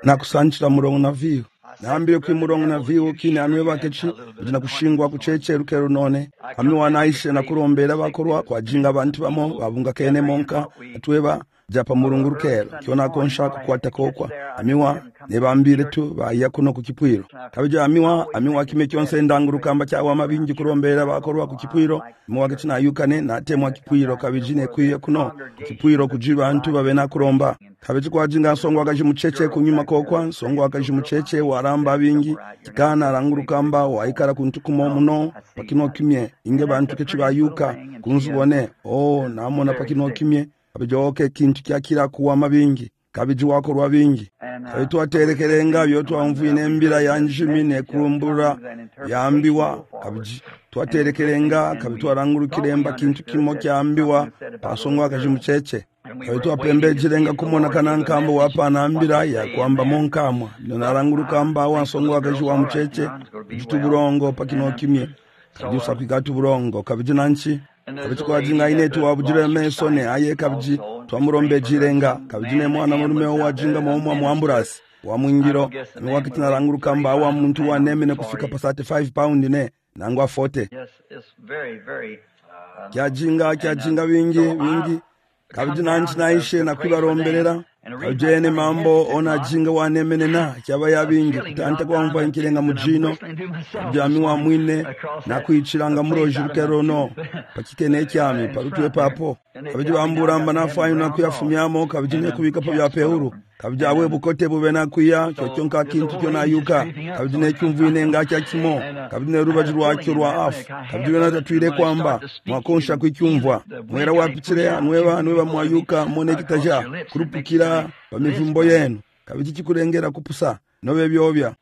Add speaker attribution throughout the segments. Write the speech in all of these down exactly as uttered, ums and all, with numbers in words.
Speaker 1: na kusanchira murongo na viu nambire kwi murongo na viu kine anwe bakechi bina kushingwa kucheche rukero none ami wanaishe na kurombera bakorwa kwa jinga abantu bamo babunga kene monka atweba japa murungu rukero kiona konsha kukwata kokwa amiwa nebambire tu baya kuno kukipwiro kabija amiwa amiwa kime kyonse ndangurukamba cyawa mabingi kurombera bakorwa kukipwiro muwa kina yukane na temwa kipwiro kabijine kwiye kuno kipwiro kujiba abantu babena kuromba kabiji kwa jinga songo akaji mucheche kunyuma kokwa songo akaji mucheche waramba bingi kikana rangurukamba waikara kuntukumo muno pakino kimye inge bantu kechibayuka kunzubone oh namona pakino kimye abijoke kintu kyakira kuwa mabingi kabiji wako rwa bingi kabitu aterekerenga byo twamvuine mbira yanjimi ne kurumbura yambiwa kabiji twaterekerenga kabitu arangurukiremba kintu kimo kyambiwa pasongo akaji mucheche kabitu apembejirenga kumona kanankambo wapana mbira ya kwamba monkamwa nonarangurukamba wasongo akaji wa mucheche tuburongo pakino kimye kajusa kwikatu burongo kabiji nanchi kabiji kwa jinga inetu wabujire mesone aye kabiji twamurombe jirenga kabiji ne mwana murume wa jinga mu ambulance wa mwingiro ni wakati narangurukamba wa muntu wa nemene kufika pa thirty-five pound ne nangwa forty. Yes, it's very very uh, kya jinga kya jinga wingi wingi kabiji nanchi naishe na kwibaromberera kabijene mambo ona jinga wa nemene na cyaba yabingi kutanta kwa mva inkirenga mujino jami wa mwine na kwiciranga muroje rukero no pakikene cyami parutwe papo kabiji bamburamba na fayu na kuyafumyamo kabijine kubika pa bya peuru kabijawe bukote bubena kuya cyocyonka kintu cyo nayuka kabijine cyumvine ngacya kimo kabijine rubaji rwacyo rwa af kabijine natwire kwamba mwakonsha kwicyumva mwera wapicire anweba anweba mwayuka mone kitaja kurupukira bamivumbo yenu kabiji kikurengera kupusa nobe byobya.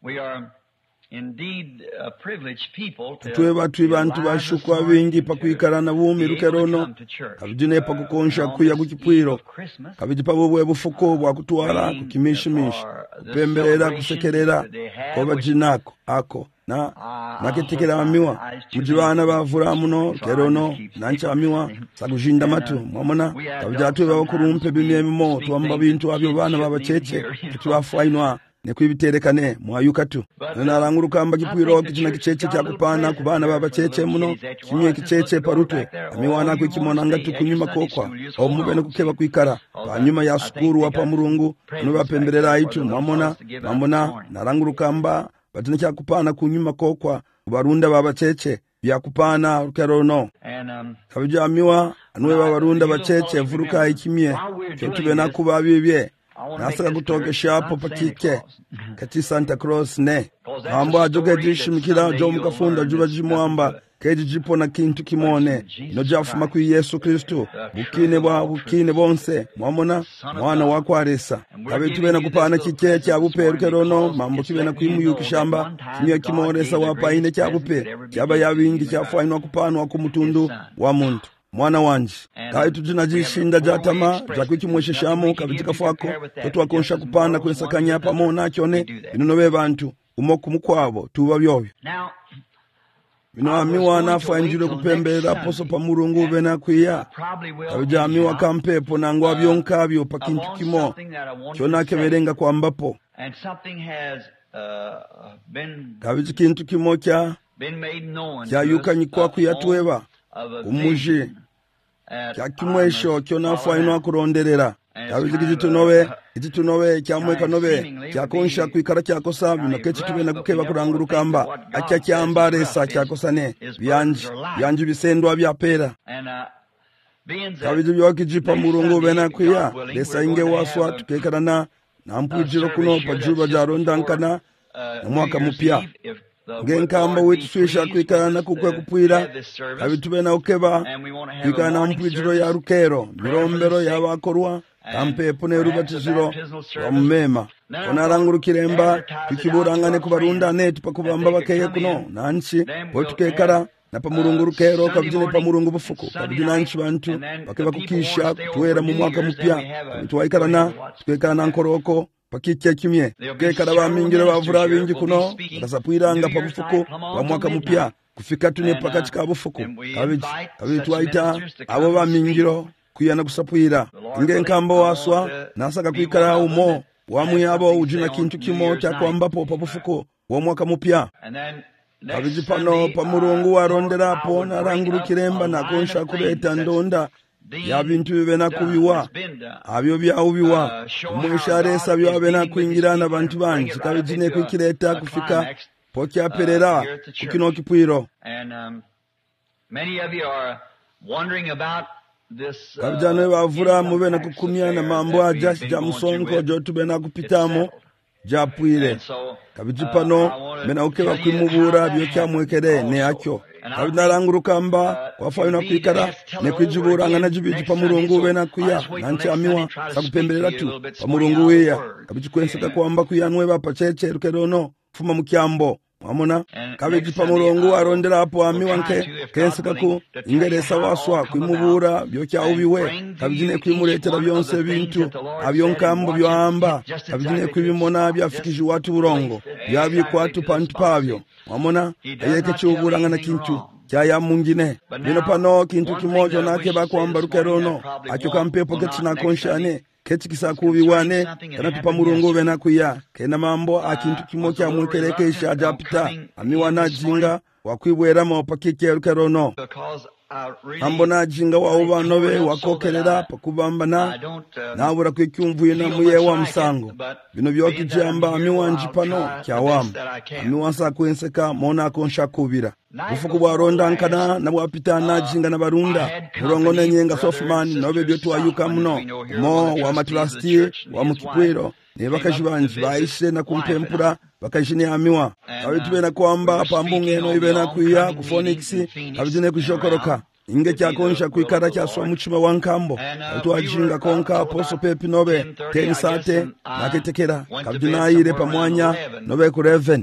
Speaker 2: Indeed a privileged people
Speaker 1: tweba twibantu bashukwa bingi pakwikarana bumi rukerono kabijine pakukonsha kuya kukipwiro kabiji pabobwe bufuko bwa kutwara kukimishimishi kupemberera kusekerera koba jinako ako na naketekera amiwa mujibana bavura muno kerono nancha amiwa sagujinda matu mwamona kabijatwe bakurumpe bimyemo twamba bintu abyo bana babacheche kitwafainwa nekwibiterekane mwayuka tu narangurukamba kipwiro kitina kicheche cyakupana kubana baba cheche muno kimye kicheche parutwe amiwana kwikimona ngatu kunyuma kokwa omubene kukeba kwikara banyuma ya sukuru wapa murungu no bapemberera itu mamona mamona narangurukamba batina cyakupana kunyuma kokwa barunda baba cheche byakupana rukerono kabija amiwa anwe babarunda bacheche vuruka ikimye cyotubena kuba bibye nasaka kutoke shapo pakike kati Santa Cross ne amba ajoge jishimikira jo mukafunda juba jimwamba keji jipo na kintu kimone no jafuma ku Yesu Kristo bukine bwa bukine bonse mwamona mwana wako aresa kabitu bena kupana kike cya bupe rukerono mambo kibena kwimuyuka shamba kimya kimoresa wapaine cya bupe cyaba yabingi cyafainwa kupanwa ku mutundu wa muntu mwana wanje kai tujina jishinda jatama jakwikimwesheshamo kabitika fako toto akonsha kupana kwensakanya pamona cyone bino be bantu umoku mukwabo tuba byobyo bino amiwa nafanjire kupembera poso pa murungu bena kwiya kabijami wa kampepo nangwa byonka byo pakintu kimo cyona keberenga kwa mbapo kabiji kintu kimo kya kya yukanyi kwa kuyatweba umuji kyakimwesho kyonafainwa kuronderera kabiji tunowe itunowe kyamweka nobe kyakonsha kwikara cyakosa binokechi tubena kukeba kurangurukamba akya kyambare sa cyakosane byanje byanje bisendwa byapera kabiji byokijipa murungu bena kwiya lesa inge waswa tukekarana nampujiro kuno pajuba jarondankana mwaka mupya ngenkamba wetu swisha kwikana kukwe kupwira kabitubena ukeba kwikana mpwijiro ya rukero mirombero yabakorwa kampepo ne rubatiziro wamema onarangurukiremba tukiburangane kubarunda netu pakubamba bakeye kuno nanchi potukekara na pamurungu rukero kabijine pamurungu bufuko kabijina nanchi bantu bakeba kukisha kutuwera mu mwaka mupya tuwaikarana tukekana nkoroko pakike kimye kekara bamingire bavura bingi kuno basapwiranga pa bufuko wa mwaka mupya kufika tune pakati ka bufuko kabiji kabiji twaita abo bamingiro kuyana kusapwira nge nkambo waswa nasaka kwikara umo wamuyabo ujina kintu kimoja kwambapo pabufuko wa mwaka mupya. Kabiji pano pa Mulungu waronderapo narangurukiremba nakonsha kuleta ndonda ya bintu bibena kubiwa abyo byawubiwa umwisharesa byo bena kuingirana bantu banji kabijine kwikireta kufika pokya perera kukino kipwiro. Kabijane bavura mubena kukumya na mambo aja ja musonko jotu bena kupitamo japwire. Kabiji pano mena ukewa kwimubura byo kyamwekere ne akyo. Kabinarangurukamba wafayuna kwikara ne kwijibura ngana jibiji pa Mulungu bena kuya nanchi amiwa sakupemberera tu pa Mulungu weya. Kabiji kwenseka kwamba kuyanwe bapa cheche rukerono fuma mukyambo mwamona. Kabiji pa Mulungu arondera hapo amiwa nke kenseka ku ingeresa waswa kwimubura byo kyawubiwe. Kabijine kwimuletera byonse bintu abyonkambo byoamba kabijine kwibimona byafikije watu burongo byabikwatu pantu pavyo mwamona. Ayeke chuburanga na kintu kyaya mungine bino pano kintu kimojo nake bakwamba rukerono akyo kampepo ketsina konshane keti kisakubiwane kana tupa Mulungu bena kuya kena mambo akintu kimoja amwekerekesha ajapita amiwana jinga wakwibwera mopakike rukerono ambo na jinga wa ubanobe wakokerera pakubambana nabura kwikyumvuye na muye wa msango bino byoki jamba amiwanji pano kyawamu amiwansa kwenseka mona konsha kubira ufuku bwa ronda nkana na bwapita na jinga na barunda murongo nenyenga Sofman nobe byotu ayuka muno mo wa matrasti wa mukipwiro ne bakajibanji baishe na kumpempura bakajine amiwa kabitubena kwamba pambungeno ibena kuya ku Phoenix kabijine kushokoroka inge kyakonsha kwikara kyaswa muchima wankambo atwajinga konka poso pepi nobe tenisate naketekera kabijinaire pamwanya nobe ku Raven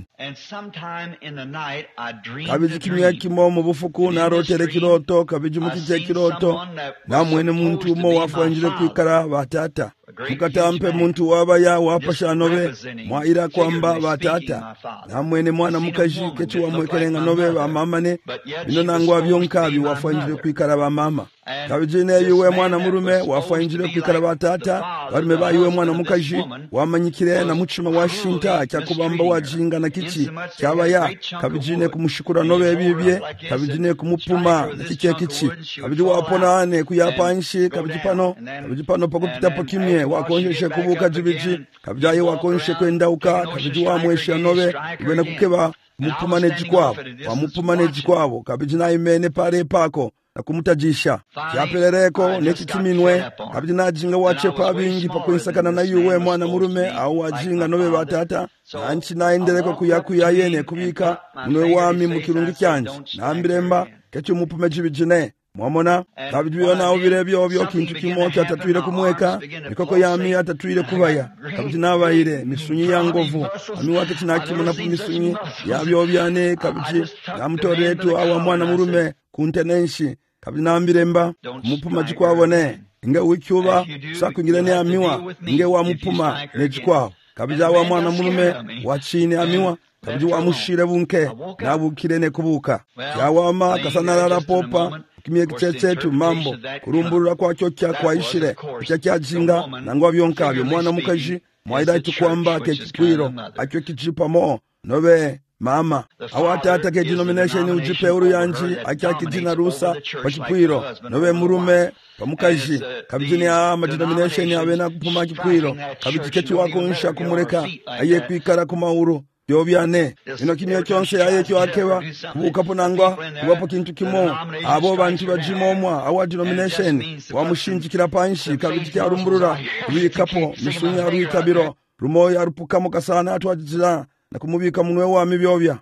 Speaker 1: kabijikimya kimomo bufuku narotere kiroto kabijimukije kiroto na mwene muntu mo wafanjire kwikara batata mukatampe muntu wabaya wapasha nobe mwaira kwamba batata na mwene mwana mukaji kechi wamwekerenga nobe ba mama ne bino nangwa byonkabi wafanjire kwikara ba mama kabijine yuwe mwana murume wafanjire kwikara batata barime bayuwe mwana mukaji wamanyikire na muchima washinta cyakubamba wajinga na kichi cyabaya kabijine kumushikura nobe bibye kabijine kumupuma kike kichi kabiji wapona ne kuyapanshi kabijipano kabijipano pakupita pakimye wakonshe kubuka jibiji kabijaye wakonshe kwendauka kabiji wamwesha nobe ibena kukeba mupumane jikwabo wamupumane jikwabo kabijina imene pare pako na kumutajisha kyapelereko nekikiminwe kabijina jinga wache pa bingi pakwensakana na yuwe mwana murume au wajinga nobe batata nanchi naendeleko kuyakuya yene kubika mwe wami mukirungi kyanje nambiremba kecho mupume jibijine mwamona kabijwe na ubire byo byo kintu kimoja tatwire kumweka mikoko yami atatwire kubaya kabijina bayire misunyi ya ngovu amiwate kinakimuna pumisunyi yabyo byane kabiji namtoretu awa mwana murume kuntenenshi kabijina mbiremba mupuma jikwabone inge wikyuba sakwingirane amiwa inge wa mupuma nejikwa kabija wa mwana murume wachini amiwa kabiji wa mushire bunke nabukirene kubuka yawama kasanarara popa kimye kichechetu mambo kurumburura kwa chocha kwa ishire kya kyajinga nangwa byonkabyo mwana mukaji mwaida tukwamba ke kipwiro akyo kijipa mo nobe mama awatata ke denomination ujipe uru yanji akya kijina rusa kwa kipwiro nobe murume pamukaji kabijini ya denomination yabena kupuma kipwiro kabijikechi wakonsha kumureka aye kwikara kumauru byobyane ino kimye kyonse yaye kyo akewa kubukapo nangwa kubapo kintu kimo abo bantu bajimomwa awa denomination wamushinjikira panshi kabiti arumburura bikapo misunya ruikabiro rumoya rupukamo kasana atwajira na kumubika munwe wa mibyobya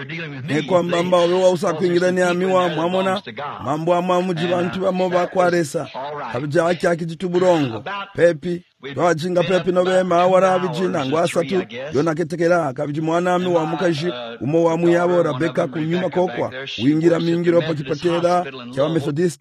Speaker 1: ne kwamba mba wa usakwingirane amiwa mwamona mambo amamuji bantu bamo bakwaresa kabija akyaki jituburongo pepi twajinga pepi nobema warabijina ngwasatu yona ketekera kabiji mwanami wa mukaji umo wa muyabo Rebeka kunyuma kokwa wingira mingiro pakipatera kya Methodisti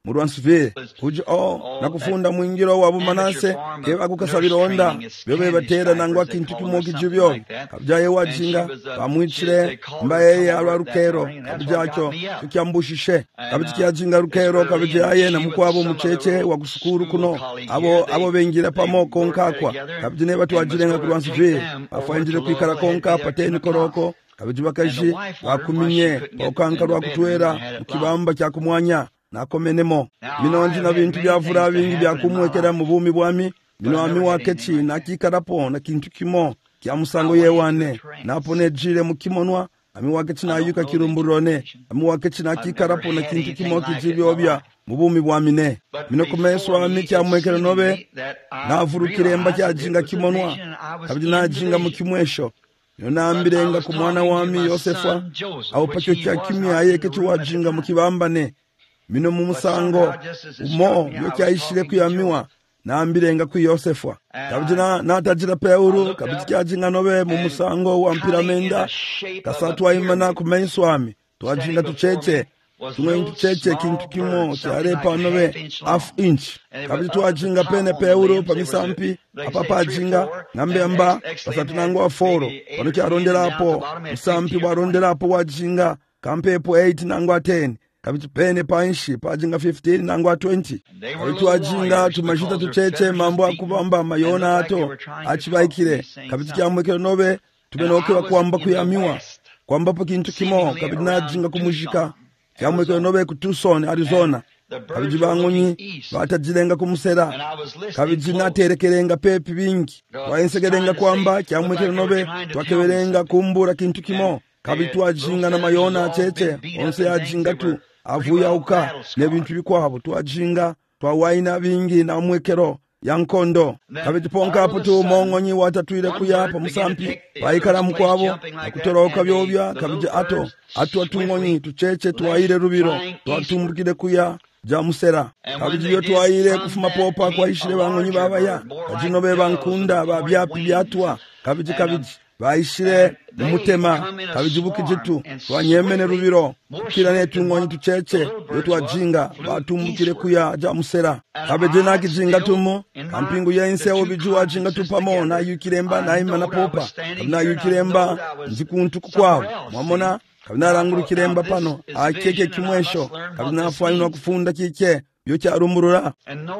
Speaker 1: mu Lwansville kuja o nakufunda mwingiro wa Bumanase keba kukasabironda byo bebatera nangwa kintu kimoki jibyo kabjaye wajinga bamwicire mbaye ya rukero kabjacho tukyambushishe kabijya jinga rukero kabjaye na mukwabo mucece wa gusukuru kuno abo abo bengira pamoko nkakwa kabjine batu wajirenga ku Lwansville afanjire kwikara konka pateni koroko kabijibakaji bakuminye okanka rwa kutwera mukibamba cya kumwanya nakomenemo minonji na bintu byavura bingi byakumwekera mu bumi bwami mino ami wakechi nakikarapo na kintu kimo kya musango yewane napone jire mukimonwa ami wakechi na yuka kirumburone ami wakechi nakikarapo na kintu kimo kijibyobya mu bumi bwami ne mino kumeswa mi kya mwekera nobe navurukiremba kya jinga kimonwa kabina jinga mukimwesho yonambirenga ku mwana wami Yosefa au pakyo kya kimya yeke tuwajinga mukibambane mino mu musango umo yo kyayishire kuyamiwa nambirenga ku Yosefa kabijina natajira Peuru kabijya jinga nobe mu musango wa mpiramenda kasatwa imana ku menswami twajinga tucheche tumwe tucheche kintu kimo cyarepa nobe half inch kabijitwa jinga pene Peuru pamisampi apapa jinga ngambe amba pasatunangwa foro pano kyaronderapo musampi waronderapo wajinga kampepo eight nangwa ten kabiti pene panshi pajinga fifteen nangwa twenty kabitu ajinga tumashita tucheche mambo akubamba mayona ato achibaikire kabiti kyamwekero nobe tumenokewa kwamba kuyamiwa kwamba po kintu kimo kabiti najinga kumujika kyamwekero nobe ku Tucson Arizona kabiti bangonyi batajirenga kumusera kabiti naterekerenga pepi bingi wainsegerenga kwamba kyamwekero nobe twakeberenga kumbura kintu kimo kabitu ajinga na mayona cheche onse ajinga tu avuya uka nebintu bikwabo twajinga twawaina bingi na mwekero yankondo kabiti ponka putu mongonyi watatwire kuyapa musampi baikara mukwabo akutoroka byobya kabiti ato ato atungonyi tucheche twaire rubiro twatumbukire kuya jamusera kabiti yo twaire kufuma popa kwa ishire bangonyi babaya kajino be bankunda babyapi byatwa kabiti kabiti baishire mutema kabijibukijitu twanyemene rubiro kirane tungonyi tucheche yo twajinga batumbukire kuya jamusera kabejena kijinga tumu kampingu yense obijuwa jinga tupamo na yukiremba na imana popa na yukiremba nzikuntu kwao mwamona kabina rangurukiremba pano akeke kimwesho kabina afanywa kufunda kike yo cyarumurura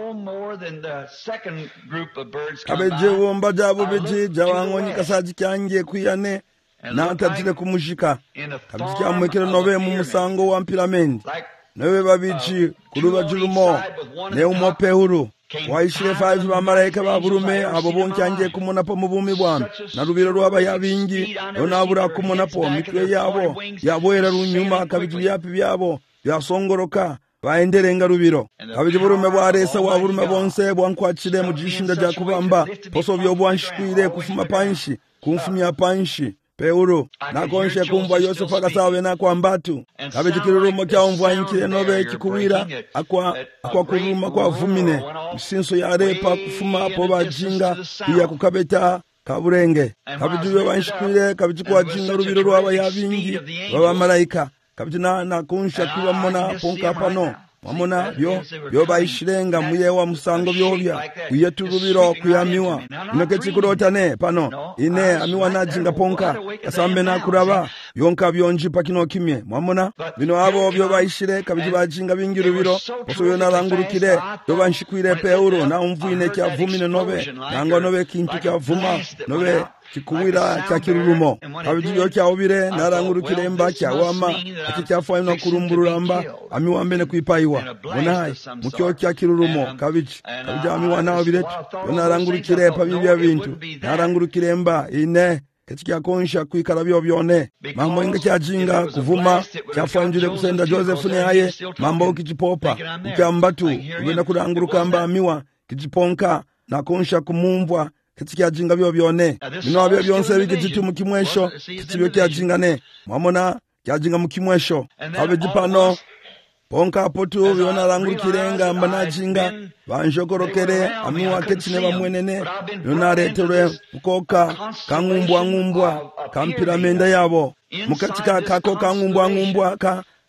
Speaker 1: kabeje womba jabo beje jawangonyi kasaji kyangiye kuyane natajire kumushika kabiti kyamwekero nobe mu musango wa mpiramenti nawe babiji kuruba jurumo ne umo Peuru waishire five bamarayika baburume abo bonkyangiye kumona po mu bumi bwami na rubiro rwaba yabingi yonabura kumona po mitwe yabo yaboera runyuma kabiti yapi byabo byasongoroka baenderenga rubiro kabiti burume bwaresa waburume bonse bwankwachire mu jishinda ja kubamba poso byo bwanshikire kufuma panshi kumfumya panshi Peuru nakonshe kumva Yosefa kasawe na kwambatu kabiti kirurumo kya umva inkire nobe kikuwira akwa akwa kuruma kwa vumine sinso ya repa kufuma po bajinga iya kukabeta kaburenge kabiti byo banshikire kabiti kwa jinga rubiro rwaba yabingi baba malaika kabiti na nakonsha kiba mona ponka pano wamona byo byo bayishirenga muye wa musango byobya kuyeturubiro kuyamiwa inoketi kurotane pano ine amiwa najinga ponka kasambe na kuraba yonka byonji pakino kimye mwamona bino abo byo bayishire kabiji bajinga bingirubiro poso yona langurukire byo banshikire Peuru na umvuine kya vumine nobe nango nobe kintu kya vuma nobe kikuwira kya kirurumo kabiji yo kya obire narangurukire mba kya wama akikyafanya no kurumburamba amiwambene kuipaiwa bonayi mukyo kya kirurumo kabiji kabiji amiwa nawo biretu narangurukire pa bibya bintu narangurukire mba ine katika konsha kuikara byo byone mambo inga kyajinga kuvuma kyafanjire kusenda Joseph ne haye mambo kijipopa ukyambatu ubenda kuranguruka mba amiwa kijiponka na konsha kumumvwa katika jinga byo byone bino byo byonse bikijitu mukimwesho kitibyo kyajinga ne mwamona kyajinga mukimwesho abejipano ponka potu yona rangukirenga manajinga banjokorokere amiwa ketine bamwenene yona retere ukoka kangumbwa ngumbwa kampiramenda yabo mukatika kako kangumbwa ngumbwa ka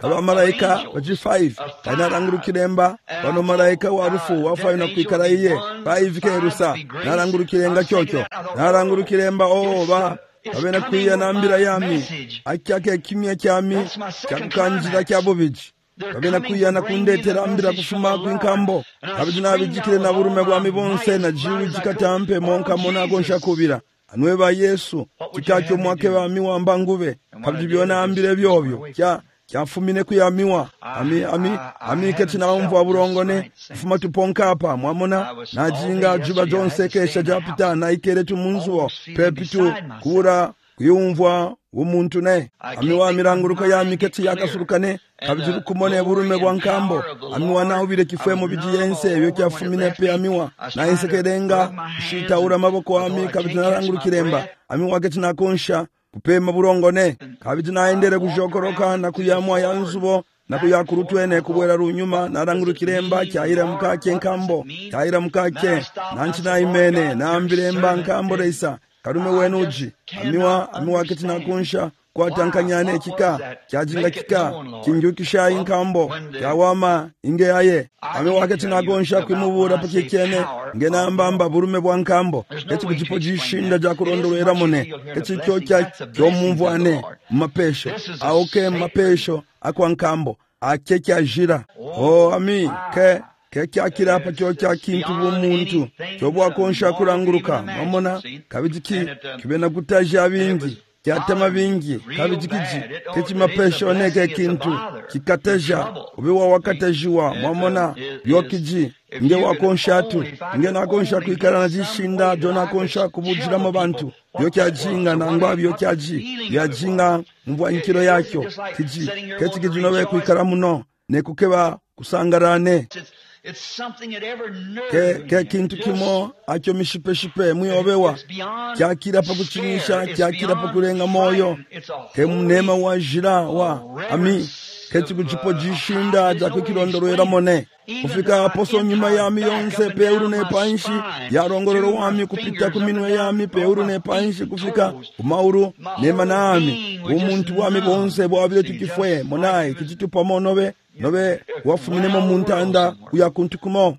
Speaker 1: kaba malayika wachi five kana rangurukilemba pano malayika warufu wafa na kuikara iye five kerusa narangurukilenga chocho narangurukilemba oh ba abena kuya nambira yami akyake kimya kyami kyakukanjira kyabobiji abena kuya na kundetera ambira kufuma kwinkambo abijina bijikire na burume bwami bonse na jiwi jikatampe monka mona gonsha kubira anweba Yesu kikakyo mwake bami wambangube kabibyona ambire byobyo kya kyafumine kuyamiwa ami ami ami ketina umva burongone fuma tuponka apa mwamona najinga juba jonse kesha japita na ikere tumunzuo pepitu kura kuyumva umuntu ne ami wa miranguruka ya miketi yakasurukane kabijiru kumone burume bwankambo ami wana ubire kifemo bijiyense yo kyafumine pe amiwa na insekedenga shitaura maboko ami kabijina rangurukiremba ami waketina konsha kupema burongone kabijina endere kujokoroka na kuyamwa yanzubo na kuyakurutwene kubwera runyuma narangurukiremba cyahira mukake nkambo cyahira mukake nanchina imene nambiremba nkambo reisa karume wenuji amiwa amiwa ketina kunsha kwa tankanyane kika kyajinga kika kinjukisha inkambo kyawama inge yaye amiwa ketina gonsha kwimubura pakikene ngena mbamba burume bwa nkambo eti kujipo jishinda ja kurondorera mone eti kyokya kyomumvane mapesho aoke mapesho akwa nkambo akekya jira oh ami ke kekyakira apa kyokya kintu bw'omuntu kyobwa konsha kuranguruka mamona kabijiki kibena kutaja bingi kyatema bingi kabijikiji kekimapesho neke kintu kikateja ubiwa wakatajiwa mamona yokiji nge wakonshatu nge nakonsha kuikara na jishinda jona konsha kubujira mu bantu yokyajinga nangwa byokyaji yajinga mvwa nkiro yakyo kiji kekiji nobe kuikara muno nekukeba kusangarane ke ke kintu kimo acyo mishipeshipe muyobewa cyakira pa kuchinisha cyakira pa kurenga moyo ke munema wa jira wa ami keti kujipo jishinda ja kukirondorera mone kufika poso nyuma ya miyonse peuru ne panshi ya rongororo wami kupita kuminwe yami peuru ne panshi kufika kumauru nema nami umuntu wami bonse bwabire tukifwe monaye kititupa monobe nobe wafumine mu muntanda uyakuntukumo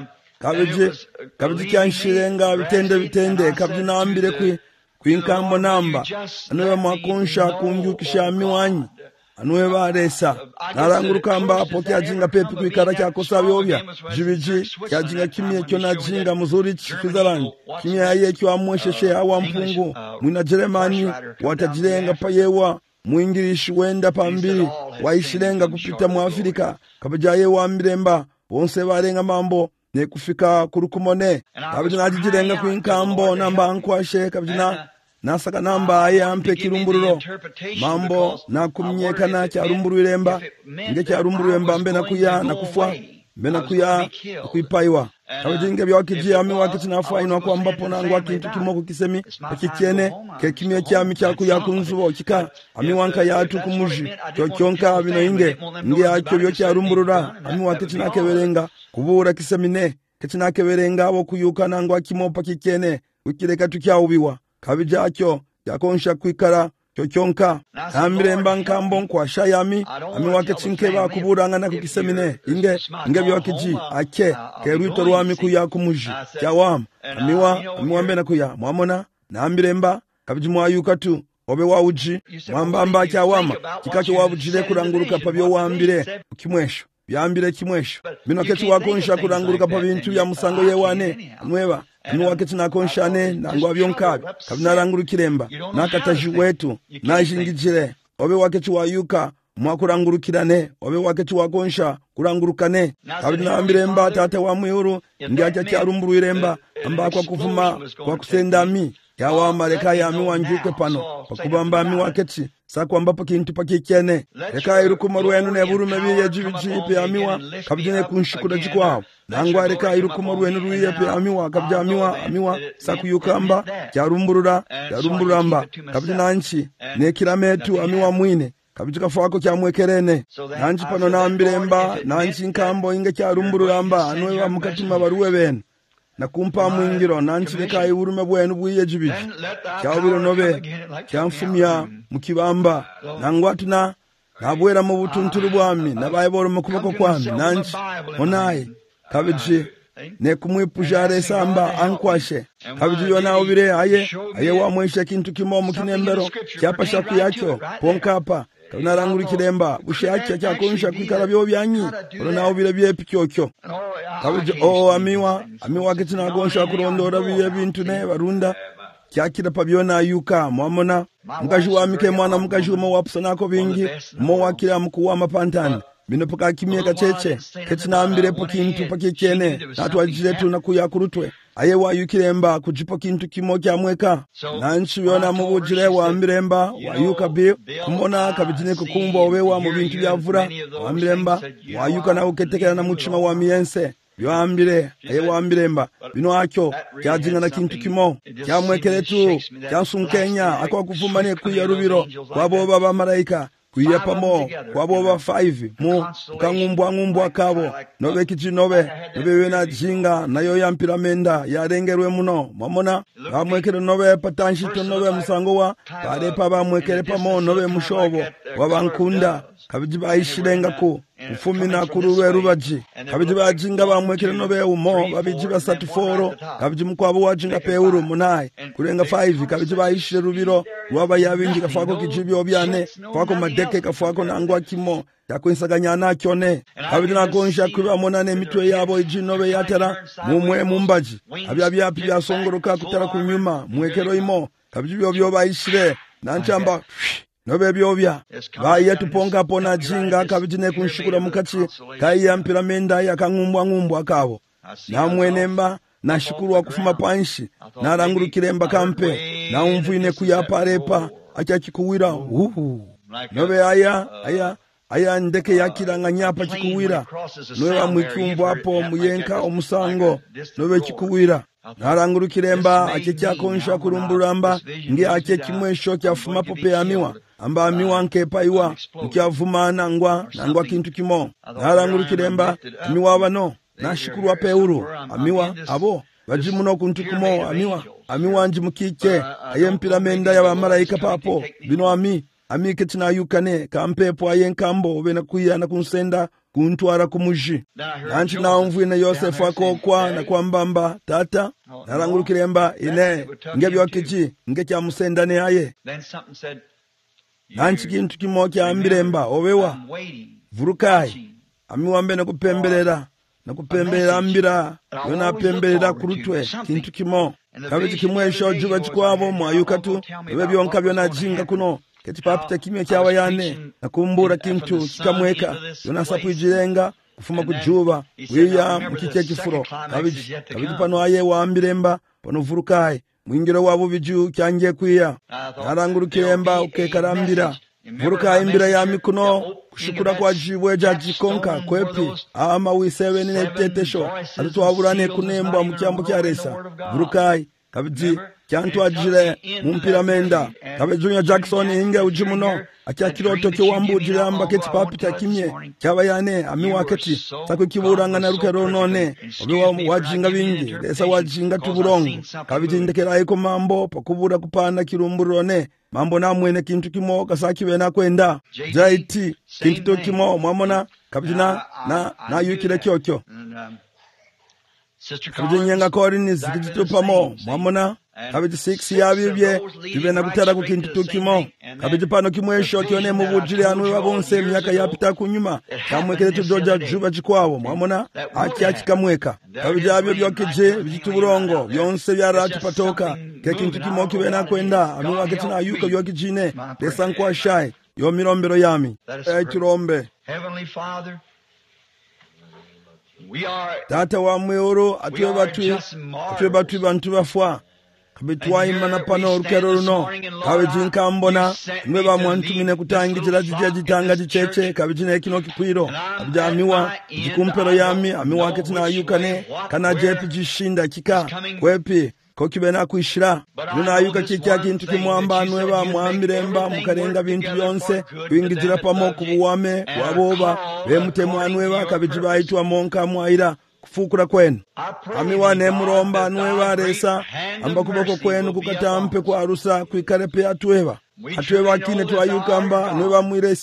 Speaker 1: kabije kabije kyanshirenga bitende bitende kabije nambire kwi kwinkambo namba anobe makonsha kunjukisha miwanyi anwe baresa narangurukamba poke ajinga pepi kuikara kyakosa byobya jibiji kyajinga kimye kyo najinga muzuri chikizalani kimye yaye kyo amwesheshe awa mpungu mwina Jeremani watajirenga payewa mwingirishi wenda pambiri waishirenga kupita mu Afrika kabajaye wa miremba bonse barenga mambo ne kufika kurukumone kabije najirenga kwinkambo namba nkwashe kabijina nasaka namba aye ampe kirumbururo mambo nakumnyekana cyarumbururemba nge cyarumbururemba mbe nakuya nakufwa mbe nakuya kuipaiwa kabijinga byakiji ami wakitina ino kwa mbapo nangwa kintu kimoko kisemi kikiene ke kimye cyami cyakuya kunzubo kika ami wanka yatu kumuji cyocyonka bino inge nge acyo byo cyarumburura ami wakitina keberenga kubura kisemine kitina keberenga abo kuyuka nangwa kimopa kikiene ukireka tukyaubiwa kabijacyo yakonsha kwikara cyocyonka ambiremba nkambo kwa shayami ami wakechinke bakuburanga na kukisemine inge inge byokiji ake keruito rwami kuya kumuji cyawam amiwa amiwambe na kuya mwamona na ambiremba kabijimwa yukatu obe wauji mwambamba cyawama kikacho wabujire kuranguruka pabyo wambire ukimwesho byambire kimwesho bino kechi wakonsha kuranguruka pa bintu ya musango yewane nweba anu waketi nakonshane nangwa byonkabi kabinarangurukiremba nakataji wetu najingijire obe waketi wayuka mwakurangurukirane obe waketi wakonsha kurangurukane kabinambiremba tata wa mwihuru ndiacha cyarumbururemba amba kwa kuvuma kwa kusendami yawa mareka yami wanjuke pano pakubamba mi waketi sakwa mbapo kintu pakikene reka irukuma rwenu ne burume biye jibijipe yamiwa kabijene kunshukura jikwaho nangwa reka irukuma rwenu ruye pe amiwa kabja amiwa amiwa sakuyukamba cyarumburura yarumburamba kabijina nchi ne kilametu amiwa mwine kabijika fako cyamwekerene nanji pano nambiremba nanji nkambo inge cyarumbururamba anwe wa mukatima baruwe bene nakumpa mwingiro nanchi reka iburume bwenu bwiye jibiji cyabiro nobe cyamfumya mukibamba nangwa tuna nabwera mu butuntulu bwami nabaye bolo mu kuboko kwami nanchi onaye kabiji ne kumwipujara esamba ankwashe kabiji yona obire aye aye wamwesha kintu kimo mu kinembero kyapasha kuyakyo ponkapa kabinarangura ikiremba bushakya cyakunsha kwikara byo byanyi olo nawo bire byepikyokyo kabiji o amiwa amiwa kitina gonsha kurondora biye bintu ne barunda kyakira pabyona yuka mwamona mukaji wa mike mwana mukaji mo wapsana ko bingi mo wakira mkuwa mapantani bino paka kimye kacheche ketina ambire pokintu pakikene natwajire tuna kuyakurutwe aye wa yukiremba kujipo kintu kimo kyamweka nanchi byona mu bujire wa ambiremba wa yuka bi kumona kabijine kukumba obewa mu bintu byavura wa ambiremba wa yuka na uketekera na muchima wa miyense yoambire aye wambiremba bino akyo kyajinga na kintu kimo kyamwekeretu kyasunkenya akwa kuvumbane kuya rubiro kwabo baba malaika kuya pamo kwabo ba five mu kangumbwa ngumbwa kabo nobe kijinobe nobe wena jinga nayo yampiramenda yarengerwe muno mamona bamwekere nobe patanshi to nobe musango wa pare pa bamwekere pamo nobe mushobo wabankunda kabiji bayishirenga ko ufumina kururwe rubaji kabiji bajinga bamwekere nobe umo babiji basatu foro kabiji mukwabo wajinga peuru munai kurenga five kabiji bayishire rubiro rwaba yabinji kafako kijibyo byane fako madeke kafako nangwa kimo yakwensaganya nakyone kabiji nagonsha kuba monane mitwe yabo ijinobe yatara mumwe mumbaji abya byapi byasongoroka kutara kunyuma mwekero imo kabiji byo byo bayishire nanchamba nobe byobya baye tuponga pona jinga kabijine kunshukura mukachi kaiya mpiramenda yakangumbwa ngumbwa kabo namwenemba nashukurwa kufuma panshi narangurukiremba kampe na umvuine kuyaparepa achachikuwira uhu nobe aya aya aya ndeke yakiranga nyapa chikuwira nobe amwikumbo hapo muyenka omusango nobe chikuwira narangurukiremba achekyakonsha kurumburamba ngi ache kimwesho kyafuma pope amiwa amba amiwa nkepa iwa mkyavuma nangwa nangwa kintu kimo narangurukiremba amiwa bano nashikurwa peuru amiwa abo bajimuno kuntu kumo amiwa amiwa nji mukike ayempiramenda y'abamalaika papo bino ami ami ketina yukane kampepo ayenkambo bena kuya na kunsenda kuntwara kumuji nanchi naumvuine Yosefu akokwa na kwambamba tata narangurukiremba ine ngebyo kiji ngekya musendane aye nanchi kintu kimo kya ambiremba obewa vurukai amiwambe na kupembelera na kupembelera ambira yona pembelera kurutwe kintu kimo kabiji kimwesho juba chikwabo mwayukatu ebe byonka byona jinga kuno keti papita kimye kyawa yane nakumbura kintu kikamweka yona sapujirenga kufuma kujuba wiya mukike kifuro kabiji kabiji pano aye waambiremba pano vurukai mwingiro wabo biju kyange kwiya narangurukiremba ukekarambira vurukai imbira ya mikuno kushukura kwa jibwe jaji konka kwepi ama wisewe nene tetesho atuwaburane kunembwa mukyambo kyaresa vurukai kabiji kyantu ajire mumpiramenda kabejunya Jackson inge ujimuno akya kiroto cyo wambujire amba keti papita kimye cyaba yane amiwa keti sako kiburanga na rukero none obiwa wajinga bingi lesa wajinga tuburongo kabijindekera iko mambo pakubura kupana kirumburone mambo namwene kintu kimo kasaki bena kwenda jaiti kintu kimo mwamona kabijina na na yukire kyokyo kabijinyenga korini zikitupamo mwamona kabiji six yabibye bibena kutara ku kintu tukimo kabiji pano kimwesho kyone mu bujire anwe babonse myaka yapita kunyuma kamwekere tudoja juba chikwabo mwamona achi kamweka kabiji abyo byokije bijituburongo byonse byarati patoka ke kintu kimo kibena kwenda anu aketina yuka byokijine lesankwa shai yo mirombero yami ekirombe
Speaker 2: Heavenly Father,
Speaker 1: tata wa mworo atwe batu atwe batu bantu bafwa kabitwaima na pano rukero runo kabijinka mbona mwe bamwantumine kutangijira zijya gitanga giceche kabijine kino kikwiro abjamiwa gikumpero yami amiwa ketina yukane kana jepi jishinda kika kwepi ko kibena kwishira nuna yuka kikya kintu kimwamba nwe bamwambiremba mukarenga bintu byonse kwingijira pamo kubuwame waboba bemutemwanwe bakabijiba itwa monka mwaira kufukura kwenu amiwa nemuromba nwe baresa amba kuboko kwenu kukatampe kwa arusa kwikarepe atweba atweba kine twayukamba nwe bamwiresa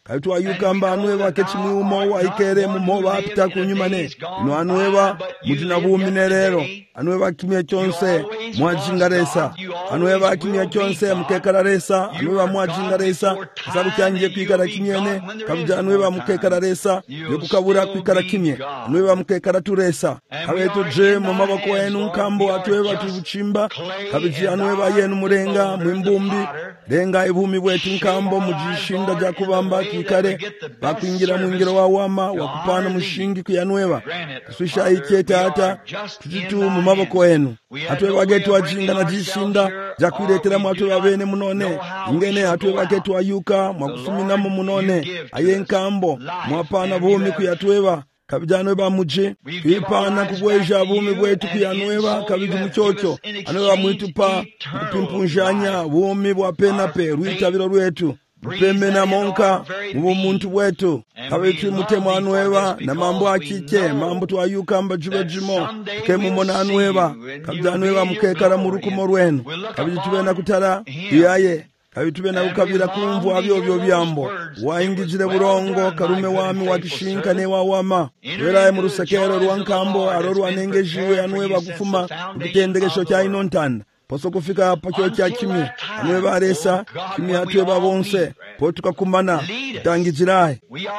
Speaker 1: kaitwa yukamba anweva kechimwi umo wa ikere mumoba apita kunyumane ino anweva mutina buumine rero anweva kimya chonse mwajingaresa anweva kimya chonse mukekararesa anweva mwajingaresa sabu cyanje kwikara kimyene kabija anweva mukekararesa yokukabura kwikara kimye anweva mukekaraturesa kabeto je mu maboko yenu nkambo atweva tubuchimba kabija anweva yenu murenga mwimbumbi renga ibumi bwetu nkambo mujishinda ja kubamba kikare bakwingira mwingiro wa wama wakupana mushingi kuyanweva kuswisha iketa hata tujitu mu maboko yenu atweva getu ajinga na jishinda ja kwiretera mwatweva bene munone ingene atweva getu ayuka mwakusumina mu munone ayenkambo mwapana bumi kuyatweva kabijano ba muje kwipana kubweja bumi bwetu kuyanweva kabiji muchocho anweva mwitupa kupimpunjanya bumi bwa penape rwitabiro rwetu upeme na monka ubu muntu bwetu kabitu mutemu anweva na mambo akike mambo twayukamba jube jimo kemu mona anweva kabijanweva mukekara mu rukumo rwenu kabiji tubena kutara iyaye kabitube na ukabira kumvu abyo byo byambo waingijire burongo karume wami wakishinka ne wawama era mu rusekero rwankambo arorwa nengejiwe anweva gufuma kutendegesho cya inontanda poso kufika hapo cyo cya kimwe anweva aresa kimwe atweba bonse potuka kumana tangijirahe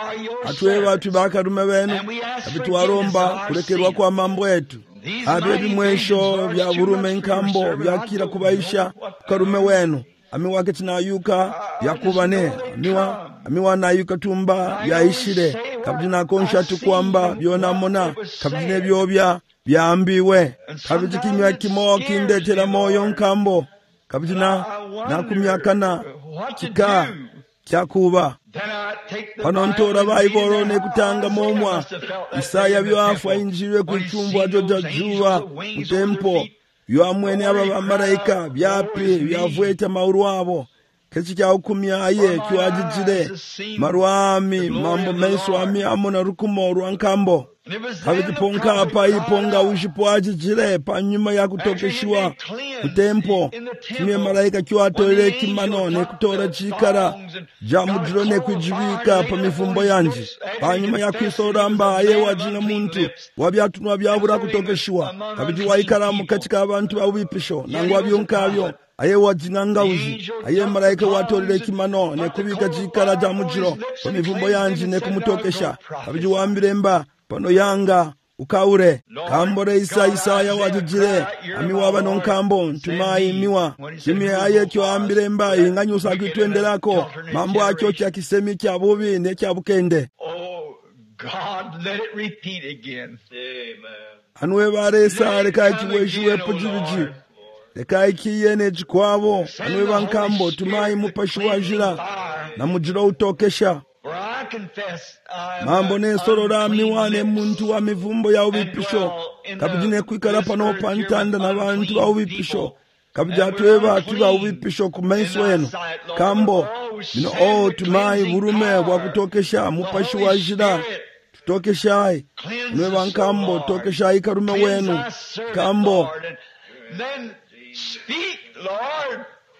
Speaker 1: atweba tubakarume bene abitwaromba kurekerwa kwa mambo yetu abye bimwesho bya burume nkambo byakira kubaisha karume wenu amiwa ketina yuka yakubane amiwa amiwa na yuka tumba yaishire kabjina konsha tukwamba byona mona kabjine byobya byambiwe kabji kinywa kimo kindetera moyo nkambo kabjina nakumyakana kika kyakuba panontora bayiboro ne kutanga momwa Isaya byafa injire ku cyumba joja juwa mutempo yo amwene aba bamarayika byapi byavweta mauru abo kesi cya ukumyaye cyajijire marwami mambo menso ami amona rukumo rwankambo habiponka apa iponga ushipwaji jire panyuma ya kutokeshwa kutempo kimye malaika cyatore kimano ne kutora chikara jamudro ne kujibika pa mifumbo yanje panyuma ya kwisoramba aye wajina muntu wabyatunwa byabura kutokeshwa kabiji waikaramu katika abantu bawipisho nangwa byonkabyo aye wajina ngauzi aye malaika watorere kimano ne kubika chikara jamudro pa mifumbo yanje ne kumutokesha kabiji wambiremba pano yanga ukaure kambore isa Isaya wajijire amiwa nonkambo ntumayi miwa kimi aye kyo ambire mba inganyusa kitwendelako mambo akyo kya kisemi kya bubi ne kya bukende.
Speaker 2: Oh God, let it repeat again. Amen.
Speaker 1: Anwe baresa reka kiweshiwe pujibiji reka ikiyene chikwabo anwe bankambo tumayi mupashiwajira na mujiro utokesha mambo ne sorora miwane muntu wa mivumbo ya ubipisho kabijine kwikara pano pantanda na bantu wa ubipisho kabija tweba tuba ubipisho kumenso wenu kambo mino o tumai burume wa kutokesha mupashi wa jira tutokesha nwe bankambo tokesha ikarume wenu kambo
Speaker 2: then speak, Lord.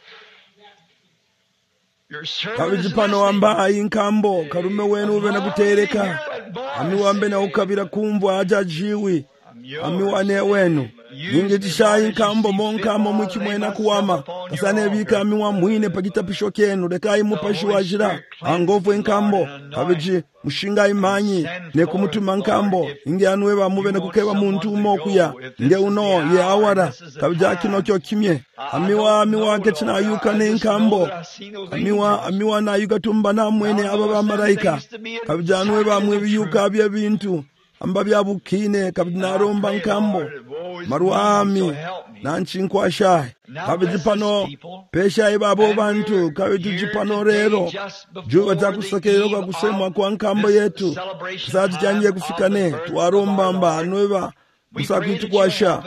Speaker 1: kabiji pano wamba inkambo karume wenu ube na kutereka ami wambe na ukabira kumvwa ajajiwi ami wane wenu inge tisha inkambo monkamo mwikimwena kuwama kasane bika ami wamwine pagitapisho kenu reka imupashi wajira angovu inkambo kabiji mushinga imanyi ne kumutuma nkambo inge anwe bamube na kukeba muntu umokuya inge uno ye awara kabija kino kyo kimye amiwa amiwa kechina yuka ne nkambo amiwa amiwa na yuka tumba na mwene ababa malaika kabija anwe bamwe biyuka bya bintu amba byabukine kabina romba nkambo marwami nanchinkwasha kabiji pano pesha ibabo bantu kabiji pano rero juwa za kusokelero kwa kusemwa kwa nkambo yetu kisati chanje kufikane tuwaromba mba anweba musakitu kwasha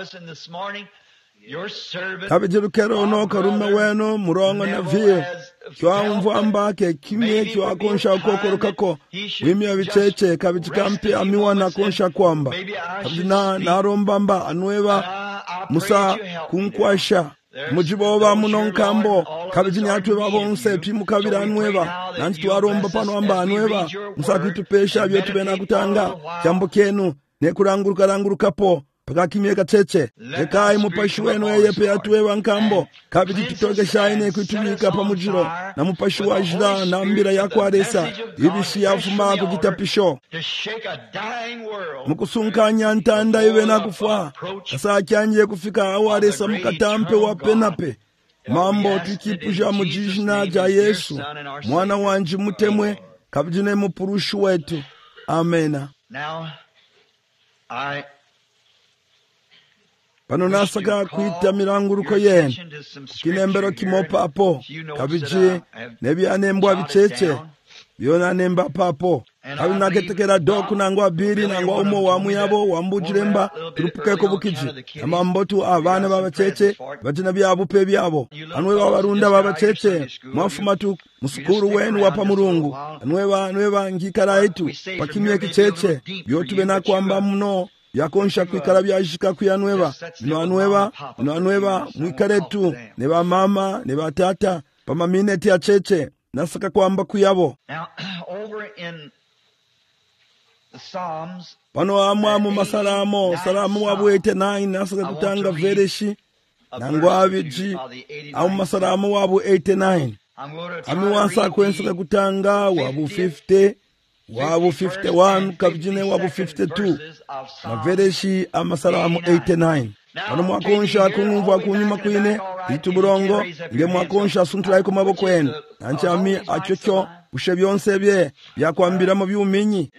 Speaker 1: kabiji rukero no karume weno murongo na vie kwa mvamba ke kimye kwa konsha ukokorokako wimya vicheche kabiji kampi amiwa na konsha kwamba kabiji na naromba mba anweba musa kunkwasha mujiboba muno nkambo kabijini atweba bonse twimukabira anweba nanti twaromba pano amba anweba musakitupesha byo tubena kutanga jambo kenu ne kuranguruka rangurukapo pakakimye kacheche ekai mupashi wenu yepe atweba nkambo kabiji tutoke shaine kutubika pamujiro na mupashi wa jira na mbira yako aresa ibishi yafuma kugitapisho mukusunkanya ntanda iwe na kufwa kasa kyanje kufika awaresa mukatampe wa penape mambo tukipusha mujishina ja Yesu mwana wanji mutemwe kabijine mupurushu wetu amena.
Speaker 2: Now I
Speaker 1: pano nasaka kuita miranguruko yenu kinembero kimopapo kabiji nebyanembwa bicheche byona nemba papo kabi naketekera doku nangwa abiri nangwa umo wamu yabo wambujiremba turupukeko bukiji amambotu abana babacheche batina byabupe byabo anwe babarunda babacheche mwafumatu musukuru wenu wapa murungu anwe anwe bangikara itu pakimye kicheche byotube nakwamba muno yakonsha kwikala byashika kuyanweba no anweba no anweba mwikaretu ne ba mama ne batata pama mineti ya cheche nasaka kwamba kuyabo.
Speaker 2: Now over in the Psalms
Speaker 1: pano amwa mu masalamo salamu wabwete nine nasaka kutanga vereshi nangwa abiji au masalamu wabu eighty-nine ami wansa kwensaka kutanga wabu fifty wabu fifty-one kabjine wabu fifty-two mavereshi amasalamu eighty-nine pano mwakonsha kunumva kunyuma kwine ituburongo nge mwakonsha suntulaye ku maboko yenu nanchami achocho ushe byonse bye byakwambira mu byuminyi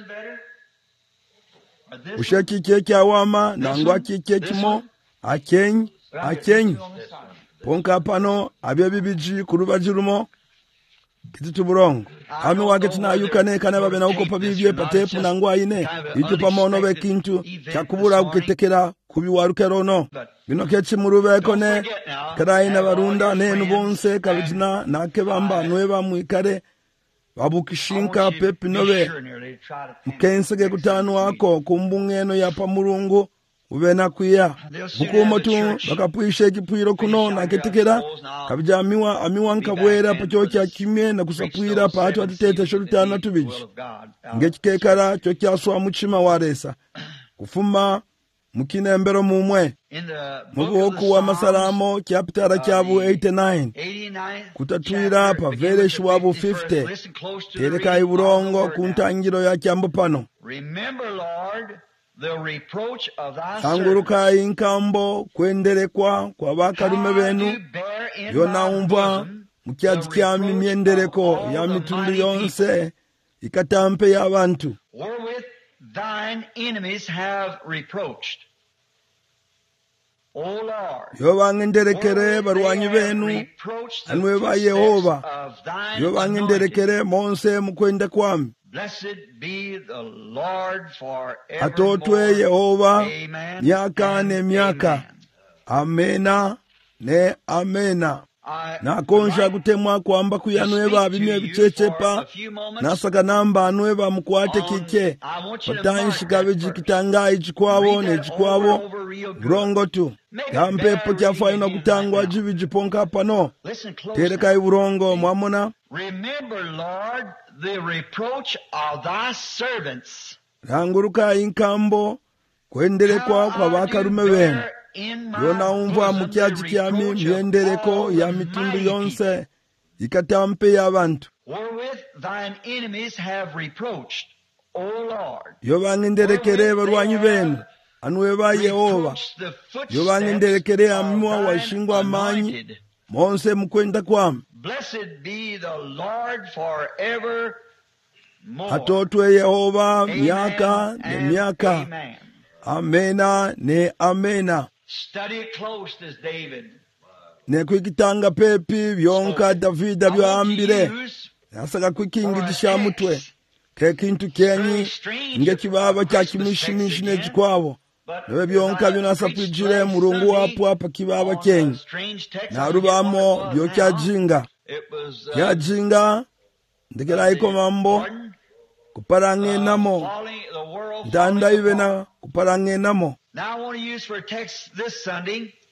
Speaker 1: ushe kike kyawama nangwa kike kimo akenyi akenyi ponka pano abye bibiji kurubajirumo kitituburongo ami wake tunayukane kana babe na uko pabibye patepu nangwa ine itu pamono be kintu cyakubura ukitekera kubiwarukero no bino kechi murubeko ne karaina barunda ne nubonse kabijina nake bamba nweba mwikare babukishinka pepi nobe mkensege kutanu wako kumbungeno ya pamurungu ubena kuya bukumo tu bakapwishe kipwiro kuno naketekera kabijamiwa amiwa nkabwera pachocha kimye na kusapwira pato atutete shorutana tubiji ngekekara cyo kyaswa muchima waresa kufuma mukinembero mumwe muboku wa masalamo chapter chabu eighty-nine kutatwira pa vereshi wabu fifty tereka iburongo kuntangiro ya kyambo pano.
Speaker 2: Remember, Lord, the reproach of thy
Speaker 1: tanguruka inkambo kwenderekwa kwa bakarume benu yonaumva mukyaji kyami myendereko ya mitundu yonse ikatampe y'abantu
Speaker 2: wherewith thine enemies have reproached. O Lord,
Speaker 1: yo bangenderekere barwanyi benu anwe ba Yehova yo bangenderekere monse mukwenda kwami.
Speaker 2: Blessed be the Lord forever.
Speaker 1: Atotwe Yehova miaka ne miaka. Amena ne amena. Nakonsha kutemwa kwamba kuyanweba bimye bichechepa nasaka namba anweba mkwate kike patanshika bijikitanga ichikwabo ne chikwabo brongo tu kampepo kyafayina kutangwa jibi jiponka pano tereka iburongo mwamona.
Speaker 2: Remember, Lord, the reproach of thy servants.
Speaker 1: Ranguruka inkambo kwenderekwa kwa bakarume benu yonaumva mukyaji kyami myendereko ya mitundu yonse ikatampe y'abantu
Speaker 2: Wherewith thine enemies have reproached, O Lord.
Speaker 1: yo bangenderekere barwanyi benu anwe ba Yehova yo bangenderekere amwa washingwa amanyi monse mukwenda kwami.
Speaker 2: Blessed be the Lord forever more.
Speaker 1: Atotwe Yehova miaka ne miaka.
Speaker 2: Amen.
Speaker 1: Amena ne amena.
Speaker 2: Study it close as David.
Speaker 1: Ne kwikitanga pepi byonka Davida byambire nasaka kwikingi gishamutwe ke kintu kenyi nge kibaba kya kimishimishi ne jikwabo nawe byonka byonasapwijire murungu wapo apa kibaba kenyi na rubamo byo kyajinga kyajinga ndegera iko mambo kuparange namo ndanda ibena kuparange namo.
Speaker 2: Now I want to use for a text this Sunday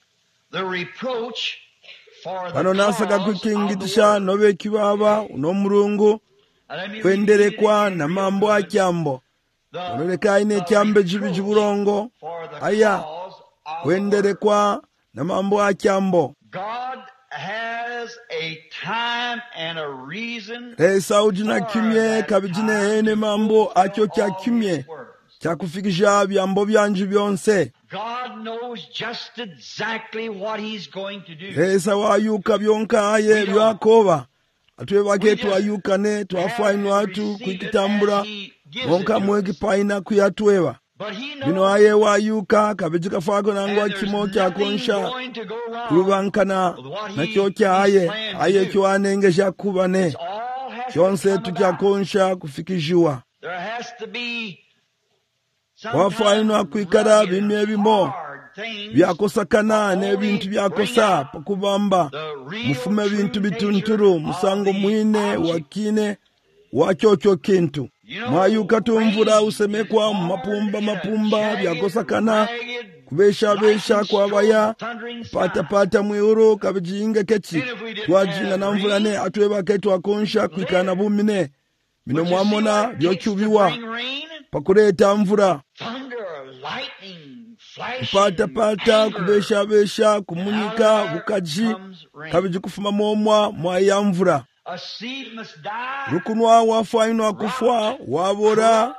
Speaker 2: the reproach for the
Speaker 1: pano nasaka
Speaker 2: cause of the
Speaker 1: kwikingitisha
Speaker 2: word.
Speaker 1: nobe kibaba uno mulungu
Speaker 2: And let me
Speaker 1: kwenderekwa
Speaker 2: repeat it
Speaker 1: na
Speaker 2: again
Speaker 1: mambo
Speaker 2: real good.
Speaker 1: akyambo
Speaker 2: The-
Speaker 1: ololeka ine
Speaker 2: the
Speaker 1: kyambe jibi
Speaker 2: reproach
Speaker 1: jiburongo
Speaker 2: for the
Speaker 1: aya
Speaker 2: cause of the word.
Speaker 1: kwenderekwa na mambo akyambo
Speaker 2: God has a time and a reason
Speaker 1: lesa ujina
Speaker 2: for
Speaker 1: kimye
Speaker 2: that
Speaker 1: kabijine
Speaker 2: time
Speaker 1: ene
Speaker 2: to
Speaker 1: mambo
Speaker 2: fulfill
Speaker 1: akyo kya
Speaker 2: all
Speaker 1: kimye
Speaker 2: his words.
Speaker 1: kyakufikisha byambo byanje byonse
Speaker 2: God knows just exactly what he's going to do.
Speaker 1: lesa wayuka byonkaye byakoba atwebake twayukane twafainwa atu kwikitambula monka mwekipaina kuyatweba
Speaker 2: But he
Speaker 1: bino
Speaker 2: knows
Speaker 1: aye wayuka kabijikafako nangu
Speaker 2: and there's
Speaker 1: akimo
Speaker 2: nothing
Speaker 1: kyakonsha
Speaker 2: going to go wrong
Speaker 1: kulubankana
Speaker 2: with what he,
Speaker 1: nakyo
Speaker 2: he's
Speaker 1: kyaye
Speaker 2: planned
Speaker 1: aye
Speaker 2: to do.
Speaker 1: kyoanengesha kubane
Speaker 2: It's all has to
Speaker 1: kyonse
Speaker 2: come about.
Speaker 1: tukyakonsha kufikishiwa
Speaker 2: There has to be
Speaker 1: wafainwa
Speaker 2: sometimes
Speaker 1: kwikala
Speaker 2: rugged,
Speaker 1: binu ebimo
Speaker 2: hard things
Speaker 1: byakosakana
Speaker 2: to
Speaker 1: n'ebintu
Speaker 2: only
Speaker 1: byakosa
Speaker 2: bring out
Speaker 1: pakubamba
Speaker 2: the real
Speaker 1: mufume
Speaker 2: true
Speaker 1: bintu
Speaker 2: nature
Speaker 1: bitunturu
Speaker 2: of
Speaker 1: musango
Speaker 2: the
Speaker 1: mwine
Speaker 2: object.
Speaker 1: wakine wakyokyo kintu
Speaker 2: You know,
Speaker 1: mwayuka tumvura
Speaker 2: rain
Speaker 1: usemekwa
Speaker 2: is
Speaker 1: mu
Speaker 2: hard
Speaker 1: mapumba
Speaker 2: and a
Speaker 1: mapumba
Speaker 2: jagged,
Speaker 1: byakosakana
Speaker 2: ragged,
Speaker 1: kubeshabesha
Speaker 2: lightning
Speaker 1: kwabaya
Speaker 2: strokes, thundering skies.
Speaker 1: patapata mwiuru kabijinga keci
Speaker 2: And if we didn't
Speaker 1: twajinga
Speaker 2: have
Speaker 1: namvulane
Speaker 2: rain,
Speaker 1: atwebake twakonsha kwikana bumine bino
Speaker 2: would you see
Speaker 1: mwamona
Speaker 2: what it takes to
Speaker 1: byokyubiwa
Speaker 2: bring rain?
Speaker 1: pakuleeta mvura
Speaker 2: Thunder, lightning, flashing,
Speaker 1: kupatapata
Speaker 2: anger.
Speaker 1: kubeshabesha kumunyika
Speaker 2: Out
Speaker 1: bukaji
Speaker 2: comes rain.
Speaker 1: kabiji kufuma momwa mwaya mvura
Speaker 2: A seed must die,
Speaker 1: rukunwa wafainwa kufwa wabora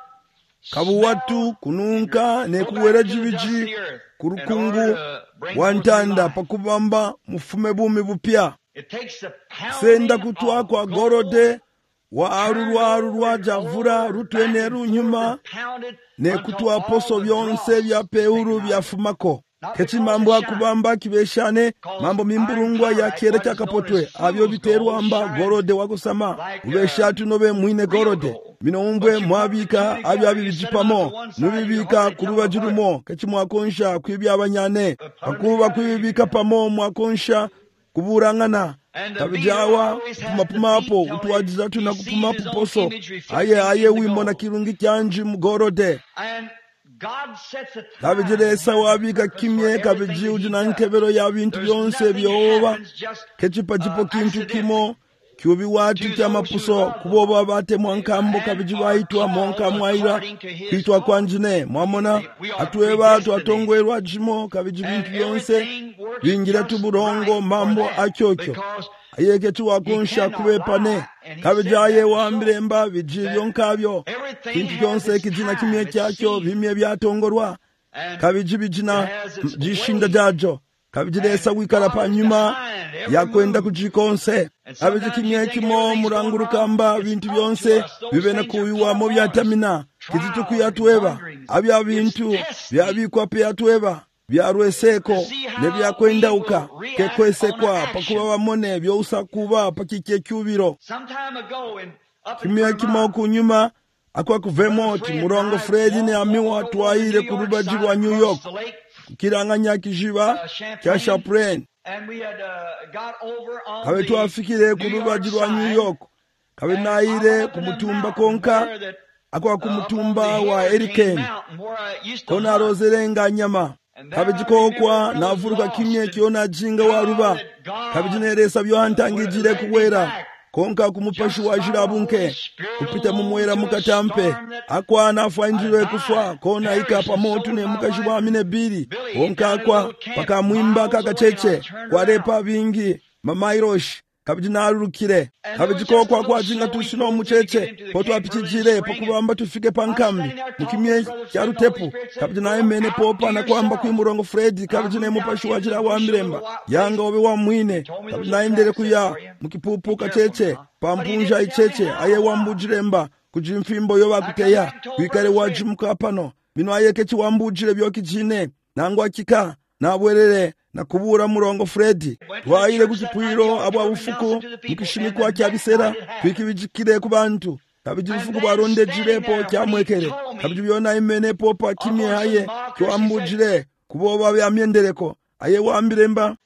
Speaker 1: kabuwatu kununka nekuwera jibiji kurukungu wantanda pakubamba mufume bumi bupya
Speaker 2: it takes the pounding
Speaker 1: senda kutwa
Speaker 2: of
Speaker 1: kwa
Speaker 2: gold,
Speaker 1: gorode wa aru rwaru
Speaker 2: turned
Speaker 1: rwa javura
Speaker 2: over,
Speaker 1: rutwene
Speaker 2: back and
Speaker 1: runyuma
Speaker 2: forth and pounded
Speaker 1: nekutwa
Speaker 2: until
Speaker 1: poso
Speaker 2: all the
Speaker 1: byonse
Speaker 2: dross
Speaker 1: bya peuru
Speaker 2: taken out.
Speaker 1: byafumako
Speaker 2: Not
Speaker 1: keti
Speaker 2: because
Speaker 1: mambo
Speaker 2: it shines.
Speaker 1: akubamba kibeshane mambo mimburungwa ya kere cyakapotwe abyo biterwamba gorode wagusama ubeshatu nobe mwine gorode minombwe mwabika abyo abibijipamo nubibika kuruba jirumo keti mwakonsha kwibya abanyane akuba kwibika pamo mwakonsha kuburangana kabijawa pumapumapo utwajiza tuna kupumapu poso aye aye wimona kirungi kyanji mugorode
Speaker 2: And God sets a time
Speaker 1: kabijiresa wabika kimye kabiji ujina nkebero ya bintu byonse byoba kechipa jipo kintu kimo kyubi watu kya mapuso kuboba bate mwankambo kabiji waitwa monka mwaira kwitwa kwanjine mwamona atweba twatongwerwa jimo kabiji bintu byonse bingira tuburongo mambo akyokyo ayeke tuwakonsha kubepane kabijaye wambiremba bijibyo nkabyo kintu kyonse kijina kimye kyakyo bimye byatongorwa kabiji bijina jishinda jajo kabijiresa wikala pa nyuma yakwenda kujikonse kabiji kimye kimo murangurukamba bintu byonse bibene kubiwamo byatamina kizitu kuyatweba abya bintu byabikwa pe yatweba byarweseko nebyakwendauka kekwesekwa pakuba bamone byousakuba pakike kyubiro kimya kimo kunyuma akwa kuvemo ti murongo Fredi ne amiwa twaire ku rubaji rwa New York kukiranganya kijiba kya Champlain kabe twafikire ku rubaji rwa New York kabe naire ku mutumba konka akwa ku mutumba wa Hurricane kona rozerenga nyama kabijikokwa navuruka kimye kiona jinga waruba kabijineresa byohantangijire kuwera konka kumupashi wa jirabunke kupita mumwera mukatampe akwa nafanjirwe kufwa kona ikapa motu ne mukashi wa mine biri konka akwa paka mwimba kakacheche kwa repa vingi mamairoshi kabijinarukire kabijikokwa kwa jinga tushino mucheche poto apichijire pokubamba tufike pankambi mukimye kya rutepu kabijina emene popa na kwamba kwimurongo Fredi kabijina mupashi wajira wa miremba yanga obe wa mwine kabijina endere kuya mukipupu kacheche pampunja icheche aye wambujiremba kujimfimbo yo bakuteya kwikare wajimuka pano bino ayeke chiwambujire byokijine nangwa kika nabwerere na kubura murongo Fredi twaire kukipwiro abo abufuku mukishimikwa kya bisera twikibijikire ku bantu kabijifuku baronde jirepo kyamwekere kabijibyona imene popa kimye haye kyambujire kuboba byamyendereko aye wambiremba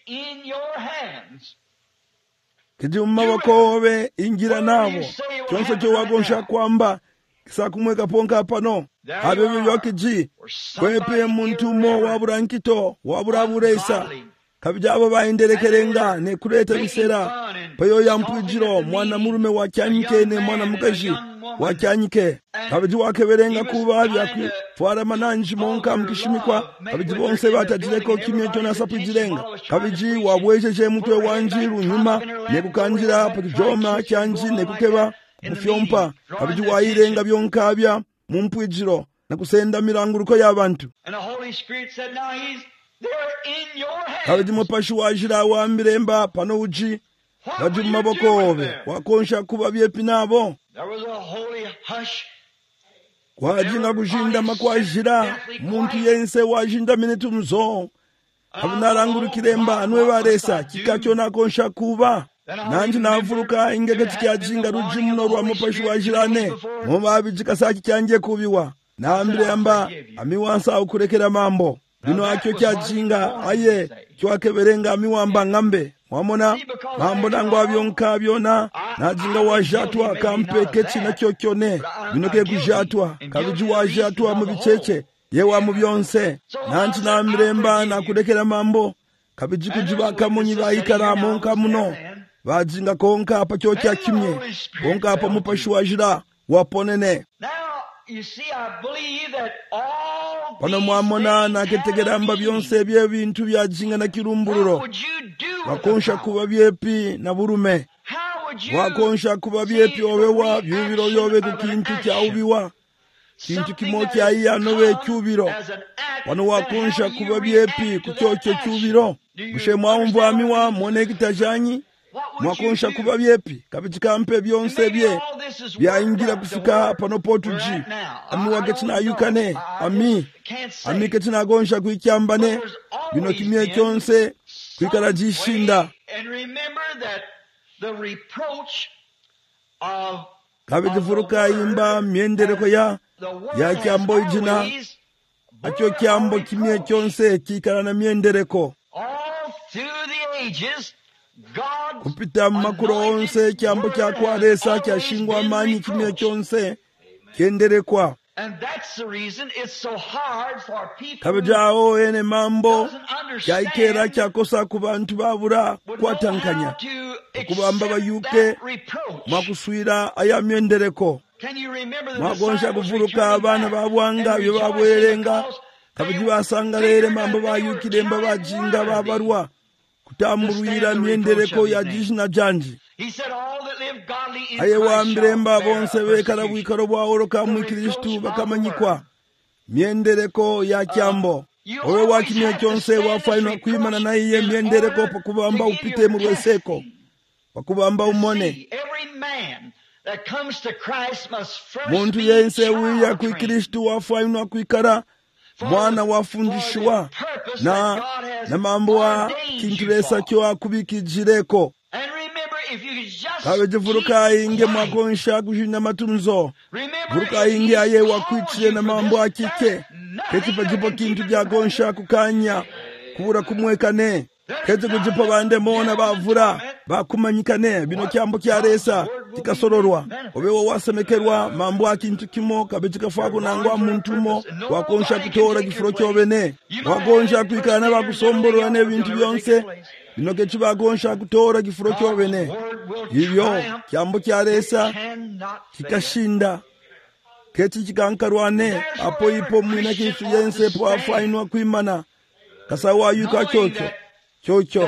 Speaker 1: kiji mumaboko obe ingira nabo kyonse kyo wagonsha kwamba kisa kumweka ponka pano abebyo byokiji kwepe muntu mo wabura nkito wabura buresa kabija abo baenderekerenga ne kuleta bisera payo ya mpwijiro mwana murume wakyanyike ne mwana mukazi wakyanyike kabiji wakeberenga kuba byakufara mananji monka mkishimikwa kabiji bonse batajireko kimye tona sapujirenga kabiji wabwejeje mutwe wanjiru nyuma ne kukanjira pakijoma kyanji ne kukeba mufyompa kabiji wairenga byonkabya mu mpwijiro na kusenda miranguruko y'abantu kabiji mupashi wajira wa miremba pano uji wadi mumaboko wakonsha kuba byepi nabo kwajinga kujinda makwajira muntu yense wajinda minitu mzo kabinarangurukiremba anwe baresa kikakyo nakonsha kuba nanji navuruka ingege tikyajinga ruji muno rwa mupashi wajirane mubabijika saki kyanje kubiwa nambire yamba amiwansa ukurekera mambo bino akyo kyajinga aye kyakeberenga amiwamba ngambe mwamona mambo nango abyonka byona najinga wajatwa kampe kechi na kyokyone bino ke kujatwa kabiji wajatwa mu biceche yewa mu byonse nanti na miremba na kudekera mambo kabiji kujiba kamonyi bayikara monka muno bajinga konka apa kyokya kimye konka apa mupashi wajira waponene.
Speaker 2: You see, I believe that all
Speaker 1: pano mwamona naketegera mba byonse bye bintu byajinga na kirumbururo wakonsha kuba byepi na burume wakonsha kuba byepi obewa byubiro yobe ku kintu kya ubiwa kintu kimo kya iya nobe cyubiro pano wakonsha kuba byepi ku cyocyo cyubiro bushe mwamva amiwa mone kitajanyi mwakonsha kuba byepi kabijikampe byonse bye byaingira kufika pano potuji ami wagetina yukane ami ami ketina gonsha kuikyambane bino kimye kyonse kwikara jishinda kabijifuruka imba myendereko ya ya kyambo ijina akyo kyambo kimye kyonse kikara na myendereko kupita makuro onse kyambo kyakwaresa kyashingwa amanyi kimye kyonse kyenderekwa kabijao ene mambo kyaikera kyakosa ku bantu babura kwatankanya okubamba bayuke mwakuswira aya myendereko mwagonsha kuvuruka abana babwanga byo babwerenga kabiji basanga lere mambo bayukiremba bajinga babarwa kutamburuira myendereko ya jishina janji aye wambiremba bonse bekara bwikaro bwaworoka mu Kristo bakamanyikwa myendereko ya kyambo owe wakimye kyonse wafaino kwimana na iye myendereko pakubamba upite mu rweseko pakubamba umone muntu yense wiya ku Kristo wafaino kwikara mwana wafundishwa na na mambo wa kinturesa kyo akubikijireko kabeje vuruka inge mwakonsha kujina matunzo vuruka inge aye wakwicire na mambo akike ketipa jipo kintu byagonsha kukanya kubura kumwekane kete kujipo bande mona bavura bakumanyikane bino kyambo kyaresa tikasororwa obewo wasemekerwa mambo akintu kimo kabeje kafago nangwa muntumo wakonsha kutora gifuro kyobene wakonsha kwikana bakusomborwa ne bintu byonse bino kechi bagonsha kutora gifuro kyobene ibyo kyambo kyaresa kikashinda keti kikankarwane apo ipo mwina kintu yense po afainwa kwimana kasawa yuka chocho chocho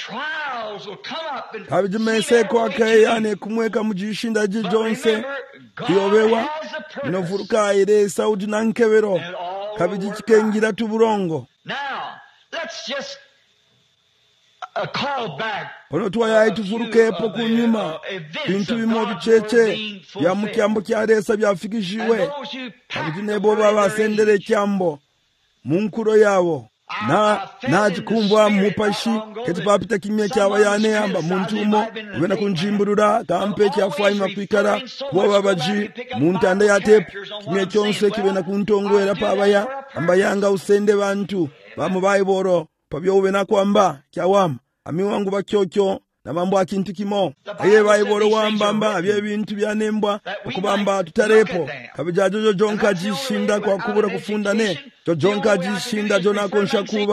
Speaker 1: kabijimese kwa kayane kumweka mujishinda jijonse kiyobewa inovuruka ire saudi nankebero kabijikengira tuburongo.
Speaker 2: Now let's just a call back
Speaker 1: ono tuwaye tuvuruke po kunyuma bintu bimo biceche ya mukyambo kyaresa byafikishiwe kabijinebo baba sendere kyambo munkuro yabo na najikumva mupashi keti papita kimye kyaba yane amba muntumo ubena kunjimburura kampe kyafaima kwikara kuwa babaji muntanda ya tep kimye kyonse kibena kuntongwera pabaya amba yanga usende bantu bamubaye boro pabyo ubena kwamba kyawama ami wangu bakyokyo na mambo akintu kimo aye bayiboro wambamba bye bintu byanembwa okubamba tutarepo kabijajojo jonka jishinda kwa kubura kufundane jo jonka jishinda jona konsha kuba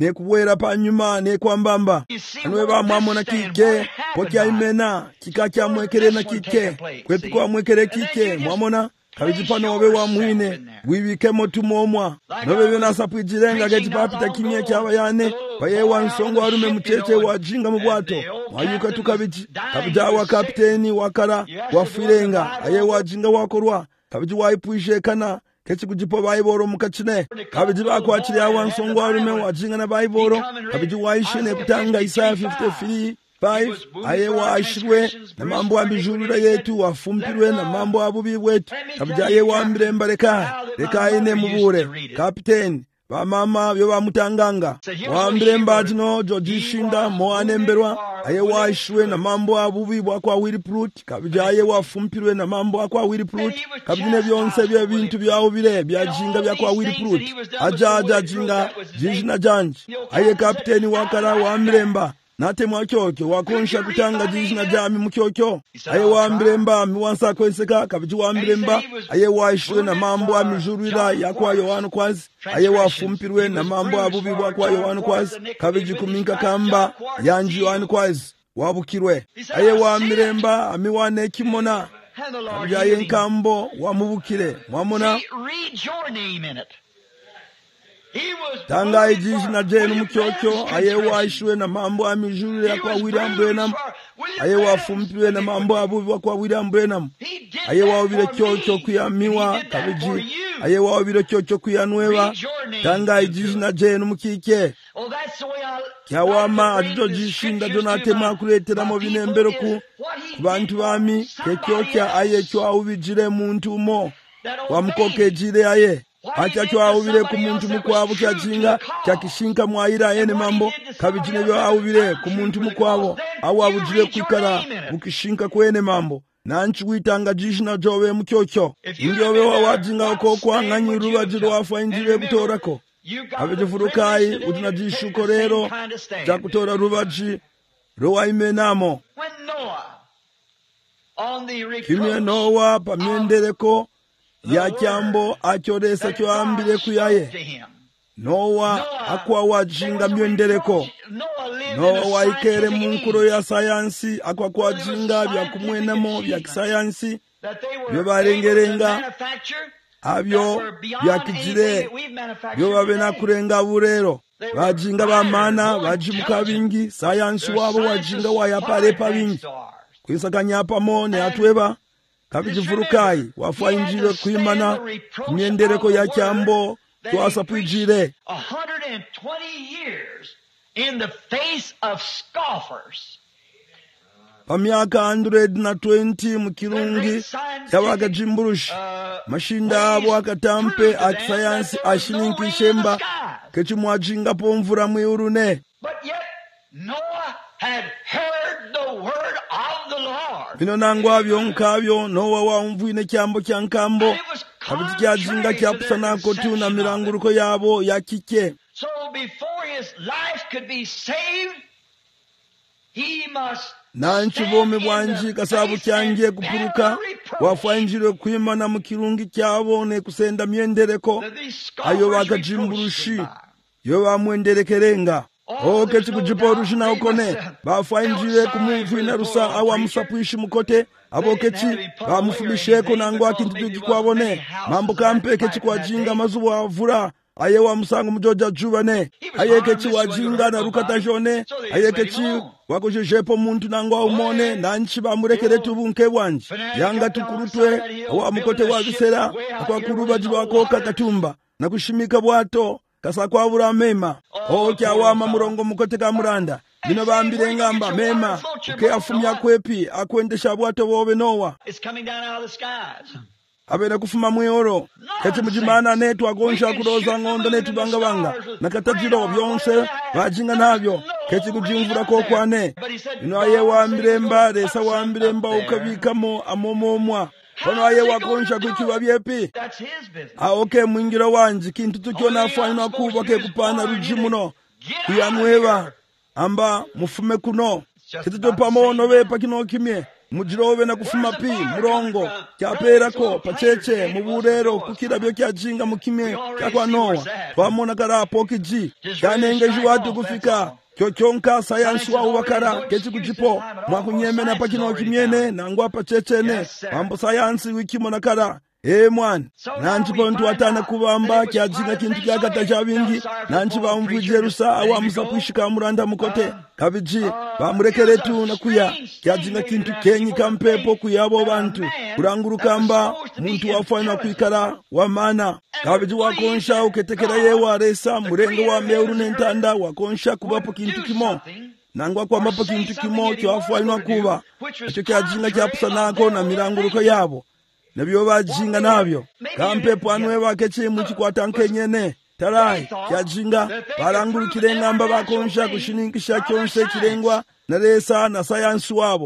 Speaker 1: nekubwera panyuma nekwambamba anwe bamwamona kike pokya imena kika kyamwekere na kike kwepi kwamwekere kike mwamona kabiji pano obe wa mwine wibikemo tumomwa nobe byona sapwijirenga geti papita kimye kyabayane paye wansongo warume mucheche wajinga mu bwato mwayuka tukabiji kabija wa kapiteni wakara wafirenga aye wajinga wakorwa kabiji waipwishe kana kechi kujipo baiboro mukachine kabiji bakwachiri wansongo warume wajinga na baiboro kabiji waishine kutanga Isaya fifty-three five aye waashirwe na mambo ambijurura yetu wafumpirwe na mambo abubi wetu kabija aye wambiremba leka leka ine mubure kapiteni bamama byo bamutanganga wambiremba tino jojishinda moanemberwa aye waashirwe na mambo abubi bwakwa Wilprut kabija aye wafumpirwe na mambo akwa Wilprut kabine byonse bye bintu byawo bire byajinga byakwa Wilprut aja aja jinga jishina janji aye kapiteni wakara wambiremba nate mwakyokyo wakonsha kutanga jishina jami mukyokyo aye wambiremba miwansa kweseka kabiji wambiremba aye waishwe na mambo amijurira yakwa Yohana kwazi aye wafumpirwe na mambo abubi bwakwa Yohana kwazi kabiji kuminka kamba yanji Yohana kwazi wabukirwe aye wambiremba amiwane kimona kabiji aye nkambo wamubukire mwamona tanga ijiji na jenu mkyokyo aye waishwe na mambo amijuru ya kwa William Branham aye wafumpirwe na mambo abubi wa kwa William Branham aye wawile kyokyo kuyamiwa kabiji aye wawile kyokyo kuyanwewa tanga ijiji na jenu mkike kyawama adito jishinda donatema kuletera mu binembero ku bantu bami kekyokya aye kyo awubijire muntu mo wamukokejire aye acha kyo awubire ku muntu mukwabo kyajinga kyakishinka mwaira ene mambo kabijine byo awubire ku muntu mukwabo awabujire kwikara mukishinka kwene mambo nanchi witanga jishina jowe mukyokyo indyobe wawajinga okokwa nganyuruba jiro wafa injire kutorako abejefurukai utunajishuko rero jakutora rubaji rowa imenamo kimye Nowa pamyendereko ya kyambo achodesa kyo ambire kuyaye Nowa akwa wajinga myendereko Nowa ikere munkuro ya sayansi akwa kwa jinga bya kumwenamo bya kisayansi byo barengerenga abyo bya kijire byo babena kurenga burero bajinga bamana bajimuka bingi sayansi wabo wajinga wayapale pa bingi kwisakanya pamo ne atweba kabijifurukai wafa injire kuimana myendereko ya kyambo twasapwijire
Speaker 2: one hundred twenty years in the face of scoffers.
Speaker 1: Pamyaka one hundred twenty mukirungi cyabagajimburushi mashinda abo akatampe akisayansi ashininki shemba kechimwajinga pomvura mwirune.
Speaker 2: But yet Noah had heard the word of the Lord.
Speaker 1: Bino nangwa byonkabyo Nowa waumvine kyambo kyankambo kabiti kyajinga kyapusana kotu na miranguruko yabo yakike.
Speaker 2: So before his life could be saved, he must
Speaker 1: nanchi bome bwanji kasabu kyangiye kupuruka wafanjire kwimana mu kirungi kyabo ne kusenda myendereko ayo bakajimburushi yo bamwenderekerenga oke chikujiporushi na ukone bafanjire kumuvina rusa awa musapwishi mukote abokechi bamufubisheko nangwa kintu kikwabone mambo kampeke chikwajinga mazuwa avura aye wa musango mujoja jubane aye kechi wajinga na rukata jone aye kechi wakojejepo muntu nangwa umone nanchi bamurekere tubunke bwanje yanga tukurutwe wa mukote wa bisera kwa kuruba jibako kakatumba na kushimika bwato kasa kwa bura mema o kya wa mamurongo mukote ka muranda bino bambire ngamba mema ke afumya kwepi akwendesha bwato bobe Nowa abera kufuma mwero kati mujimana netu agonsha kuroza ngondo netu banga banga nakatajiro byonse bajinga nabyo kati kujimvura ko kwane ino aye wambiremba resa wambiremba ukabikamo amomomwa kono aye wakonsha kukiba byepi aoke mwingiro wanje kintu tukyona afanywa kuba ke kupana rujimuno kuyanweba amba mufume kuno kititopamono vepa kino kimye mujirove na kufuma pi murongo kyaperako pacheche muburero kukira byo kyajinga mukimye kyakwa Nowa twamona karapo kiji kyanengeji watu kufika kyokyonka sayansi wa ubakara kechi kujipo mwakunyeme na pakino kimyene nangwa pachechene mambo sayansi wikimona kara e mwana nanchi pontu watana kubamba kyajinga kintu kyakata chavingi nanchi bamvuje rusa awamusa kushika muranda mukote kabiji bamurekeretu na kuya kyajinga kintu kenyi kampepo kuyabo bantu kurangurukamba muntu wafana kuikara wa mana kabiji wakonsha uketekera yewa resa murengo wa meuru nentanda wakonsha kubapo kintu kimo nangwa kwa mapo kintu kimo kyafana kuba echo kyajinga kyapusa nako na miranguruko yabo nabyo bajinga nabyo kampepo anwe bakeche muchikwata nkenyene tarai kyajinga barangurukire ngamba bakonsha kushininkisha kyonse kirengwa na resa na sayansi wabo.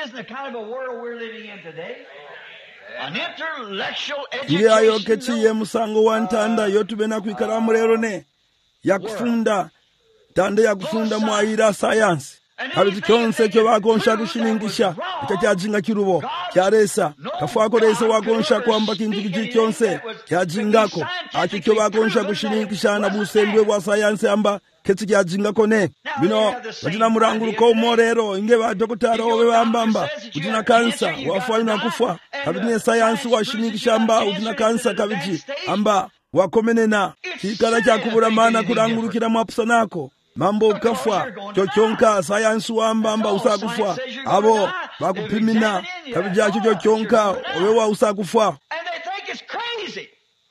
Speaker 1: Iye ayo kechi ye musango wa ntanda yotube na kuikaramu rero ne yakufunda tanda yakufunda mwaira sayansi kabiti kyonse kyo bakonsha kushiningisha kyajinga kirubo kyaresa kafako resa wakonsha kwamba kintu kiji kyonse kyajingako acho kyo bakonsha kushiningisha na busendwe bwa sayansi amba keti kyajinga kone bino batina muranguruko morero inge ba dokotara obe bambamba utina kansa wafanya kufa kabiti sayansi washiningisha amba utina kansa kabiti amba wakomenena kikala kyakubura mana kurangurukira mwapusa nako mambo kafwa chochonka sayansi wambamba usakufa abo bakupimina kabija cho chochonka owewa usakufa.
Speaker 2: And they think it's crazy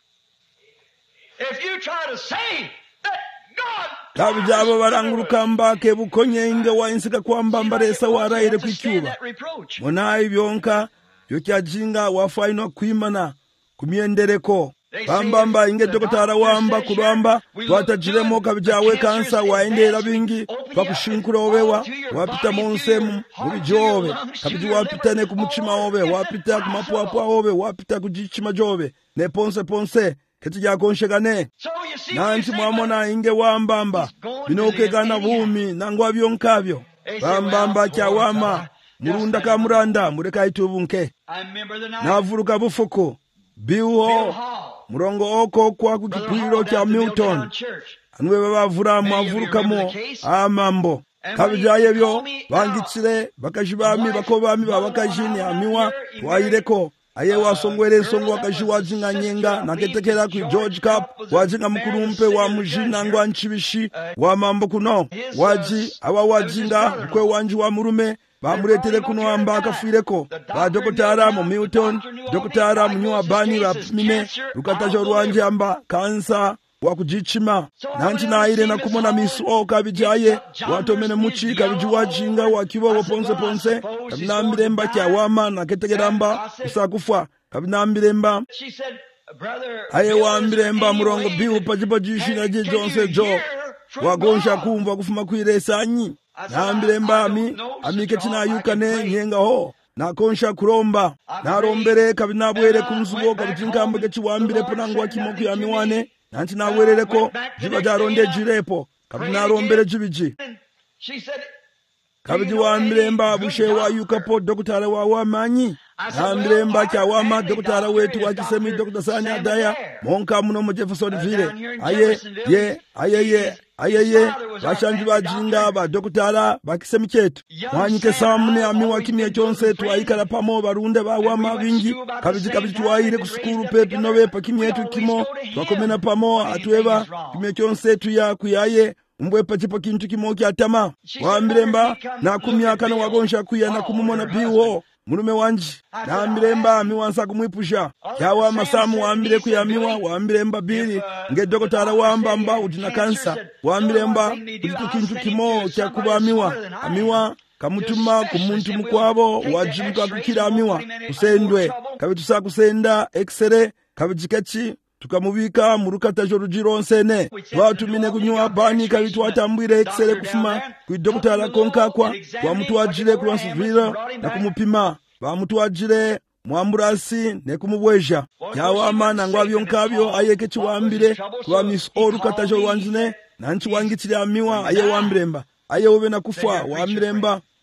Speaker 2: if you try to say that God
Speaker 1: kabija abo baranguruka mbake bukonye inge wainsika kwamba mbaresa waraire kwicyuba mona ibyonka byo kyajinga wafaino kwimana kumyendereko bambamba inge dokotara wamba kuramba twatajiremo kabijawe kansa waendera bingi twakushinkura obewa wapita monse mubijobe kabiji wapita ne kumuchima obe wapita kumapwapwa obe wapita kujichima jobe ne ponse ponse keti yakonshegane nanti mwamona inge wambamba binokegana bumi nangwa byonkabyo bambamba kyawama murunda ka muranda mureka itubunke navuruka bufuko biwo murongo oko kwa kukipiro cha Milton anwe babavura mwavurukamo amambo kabijaye byo bangitsire bakajibami bakobami babakajini amiwa twayireko aye wasongwere songo wakajiwa jinga nyenga naketekera ku George Cup wajinga mukurumpe wa mujina ngwa nchibishi wa mambo kuno waji awa wajinga kwe wanji wa murume bamuretere kuno amba akafireko ba dokotara mu Milton dokotara mu New Albany bapimine rukatajo rwanje amba kansa wakujichima nanchi naire na kumona misu o kabijaye watomene muchi kabijuwa jinga wakiwa waponse ponse kabinambiremba kya wama na ketegeramba usakufa kabinambiremba aye wambiremba murongo biu pajipajishi na je jonse jo wagonsha kumva kufuma kwiresa anyi nambiremba ami amike tinayukane nyenga ho nakonsha kuromba narombere kabinabwere kumzugo kabijinkambe kechiwambire ponangwa kimoku ya miwane nanti nawerereko jiba jaronde jirepo kabinarombere jibiji kabiji wambiremba bushewa yukapo dokutara wa wamanyi nambiremba kya wama dokutara wetu wakisemi dokta Sani Adaya monka muno mu Jefferson vile aye ye aye ye aye ye bashanji bajinga ba dokutara bakisemi chetu mwanyike samune amiwa kimye kyonse twayikala pamo barunde ba wama bingi kabiji kabiji twayire kusukuru pepi nobe pakimye tu kimo twakomena pamo atweba kimye kyonse tuya kuyaye umbwe pachipo kintu kimo kyatama wambiremba na kumyaka na wagonsha kuya na kumumona biwo murume wanji na miremba miwansa kumwipusha yawa masamu wambire kuyamiwa wambiremba bili nge dokotara wamba mba udina kansa wambiremba uditu kintu kimo kya kubamiwa amiwa kamutuma kumuntu mukwabo wajibuka kukira amiwa kusendwe kabitusa kusenda x-ray kabijikechi tukamubika murukatajo rujironsene twatumine kunywa bani kabitu watambwire x-ray kufuma ku dokotara konkakwa kwa mtu wajire kuwansuvira na kumupima ba mtu wajire mwamburasi ne kumubweja yawama nangwa byonkabyo ayeke chiwambire kwa miss orukatajo wanjine nanchi wangitire amiwa aye wambiremba aye ube na kufa wamiremba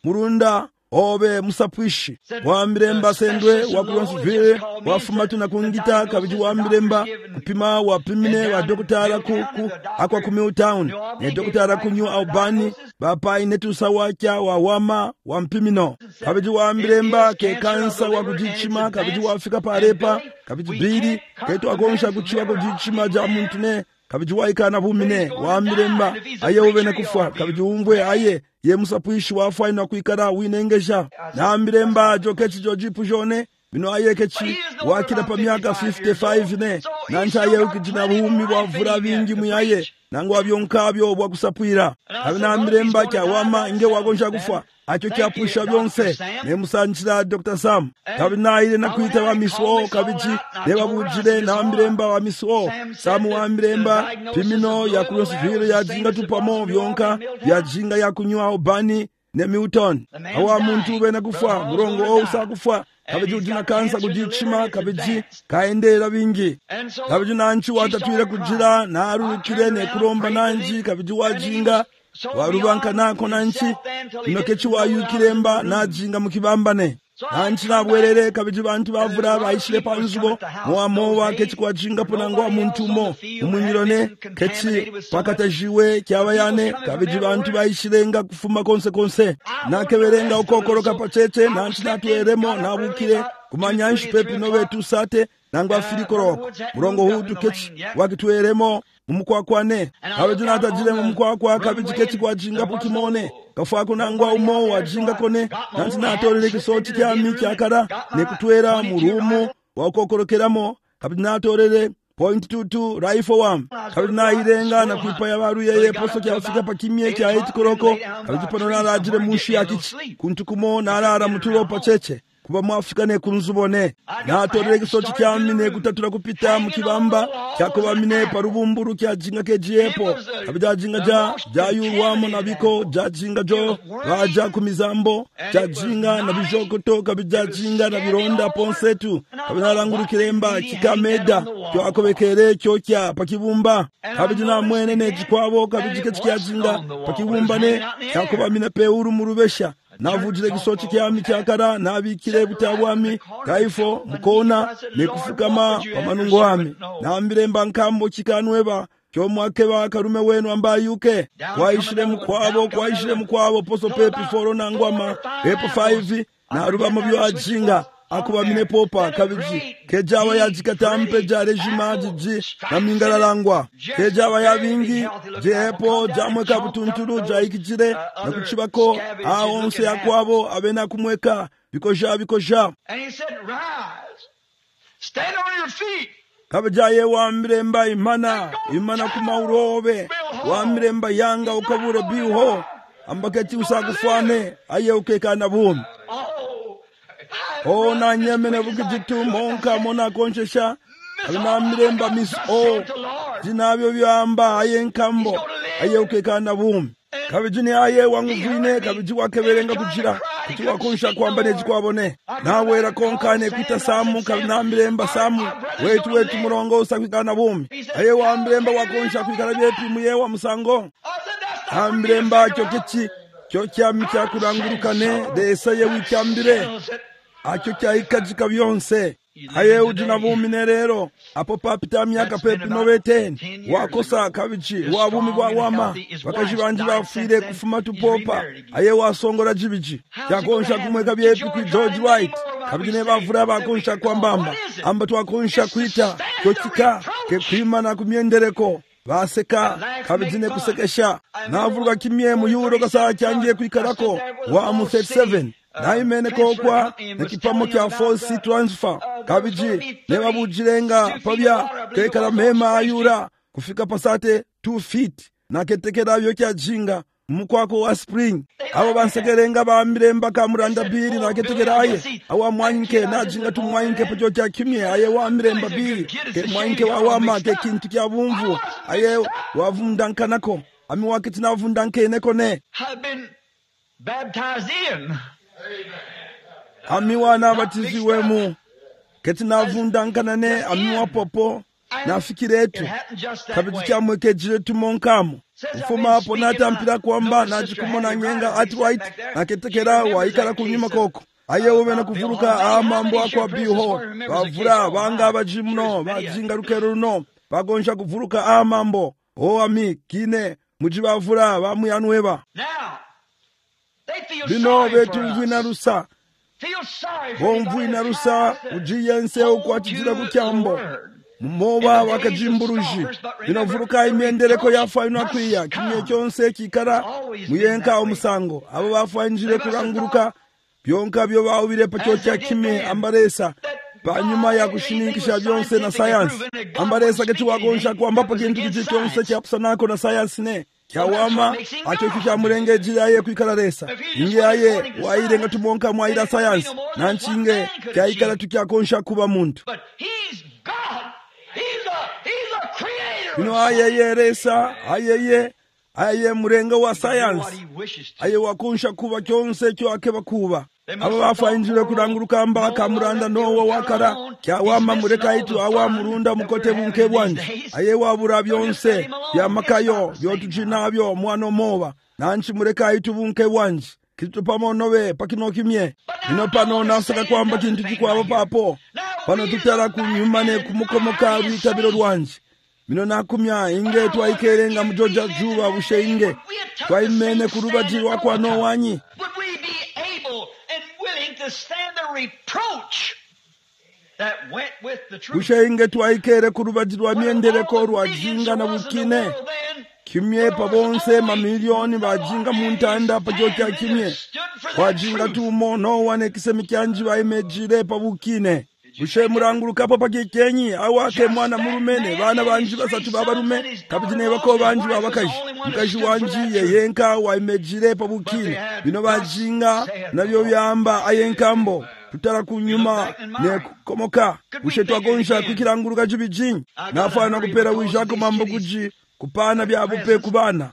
Speaker 1: murunda obe musapwishi wambiremba sendwe wa Kulonsville wafumatu na kungita kabiji wambiremba kupima wapimine wa dokutara kuku akwa ku Milltown ne dokutara ku New Albany bapa inetu sawacha wa wama wa mpimino kabiji wambiremba ke kansa wa kujichima kabiji wafika parepa kabiji biri ketu akonsha kuchiwa kujichima ja muntu ne kabiji waikana bumine wambiremba aye ube ne kufa kabiji umbwe aye ye musapwishi wafa ina kuikara winengesha na ambiremba jokechi jojipu jone bino aye kechi wakira pa miaka fifty-five ne nancha aye ukijina buhumi wavura bingi muyaye nango abyonka bwa kusapwira abina ambiremba kya wama inge wagonja kufa acho kyapusha byonse ne musanchira Doctor Sam kabina ile na kuita wa miswo kabiji leba bujire na ambiremba wa miswo Samu wa ambiremba pimino ya Kulonsville ya jinga tupamo byonka ya jinga ya kunywa Albany ne Milltown awa muntu bena kufa murongo o usa kufa kabiji ujina kansa kujichima kabiji kaendera bingi kabiji nanchi watatwire kujira na arukire ne kuromba nanji kabiji wajinga warubanka nako nanchi inokechi wayukiremba najinga mukibambane nanchi nabwerere kabiji bantu bavura bayishire panzubo muamowa kechi kwajinga ponangwa muntu mo umunyirone kechi pakatajiwe kyabayane kabiji bantu bayishirenga kufuma konse konse nakeberenga ukokoroka pachete nanchi natweremo nabukire kumanyanshi pepi nowe tusate nangwa filikoroko murongo hudu kechi wakitweremo mumukwakwane kabiji natajire mumukwakwa kabiji kechi kwajinga pukimone kafuako nangwa umo wajinga kone nanti natorele kisoti kya miki akara nekutwera murumu wakokorokeramo kabiji natorele point two two rifle wam kabiji nairenga na kuipa ya baru yeye poso kya afika pakimie kya eti koroko kabiji panona rajire mushi akichi kuntukumo narara muturo pacheche kuba mwafika ne kunzubone natorele kisoti kya mine kutatura kupita mukibamba kyakoba mine parubumburu kya jinga kejiepo kabija jinga ja jayuwamo nabiko ja jinga jo raja kumizambo ja jinga na bijokoto kabija jinga na bironda ponsetu kabina languru kiremba kikameda kyo akobekere kyo kya pakibumba kabija na mwene ne jikwabo kabijike kya jinga pakibumba ne kyakoba mine peuru murubesha navujire kisoti kyami kyakara nabikire butabwami kaifo mukona nekufukama pamanungo wami nambiremba nkambo kikanweba kyomwakeba karume wenu ambayuke kwaishire mukwabo kwaishire mukwabo poso pepi foro nangwama epo five na rubamo byo ajinga akuba mine popa kabiji kejawa ya jikatampe ja rejima jiji na mingala langwa kejawa ya vingi jepo jamweka butunturu ja ikijire na kuchibako aonse ya kwabo abena kumweka bikoja bikoja
Speaker 2: And he said, rise, stand on your feet.
Speaker 1: kabija ye wambiremba imana imana kumaurobe wambiremba yanga ukaburo biho ambaketi usakufane aye ukekana bumi o na nyemene bukijitu monka mona konchesha abina miremba miss o jinabyo byamba aye nkambo aye ukekana bumi kabijini aye wanguvine kabiji wakeberenga kujira kuti wakonsha kwamba nejikwabone nawera konkane kuita Samu kabina miremba Samu wetu wetu murongo usakwikana bumi aye wambiremba wakonsha kwikana byepi muyewa musango ambiremba chokichi chokia mita kurangurukane desa ye wikyambire acho kyaikajika byonse aye ujina bumine rero apo papita myaka pepi noveten wakosa kabichi wabumi bwa wama bakajibanji bafire kufuma tupopa aye wasongora jibiji yakonsha kumweka byepi ku George White kabijine bavura bakonsha kwambamba amba twakonsha kwita kokika ke kwimana kumyendereko baseka kabijine kusekesha navuga kimye mu yuro kasa cyangiye kwikarako wa mu thirty-seven naimene kokwa nekipamo kya force transfer kabiji nebabujirenga pabya kekala mema ayura kufika pasate two feet na ketekera byo kya jinga mukwako wa spring abo bansegerenga bamiremba kamuranda biri na ketekera aye awa mwanyike na jinga tumwanyike pjo kya kimye aye wa miremba biri ke mwanyike wa wama ke kintu kya bumvu aye wavundankanako ami wakiti na vundanke neko ne
Speaker 2: have been baptized in.
Speaker 1: Amiwa na batizi wemu keti na vundankanane amiwa popo na fikiretu kabiji kya mweke jiretu monkamu ufuma apo natampira kwamba nachikumona nyenga ati waiti naketekera waikala kunyuma koko ayewo bena kuvuluka amambo akwa biho bavura banga bajimuno bajinga rukero runo bagonja kuvuluka amambo o ami kine mujibavura bamuyanweba bino betumvina rusa bomvina rusa ujiyense ukwatijira kutyambo mumoba wakajimburuji binovuruka imyendereko yafa inakwiya kimye cyonse kikara muyenka omusango abo bafanjire kuranguruka byonka byo bawire pacyo cya kimwe ambaresa banyuma ya kushinikisha byonse na science ambaresa ketu wagonsha kwamba pa kintu kichi cyonse cyapsanako na science ne kyawama acho kya murenge jiraye kwikararesa ingiaye wairenga tumonka mwaira science nanchinge kyayikala tukyakonsha kuba muntu bino ayeye resa ayeye aye murenga wa science aye wakonsha kuba kyonse cyo akeba kuba abo bafanjire kuranguruka mba kamuranda nowo wakara kyawama mureka itu awa murunda mukote bunke bwanje aye wabura byonse byamakayo byotujinabyo mwana moba nanchi mureka itu bunke bwanje kitupamo nobe pakino kimye ino pano nasaka kwamba kintu kikwabo papo pano tutara kunyumane kumukomoka bitabiro rwanje mino nakumya inge twaikerenga mujoja juba bushe inge twaimene kuruba jirwa kwa no wanyi bushe inge twaikere kuruba jirwa miendereko rwajinga na bukine kimye pabonse mamilioni bajinga muntanda pajocha kimye wajinga tumo no wane kisemi kyanji baimejire pabukine bushe muranguruka papa kikenyi awake mwana murumene bana banji basatu babarume kabijine bako banji babakaji mukaji wanji yeyenka waimejire pabukine bino bajinga nabyo byamba ayenkambo tutara kunyuma ne komoka bushe twagonsha kukiranguruka jibijinyi nafana kupera wijako mambo kuji kupana byabupe kubana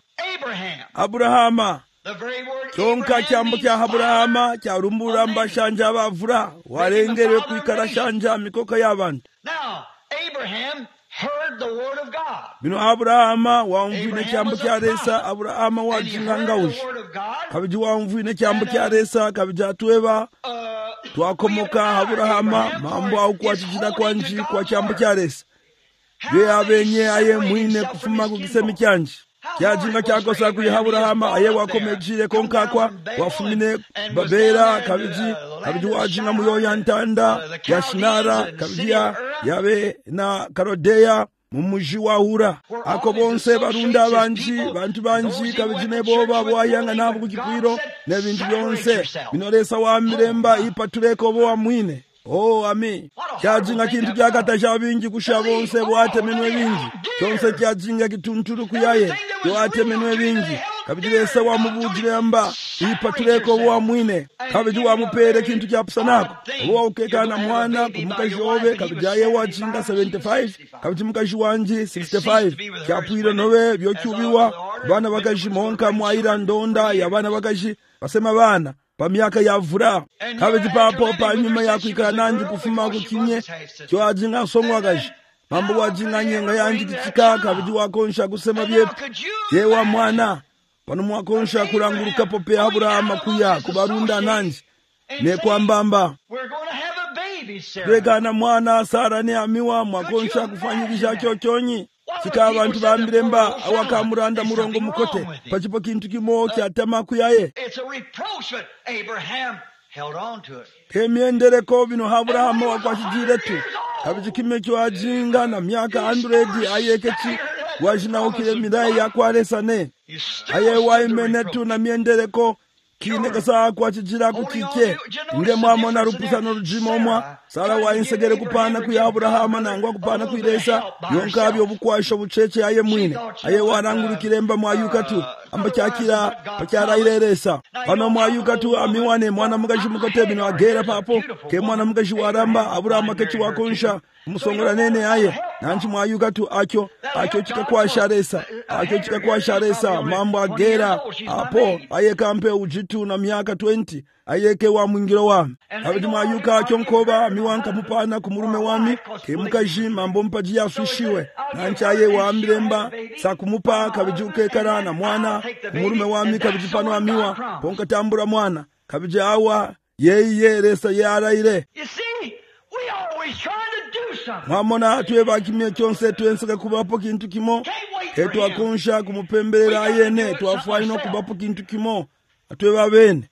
Speaker 1: Abrahama kyonka kyambo kya Abrahama kyarumbura mbashanja bavura warengere kwikara shanja mikoko y'abantu.
Speaker 2: Now Abraham heard the word of God.
Speaker 1: Bino Abrahama wamvine kyambo kya resa Abrahama wajingangawushi kabiji wamvine kyambo kya resa kabiji atweba twakomoka Abrahama mambo au kwachijira kwanji kwa kyambo kya resa ye abenye aye mwine kufuma kukisemi kyanji kyajinga kyakosa kuyi Abrahama aye wakomejire konkakwa wafumine babera kabiji kabiji wajinga muyoya ntanda ya Shinara kabiji yabe na Karodeya mumuji wa Hura ako bonse barunda banji bantu banji kabiji neboba bwayanga nabo kukipiro nebintu byonse binoresa wa miremba ipatureko bo mwine. Oh ami kyajinga kintu kyakatasha bingi kusha bonse bwatemenwe bingi kyonse kyajinga kitunturu kuyaye bwatemenwe bingi kabijiresa wa mubujire mba ipatureko wa mwine kabiji wa mupere kintu kyapusanako wa ukekana mwana kumukajobe kabijaye wajinga seventy-five kabiji mukaji wanji sixty-five kyapwira nowe byokyubiwa bana bakajimonka mwaira ndonda ya bana bakaji basema bana pa miaka ya vura kabiji papo pa nyuma ya kuikara nanji kufuma kukinye kyo ajinga songwa gaji mambo wajinga nyenga yanji kichika kabiji wakonsha kusema byetu yewa mwana pano mwakonsha kuranguruka pope Abrahama kuya kubarunda nanji ne kwambamba rekana mwana Sara ne amiwa mwakonsha kufanyikisha chochonyi chika abantu bambiremba awakamuranda murongo mukote pachipo kintu kimo kyatama kuyaye.
Speaker 2: It's a reproach, but Abraham held on to it.
Speaker 1: Kemyendereko bino Abrahama wakwashijire tu kabiji kime kyo ajinga na miaka hundred ayekechi wajina ukile mirai ya kwaresane aye waimene tu na myendereko kine kasa kwachijira kukike nge mwamona rupusano rujimo mwa Sara wainsegere kupana kuya Abrahama nangwa kupana kuiresa yonkabyo bukwasho bucece aye mwine aye warangurikiremba mwayuka tu amba cyakira pacyara ireresa pano mwayuka tu amiwane mwana mugaji mukote bino agera papo ke mwana mugaji waramba Abrahama kechi wakonsha musongora nene aye nanchi mwayuka tu akyo akyo chikakwasha resa akyo chikakwasha resa mambo agera apo aye kampe ujitu na miaka twenty ayeke wa mwingiro wami kabiji mwayuka chonkoba miwanka mupana kumulume wami kemukaji mambo mpaji yaswishiwe nanchi aye waambilemba sakumupa kabiji ukekara na mwana kumulume wami kabiji pano amiwa ponka tambura mwana kabiji awa yeye resa ye araire mwamona tuwe bakimye chonse tuenseka kubapo kintu kimo ketu akunsha kumupembelera ayene tuwafuwa ino kubapo kintu kimo atuwe babene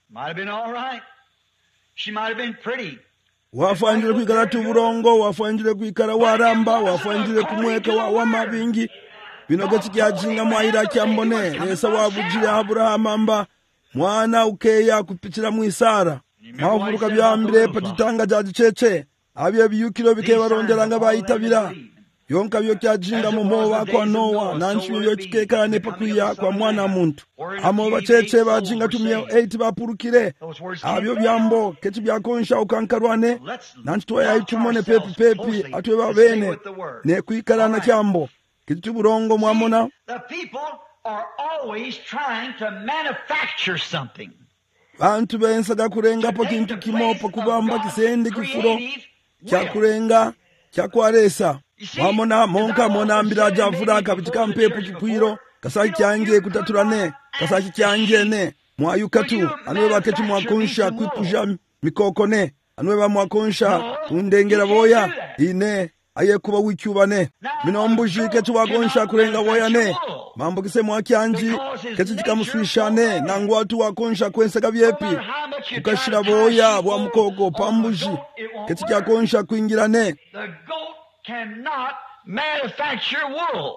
Speaker 1: wafanjile kuikala tuburongo wafanjile kuikala waramba wafanjile kumweka wa, wa mabingi binogetsi kyajinga mwaira kyambone lesa wabujile Abrahamu mba mwana ukeya kupitira mwisara mavuruka byambire patitanga jaji cheche abye biyukiro bikebaronderanga bayitabira yonka byo kyajinga mu mowa kwa Nowa nanchi byo kikekane pakuya kwa mwana muntu amo bacheche bajinga tumye eight bapurukire abyo byambo keti byakonsha ukankarwane nanchi toya itumone pepi pepi atwe babene ne kuikarana kyambo kiti burongo mwamona.
Speaker 2: The people are always trying to manufacture something.
Speaker 1: Bantu bensaga kurenga po kintu kimopo kubamba kisende kifuro kyakurenga kyakwaresa mwamona monka mona ambira javura kabitika mpepo kikwiro kasaki kyange kutaturane kasaki kyange ne mwayukatu anwe baketi mwakunsha kwipuja mikokone anwe ba mwakunsha kundengera boya ine aye kuba wicyubane minombuji ketu wakonsha kurenga boya ne mambo kise mwakyanji ketu kikamuswishane nangu watu wakonsha kwenseka byepi ukashira boya bwa mukoko pambuji ketu kyakonsha kuingirane.
Speaker 2: Cannot manufacture wool.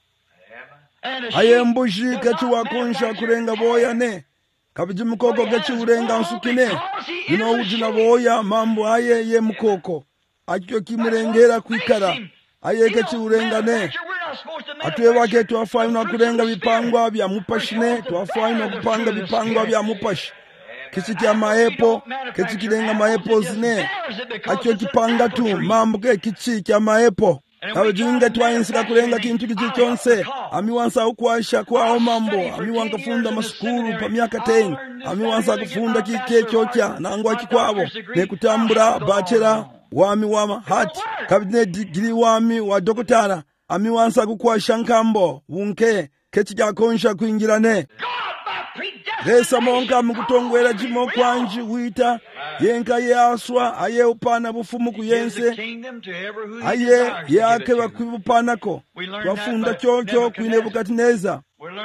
Speaker 1: Aye mbuji ketu wakonsha kurenga boya ne kabiji mukoko ketu urenga nsukine ino ujina boya mambo aye ye mukoko akyo kimurengera kwikara aye ketu urenga ne atwe wake tuwafayina kurenga bipangwa bya mupashine tuwafayina kupanga bipangwa bya mupashi kisi kya maepo kisi kirenga maepo zine akyo kipanga tu mambo ke kichi kya maepo abajinga twayinsika kurenga kintu kichi kyonse amiwansa ukwasha kwao mambo amiwanka funda masukuru pa myaka ten amiwansa kufunda kike chocha nangwa kikwabo ne kutambura bachera wami wa hati kabine digiri wami wa dokotara amiwansa kukwasha nkambo wunke kechi kya konsha kuingirane lesa monka mukutongwera jimo kwanji wita yenka yaswa aye upana bufumu kuyense aye yake bakwibupanako twafunda kyokyo kwine Bukatineza.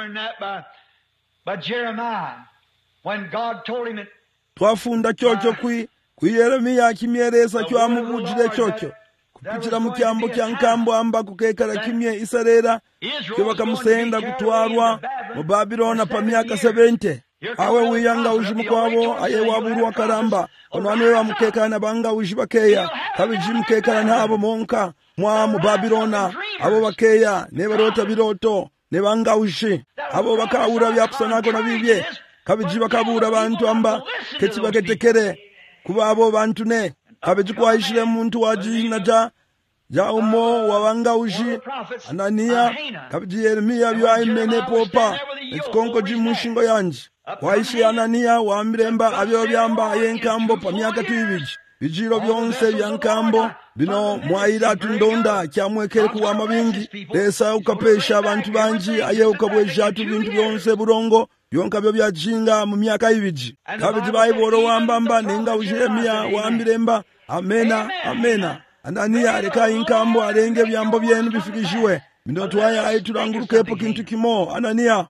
Speaker 1: Twafunda kyokyo kwi Yeremiya kimyeresa kyo amubujire kyokyo kupitira mu kyambo kya nkambo amba kukekara kimye isarera kyo bakamusenda kutwarwa mu Babilona pa myaka seventy awe wiyanga ujimu kwabo aye waburu wakaramba onwane wa mukekana banga ujibakeya kabiji mukekana nabo monka mwa mu Babilona abo bakeya ne barota biroto ne banga uji abo bakawura byapsanako na bibye kabiji bakabura bantu amba kechi baketekere kuba abo bantu ne kabiji kwayishire muntu wajina ja ja umo wawanga uji Anania kabiji Yeremiya byaimene popa ekikonko jimushingo yanji waishi Anania wamiremba abyo byamba yenkambo pa myaka twibiji bijiro byonse byankambo bino mwaira tundonda kyamwekere kuwa mabingi lesa ukapesha abantu banji aye ukabweja tu bintu byonse burongo yonka byo byajinga mu myaka ibiji kabiji bayiboro wambamba ninga Yeremiya wamiremba amena amena Anania aleka inkambo alenge byambo byenu bifikishiwe bino twaya aiturangurukepo kintu kimo Anania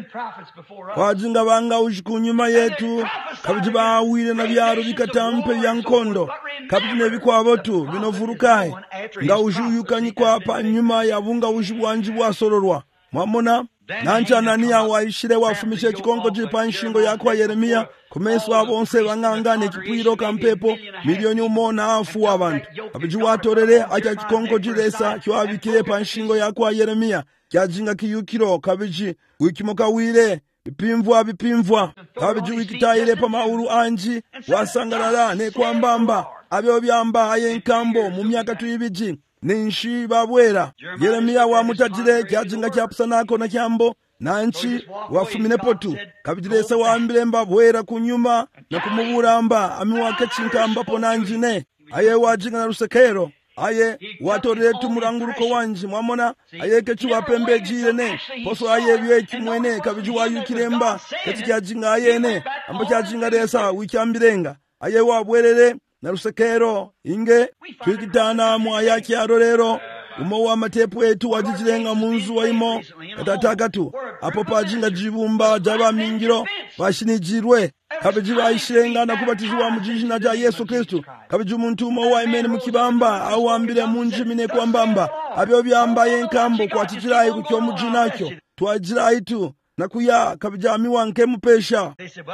Speaker 1: wajinga banga ushikunyuma yetu kabiji bawire na byaro bikatampe byankondo kabiji nebikwabo tu bino vurukai nga ujuyukanyi kwapa nyuma ya bunga ujibwanji bwasororwa mwamona nanchi Anania waishire wafumishe chikongo jipa nshingo yakwa Yeremiya kumeswa bonse bangangane kipwiro kampepo milioni umona afu wabantu kabiji watorere acha chikongo jiresa kyabikire pa nshingo yakwa Yeremiya kyajinga kiyukiro kabiji wikimoka wire bipimvwa bipimvwa kabiji wikitayire pa mauru anji wasangarara ne kwambamba abyo byamba ayenkambo mu myaka tuyibiji ninshi babwera Yeremiya wa mutajire kyajinga kyapsanako na kyambo nanchi wafuminepo tu kabijilesa waambile mba bwera kunyuma na kumubulamba ami wake chinkambapo nanjine aye wajinga na lusekero aye watoretu mulanguruko wanji mwamona aye kechi wapembejile ne poso aye byechi mwene kabiji wayukiremba kechi kyajinga ayene amba kyajinga lesa wikyambirenga aye wabwerere na lusekero inge twikitana mwaya kyaro lero umo wa matepu etu wajijirenga munzu waimo katatagatu apo pajinga jibumba jaba mingiro bashinijirwe kabiji bayishenga na kubatizwa mu jina rya Yesu Kristo kabiji umuntu umo wa imene mukibamba au ambire munji mine kwambamba abyo byambaye nkambo kwa tijirayi kutyo mujina cyo twajirayi tu na kuya kabiji ami wanke mupesha.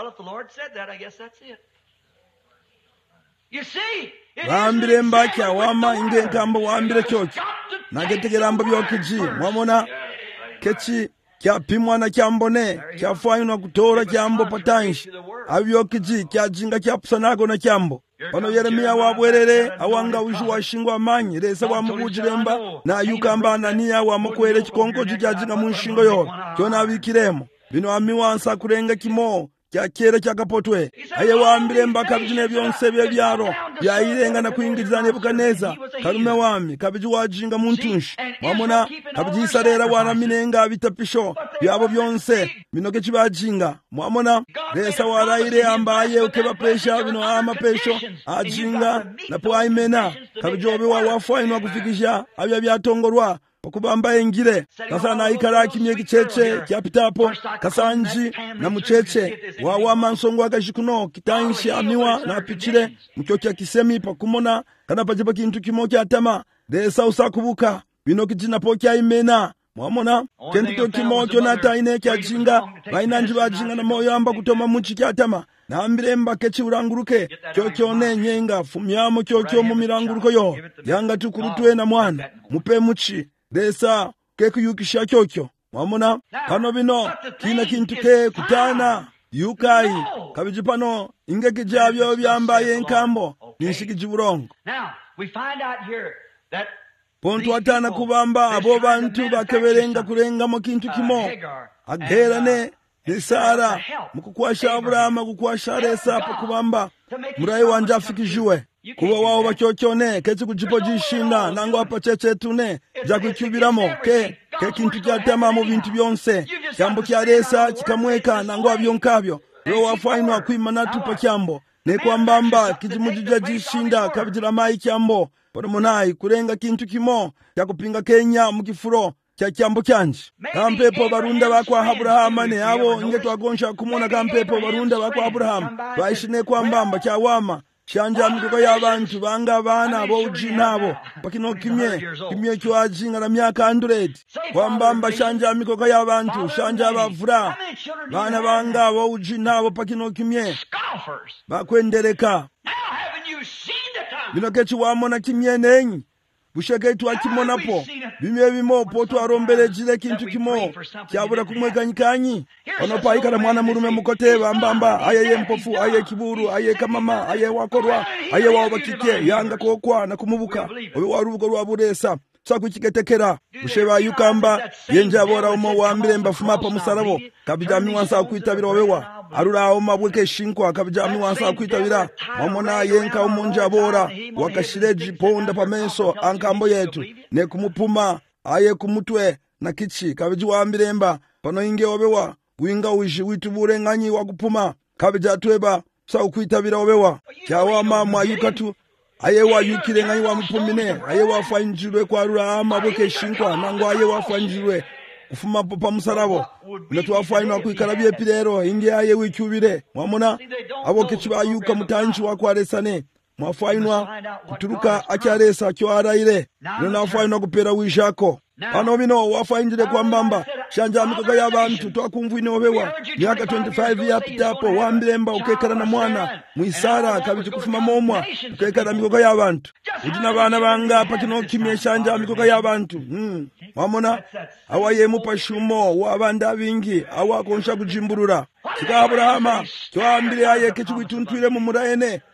Speaker 1: Wambire mbaki awama inge nkambo wambire chochi nagetegeramba byokiji mwamona kechi kyapimwa na kyambone kyafanywa kutora kyambo patanshi abyokiji kyajinga kyapusanago na kyambo pano Yeremia wabwerere awanga wishu washingwa manyi lesa wamubujiremba na yukamba Anania wamukwere chikonko kyajinga munshingo yo kyona abikiremo bino amiwansa kurenga kimo kyakere kyakapotwe aye wambire mbaka bijine byonse bye byaro byayirenga na kuingizana Nebukadneza karume wami kabiji wajinga muntunshi mwamona kabiji sarera wana minenga bitapisho byabo byonse binoke kibajinga mwamona lesa waraire ambaye ukeba pesha bino ama pesho ajinga na poaimena kabiji obe wa wafainwa kufikisha abya byatongorwa okubamba engire kasana ikara kimye kicheche kyapitapo kasanji na mucheche wawa mansongo akashikuno kitanshi amiwa na pichire mukyocha kisemi pakumona kana pajipa kintu kimo kyatama lesa usakubuka bino kijina po kyaimena mwamona kentu kimo kyonata ine kyajinga bainanji bajinga na moyo amba kutoma muchi kyatama na ambiremba kechi uranguruke kyokyone nyenga fumyamo kyokyo mu miranguruko yo yanga tukurutwe na mwana mupe muchi lesa kekuyukisha kyokyo mwamona pano bino kina kintu ke kutana yukai kabiji pano inge kijabyo byambaye nkambo nishikiji burongo. Pontu atana kubamba abo bantu bakeberenga kurenga mu kintu kimo agerane ni Sara mukukwasha Abrahama kukwasha lesa pakubamba murayi wanja afikijwe kuba wao bakyokyone kechi kujipo jishinda nango apa cheche tune jakukyubiramo ke ke kintu kyatama mu bintu byonse kyambo kyalesa kikamweka nango abyonkabyo yo wafainwa kwimana tupa kyambo ne kwambamba kijimujija jishinda kabijira mai kyambo poromonai kurenga kintu kimo yakupinga Kenya mukifuro kya kyambo kyanji kampepo barunda bakwa Abrahama ne abo inge twagonsha kumona kampepo barunda bakwa Abrahama baishine kwambamba kyawama shanja mikoko y'abantu banga bana bo ujinabo pakino kimye kimye kyajinga na myaka one hundred kwambamba shanja mikoko y'abantu shanja bavura bana banga bo ujinabo pakino kimye bakwendereka bino kechi wamona kimye nenyi bushake twakimonapo bimye bimo po twarombere jile kintu kimo kyabura kumweganyikanyi onopa ikara mwana murume mukote bambamba ayeye mpofu aye kiburu aye kamama aye wakorwa aye wabakike yanga kokwa na kumubuka oyo warubuko rwaburesa sakuchiketekera busheba yukamba yenje abora umo wambire mbafuma musarabo kabijami wansa kwitabira obewa arura omabweke shinkwa kabijami wansa kwitabira momona yenka umunja abora wakashireji ponda pamenso ankambo yetu ne kumupuma aye kumutwe na kichi kabiji wambiremba pano inge obewa winga uji witubure nganyi wakupuma kabija tweba sa kwitabira obewa kyawa mama yukatu aye wa yukire nganyi wa mupumine aye wa fanjirwe kwa rura amabweke shinkwa nango aye wa fanjirwe kufuma papa musarabo natwafaina kwikarabye pirero inge aye wicyubire mwamona abo kichiba yuka mutanchi wakwaresane mwafainwa kuturuka akyaresa cyo araire nona fainwa kupera wishako pano bino wafainjire kwa mbamba shanja mikoka y'abantu twakumvine obewa myaka twenty-five yapitapo wambiremba ukekara na mwana mwisara kabiti kufuma momwa ukekara mikoka y'abantu udina bana banga pakino kimye shanja mikoka y'abantu hmm wamona awaye mupashumo wabanda bingi awakonsha kujimburura kika Abrahama twambire aye kichwituntwire mu murayene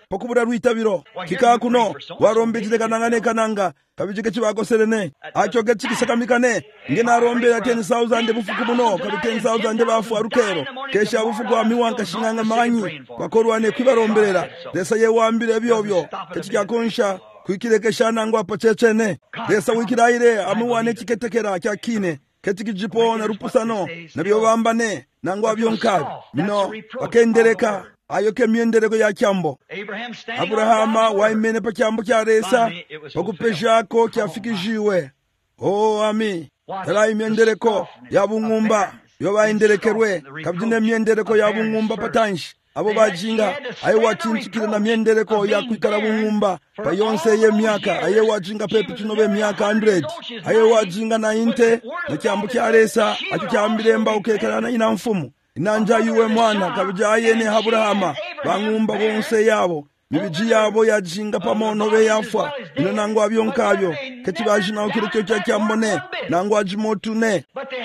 Speaker 1: pakubura lwitabiro kika kuno warombetire kanangane kananga kabijike chibakoserene acho gechikisakamikane ngena arombera ten thousand bufuku muno kabi ten thousand bafu arukero kesha bufuku amiwanka shinganga manyi bakorwane kwibaromberera desa yewambire byobyo kechikakonsha kwikirekeshana ngo apachechene desa wikiraire amiwane chiketekera kya kine ketikijipo na rupusano nabyo bambane nango abyonkabi mino bakendereka ayoke miendereko ya kyambo Abrahama waimene pa kyambo kya resa pakupeshako kyafikijiwe o ami tala imiendereko ya bungumba yo baenderekerwe kabdine miendereko ya bungumba patanshi abo bajinga aye wachinchikire na miendereko ya kwikala bungumba pa yonse ye myaka aye wajinga pepe tunobe myaka one hundred aye wajinga na inte na kyambo kya resa acho kyambiremba ukekala na ina mfumu inanja yuwe mwana kabija ayene Abrahama bangumba bonse yabo mibiji yabo yajinga pamono be yafa ino nango abyonkabyo ketibajina ukire cyo cyo kyambone nango ajimotune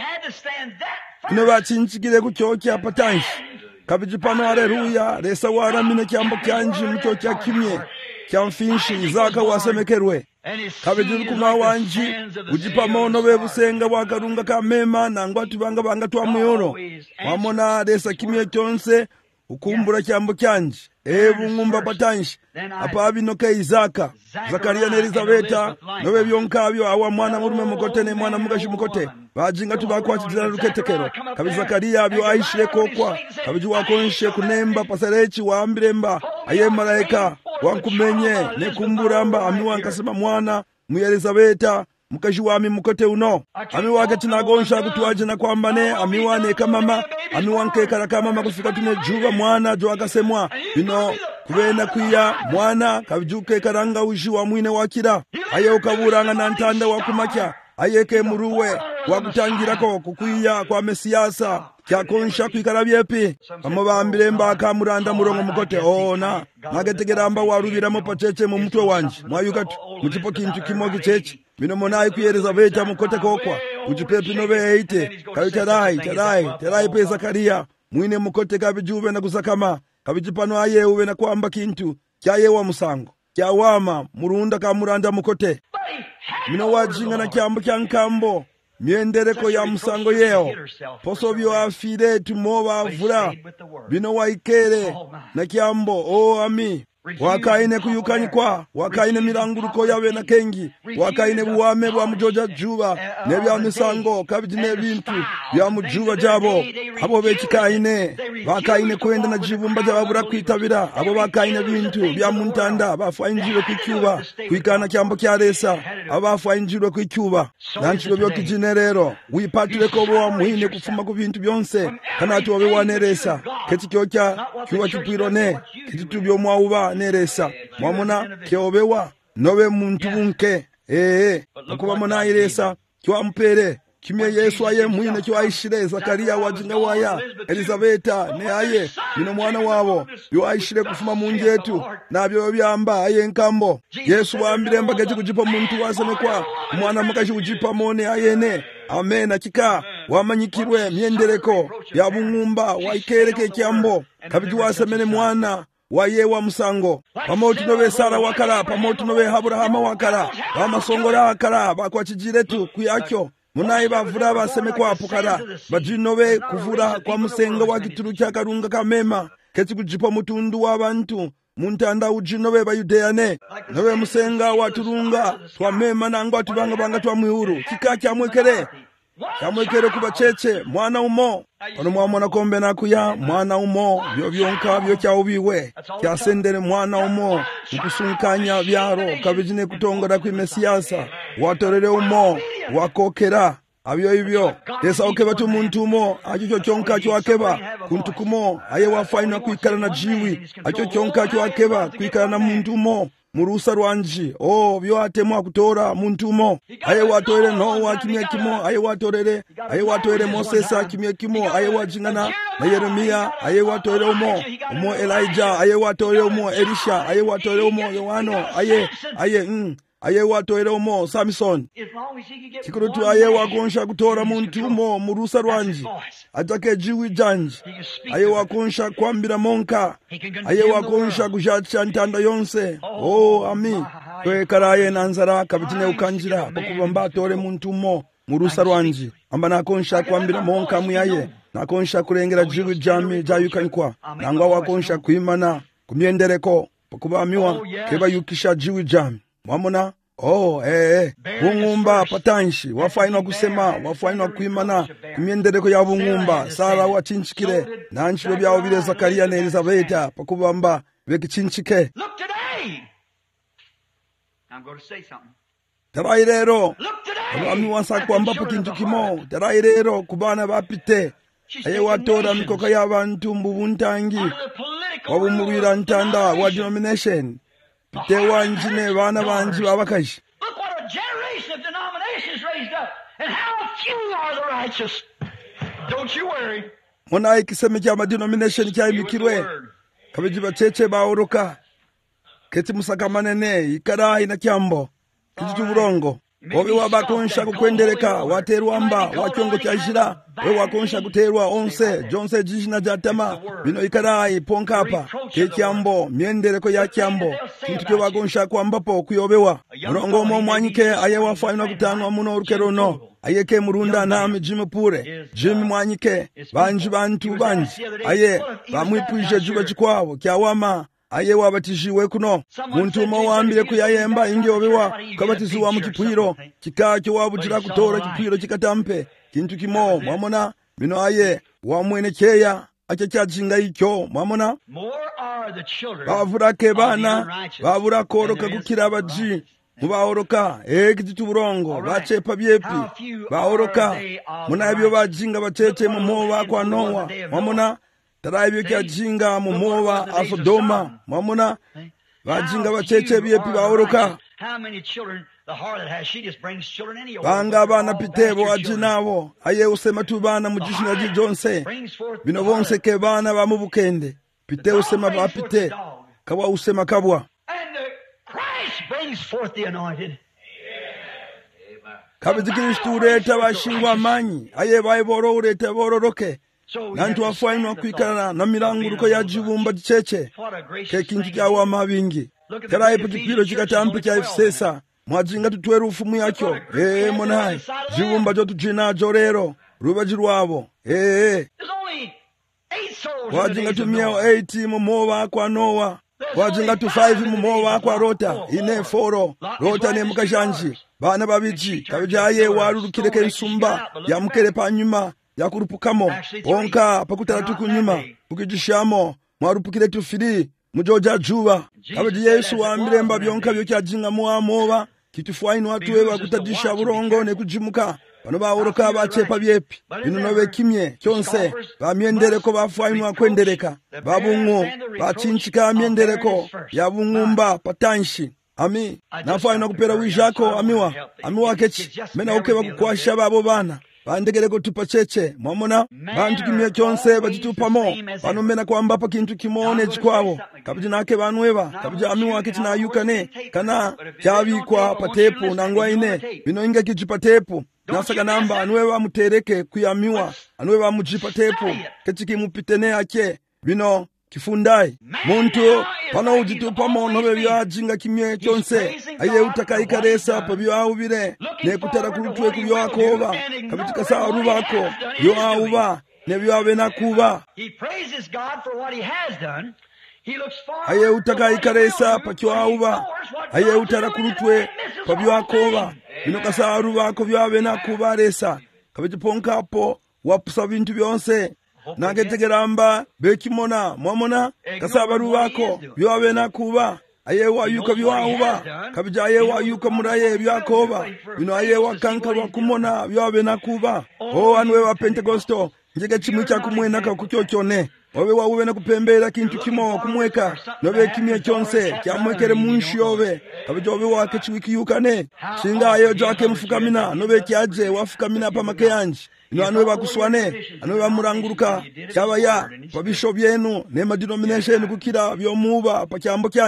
Speaker 1: ino bachinchikire ku cyo cya patanshi kabiji pano haleluya resa waramine kyambo kyanji mcyo cya kimye kyamfinshi izaka wasemekerwe kabiji kuma wanji ujipamono be busenga bwakarunga kamema nango atubanga banga twamuyoro wamona resa kimye cyonse ukumbura kyambo kyanji ebu ngumba patanshi apa abinoka Izaka Zakaria na Elizabeta nobe byonkabyo awa mwana murume mukote ne mwana mugashi mukote bajinga tubakwatira ruketekero kabi Zakaria byo aishire kokwa kabiji wakonshe kunemba pasarechi waambiremba aye malaika wankumenye ne kumburamba amiwankasema mwana mu Elizabeta mukaji wami mukote uno ami wake tinagonsha kutuaje na kwamba ne amiwane kamama amiwanke karakamama kufika tune juba mwana jo akasemwa bino kubena kuya mwana kabijuke karanga uji wa mwine wakira aye ukaburanga na ntanda wakumakya ayeke muruwe wakutangirako kukuya kwa mesiyasa kyakonsha kwikara byepi amabambire mbaka muranda murongo mukote ona nagetegeramba warubira mu pacheche mu mutwe wanje mwayukatu muchipo kintu kimo gichechi bino monayi ku Elizabeta mukote kokwa ujipepi nobe eite kabitarai tarai tarai pe Zakaria mwine mukote kabijube na kusakama kabijipano aye uwe na kwamba kintu kyayewa musango kyawama murunda ka muranda mukote mino wajinga na kyambo kyankambo miendereko ya musango yeo poso byo afire tumoba vula bino waikere na kyambo o ami wakaine kuyukanyikwa wakaine milanguruko yawe na kengi wakaine buwame bwa mujoja juba ne bya misango kabijine bintu bya mujuba jabo abo bekikaine wakaine kwenda na jibumba jababura kwitabira abo bakaine bintu bya muntanda bafainjiro kwicyuba kwikana kyambo kya resa abafainjiro kwicyuba nanchiro byo kijinerero wipatire ko bo muhine kufuma ku bintu byonse kana tuwe waneresa ketikyocha cyuba kipirone kitubyo mwauba neresa mwamuna kyobewa nobe muntu bunke eh kuba mona iresa kyampere kimye Yesu aye mwine cyo aishire Zakaria wajinga waya Elizabeta ne aye bino mwana wabo yo aishire kufuma munjetu nabyo byamba aye nkambo Yesu wambire mbagaje kujipa muntu waseme kwa mwana mukaje kujipa mone ayene amen akika wamanyikirwe miendereko ya bungumba waikereke kyambo kabiji wasemene mwana waye wa musango pamotu nobe Sara wakara pamotu nobe Abrahama wakara bamasongora wakara bakwachijiretu kuyakyo munayi bavura baseme kwa apukara bajinobe kuvura kwa musenga wa kituru kya karunga kamema keti kujipa mutundu w'abantu muntanda ujinobe bayudeane nobe musenga waturunga twamema nango atubanga banga twamwihuru kika kyamwekere kyamwekere kuba cheche mwana umo ono mwamona kombe nakuya mwana umo byo byonka byo kyawubiwe kyasendere mwana umo ukusunkanya byaro kabijine kutongora ku mesiyasa watorere umo wakokera abyo ibyo esa okeba tu muntu umo acho kyonka cyo akeba kuntukumo aye wafaina kwikara na jiwi acho kyonka cyo akeba kwikara na muntu umo murusa rwanji oh byo atemwa kutora muntu umo aye watorere no wakimye kimo aye watorere aye watorere Moses akimye kimo aye wajingana na Yeremia aye watorere umo umo Elijah aye watorere umo Elisha aye watorere umo Yohano aye aye mm aye watoere umo Samson chikurutu aye wakunsha kutora muntu umo murusa rwanji atake jiwi janji aye wakunsha kwambira monka aye wakunsha kujacha ntanda yonse oh ami kwe karaye nanzara kabitine ukanjira pakuba mbatore muntu umo murusa rwanji amba nakonsha kwambira monka muyaye nakonsha kurengera jiwi jami jayukankwa nangwa wakonsha kuimana kumyendereko pakuba amiwa keba yukisha jiwi jami mwamona oh eh eh bungumba patanshi wafainwa kusema wafainwa kuimana kumyendereko ya bungumba sara wachinchikire nanchiro byawo bire Zakaria na Elizabeta pakubamba bekichinchike.
Speaker 2: Look today. I'm going to say something.
Speaker 1: Tarai rero
Speaker 2: Look today.
Speaker 1: ami wansa kwamba pakintu kimo tarai rero kubana bapite aye watora mikoka y'abantu mu buntangi wabumubira ntanda wa denomination pite wanjine bana banji babakashi.
Speaker 2: Look what a generation of denominations raised up, and how few are the righteous. Don't you worry.
Speaker 1: Mona ikiseme kya ma denomination kya imikirwe kabeji bacheche baoroka keti musaka manene ikara ina kyambo kitu burongo obi wabakonsha kukwendereka waterwamba wakyongo kyashira we wakonsha kuterwa onse jonse jishina jatama bino ikara iponkapa kekyambo myendereko ya kyambo kintu kyo wakonsha kwambapo kuyobewa murongo mo mwanyike aye wafaina kutanwa muno rukerono ayeke murunda nami jimi pure jimi mwanyike banji bantu banji aye bamwipuje juba chikwabo kyawama aye wabatishiwe kuno muntu mo wambire kuyayemba inge obewa kabatiziwa mu kipwiro kikakyo wabujira kutora kipwiro kikatampe kintu kimo mwamona bino aye wamwenekeya acha cyajinga ikyo mwamona bavurake bana babura koroka gukira abaji mubaoroka ekiti tuburongo bachepa byepi baoroka munabyo bajinga bachete mu moba kwa Noa mwamona tarabyo kyajinga mu moba afodoma mwamona bajinga bacheche byepi baoroka banga bana pitebo ajinabo aye usema tu bana mujishina ji Jonse bino bonse ke bana ba mubukende pite usema bapite kawa usema kabwa
Speaker 2: brings forth the anointed.
Speaker 1: Kabiti Kristu ureta bashingwa amanyi aye bayiboro ureta bororoke nantu afainwa kwikana na miranguruko ya jibumba jicheche ke kintu kyawa amabingi karaye putipiro chikatampe kya Efesesa mwajinga tutwere ufumu yakyo eh monai jibumba jo tujina jorero rubaji rwabo eh wajinga tumia eight mu moba kwa Noa wajinga tu five mu moba kwa Rota ine foro Rota ne mukashanji bana babiji kabijaye warurukire ke nsumba ya mukere panyuma yakurupukamo onka pakutaratu kunyuma ukijishamo mwarupukire tufiri mujoja juba kabiji Yesu wamiremba byonka byo kyajinga mu amoba kitufuaini watu wewa kutajisha burongo ne kujimuka bano baoroka bachepa byepi bino nobe kimye kyonse bamyendereko bafuaini kwendereka babungu bachinchika amyendereko yabungumba patanshi ami nafuaini kupera wijako amiwa amiwa kechi mena ukeba kukwasha babo bana bandegereko tupacheche mwamona bantu kimye kyonse batitupamo bano mena kwamba pa kintu kimone chikwabo kabiji nake banweba kabiji amiwa kechi na yukane kana kyabikwa patepu nangwaine bino inga kijipatepu nasaka namba anweba mutereke kuyamiwa anweba mujipatepu kechi kimupitene ake bino kifundai muntu pano ujitupa mono bebya jinga kimye kyonse aye utakaikaresa pa byawubire ne kutara kulutwe kubyo akoba kabitika sa rubako yo awuba ne byawe nakuba aye utakaikaresa pa kyo awuba aye utara kulutwe pa byo akoba bino kasa rubako byawe nakuba resa kabiponka apo wapusa bintu byonse nagetegeramba bekimona mwamona kasaba rubako byobe nakuba aye wayuka byawuba kabija aye wayuka muraye byakoba bino aye wakanka wakumona byobe nakuba o anwe wa Pentecosto njege chimwe cya kumwena ka kucyocyone obe wawube na kupembera kintu kimo kumweka nobe kimye kyonse kyamwekere munshi yobe kabija obe wake chiwiki yukane singa ayo jake mfukamina nobe kyaje wafukamina pa make yanje ino anwe bakuswane anwe bamuranguruka cyaba ya pa bishop yenu ne ma denomination kukira byo muba pa cyambo kyanje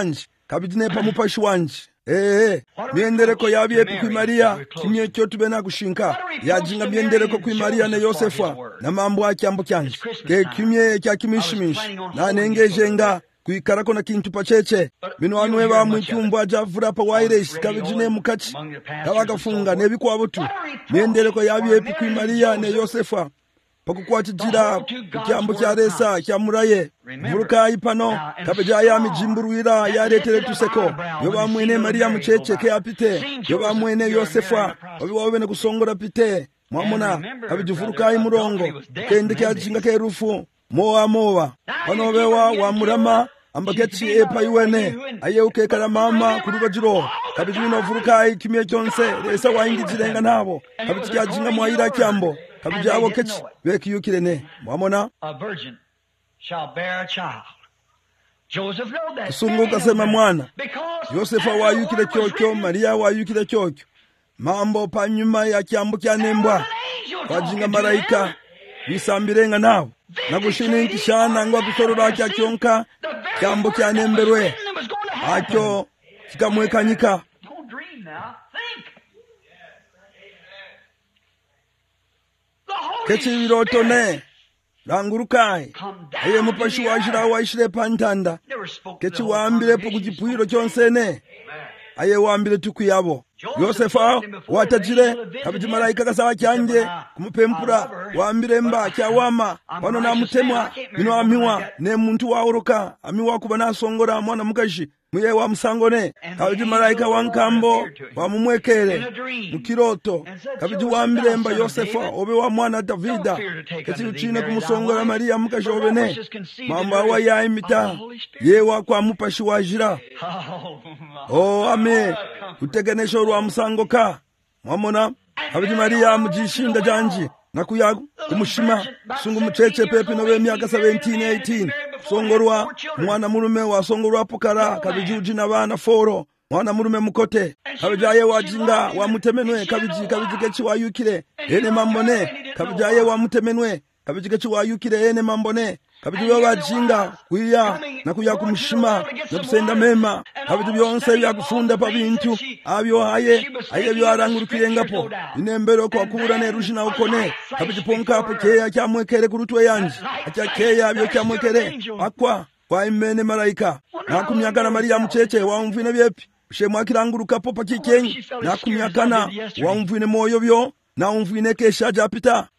Speaker 1: kabitine pamupashi wanje ee myendereko yabyepi kwi Mariya kimye kyo tube na kushinka yajinga myendereko kwi Mariya ne Yosefa na mambo akyambo kyanje ke kimye kya kimishimish na nengejenga kuikarako na kintu pacheche bino anwe ba mwikyumba javura pa wairesi kabijine mukachi kabagafunga nebikwabutu myendereko yabyepi kwi Mariya ne Yosefa pakukwatijira kukyambo kya resa kya muraye vuruka ipano kabeja ya mijimburuira yaretere tuseko yoba mwene Mariya mucheche ke apite yoba mwene Yosefa obiwawe ne kusongora pite mwamona kabijuvuruka imurongo kende kya jinga ke rufu moa moa onobewa wa murama ambaketi epa iwene ayeuke kala mama kurubajiro kabijino vuruka ikimye kyonse resa waingijirenga nabo kabitya jinga mwaira kyambo kabijabo kechi bekiyukirene mwamona
Speaker 2: a virgin shall bear a child. Joseph know that.
Speaker 1: Sungu kasema mwana Yosefa wayukire kyokyo Mariya wayukire kyokyo mambo panyuma ya kyambo kyanembwa wajinga maraika bisambirenga nabo nagushini kishana ngwa kusorora kya kyonka kyambo kyanemberwe akyo kikamwekanyika.
Speaker 2: Don't dream now. Think.
Speaker 1: Kechi birotone rangurukai aye mupashi washira washire pantanda kechi wambire po kujipwiro kyonsene aye wambire tukuyabo Yosefa watajire kabiti malaika kasawa kyanje kumupempura wambire mba kyawama pano na mutemwa bino amiwa ne muntu waoroka amiwa kuba nasongora mwana mukashi muye wa musangone kabiti malaika wankambo wamumwekere mukiroto kabiti wambire mba Yosefa obe wa mwana Davida kati uchine kumusongora Mariya mukashi obene mamba wa yaimita yewa kwa mupashi wajira oh ame kutegenesho rwa musango ka mwamona kabiti Mariya mujishinda janji nakuyagu kumushima sungu mucheche pepe nobe myaka seventeen eighteen songorwa mwana murume wa songorwa pokara kabiji ujina bana foro mwana murume mukote kabijaye wajinga wa mutemenwe kabiji kabiji kechi wayukire ene mambone kabijaye wa mutemenwe kabiji kechi wayukire ene mambone kabiji wajinga kuya na kuya kumushima na kusenda mema kabiji byonse bya kufunda pa bintu abyo haye aye byo arangurukire ngapo inembero kwa kubura ne rushina ukone kabiji ponka po keya kyamwekere kurutwe yanje acha keya byo kyamwekere akwa kwa imene malaika na kumyakana Mariya mucheche wa mvine byepi shemwa kiranguruka po pakikenyi na kumyakana wa mvine moyo byo na mvine kesha japita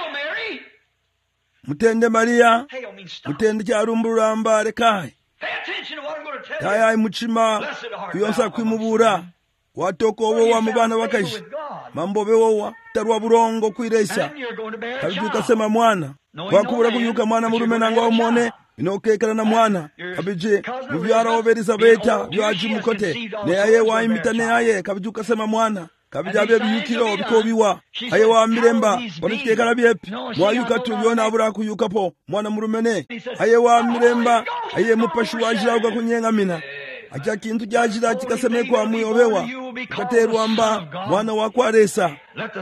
Speaker 1: mutende Mariya mutende kyarumburamba rekai kaya imuchima kuyonsa kwimubura watoko wo wa mubana wakashi mambo bewowa tarwa burongo kwiresa kabijuka sema mwana wakubura kuyuka mwana murume nanga omone inokekana na mwana kabije muvyara oberizabeta byaji mukote ne yaye waimita ne yaye kabijuka sema mwana kabijabe biyukiro bikobiwa aye wa miremba bonitekana byepi mwayuka tubyona abura kuyukapo mwana murumene aye wa miremba aye mupashi wajira uga kunyenga mina acha kintu jajira kikaseme kwa muyobewa katerwa mba mwana wakwaresa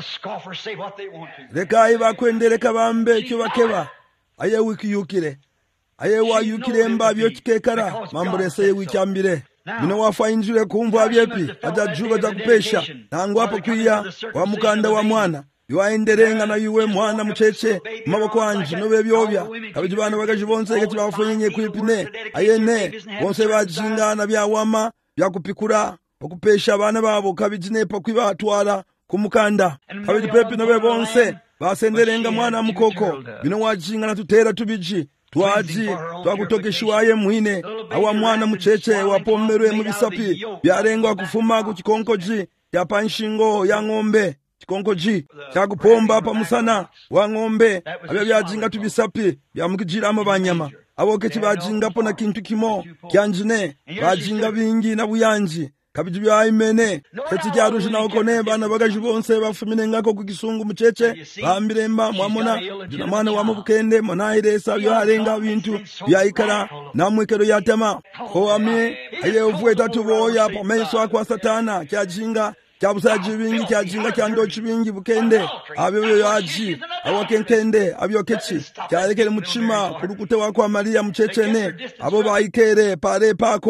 Speaker 1: reka iba kwendereka bambe cyo bakeba aye wikiyukire aye wa yukire mba byo kikekara mamburese ye wicyambire bino wafainjire kumva byepi atajuba takupesha nangu hapo kuya wa mukanda wa mwana yoaenderenga na yuwe mwana mucheche maboko anje nobe byobya kabijibana bagajibonse ke bafunye kwipine ayene bonse bajingana byawama byakupikura okupesha abana babo kabijine pa kwibatwara kumukanda kabijipepi nobe bonse basenderenga mwana mukoko bino wajingana tutera tubiji twaji twakutokeshwaye mwine awa mwana mucheche wapommerwe mu bisapi byarengwa kufuma ku kikonkoji ya panshingo ya ng'ombe kikonkoji cyakupomba pa musana wa ng'ombe abya byajinga tubisapi byamukijira amabanyama aboke kibajinga pona kintu kimo kyanjine bajinga bingi na buyanji kabiji byayimene keti kyarushi na okone bana bagajibonse bafumine ngako kukisungu mucheche bambiremba mwamona dina mwana wa mubukende manahiresa byo harenga bintu byayikara namwekero yatema ko ame aye ovwe tatuboya pomeso akwa satana kyajinga kyabusaji bingi kyajinga kyandochi bingi bukende abyo yaji awakenkende abyo kechi kyarekere muchima kurukute wakwa Mariya muchechene abo bayikere pare pako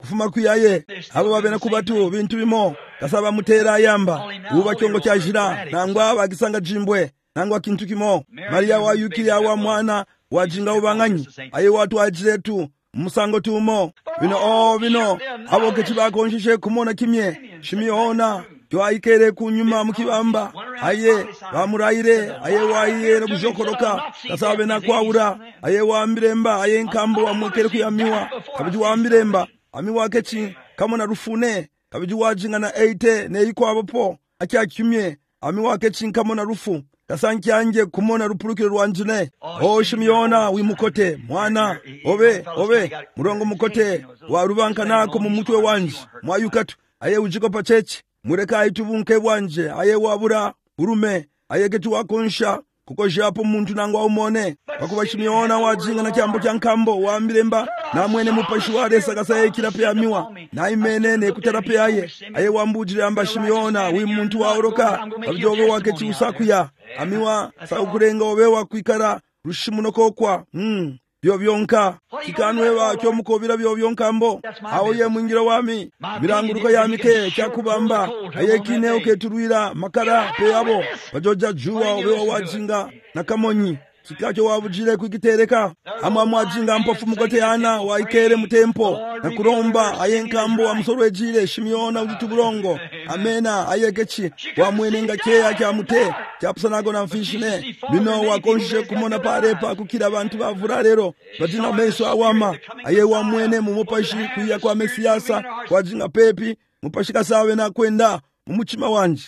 Speaker 1: kufuma kuyaye abo babena kubatu bintu bimo kasaba mutera yamba uba kyongo kyajira nangwa bagisanga jimbwe nangwa kintu kimo Maria wa yukiri wa mwana wajinga ubanganyi aye watu ajiretu musango tumo bino o bino abo kechibakonjishe kumona kimye shimiona yo aikere kunyuma mukibamba aye bamuraire aye waiye no kujokoroka kasabe na kwaura aye wambiremba aye nkambo amwekere kuyamiwa kabiji wambiremba amiwa kechi kamona rufune kabiji wajinga na eighty ne iko abapo akyakimye amiwa kechi kamona rufu kasankyange kumona rupurukiro rwanjune o shimiona wimukote mwana obe obe murongo mukote warubanka nako mu mutwe wanje mwayukatu aye ujiko pachechi mureka aitubunke bwanje aye wabura urume aye ketu wakonsha kuko japo muntu nangwa umone bakuba shimiona wajinga na kyambo kyankambo wambiremba na mwene mupashi waresa kasaye kirape amiwa na imene ne kutarape aye aye wambujire amba shimiona wi muntu waoroka abjobe waketi usakuya amiwa saukurenga obe wakwikara rushimuno kokwa mm byo byonka kikanwe bakyo mukobira byo byonkambo aho ye mwingiro wami biranguruko yamike cyakubamba ayekine uketurwira makara pe abo bajoja juwa obe wajinga nakamonyi kikacho wabujire kwikitereka amwa mwajinga mpofu mukote yana waikere mutempo na kuromba ayenkambo amusorwejire shimiona udituburongo amena ayekechi wamwenenga keya kya mute cyapusanago na mfishine bino wakonje kumona parepa kukira abantu bavura rero batina meso awama aye wamwene mumupashi kuya kwa mesiyasa kwajinga pepi mupashika sawe na kwenda mumuchima wanje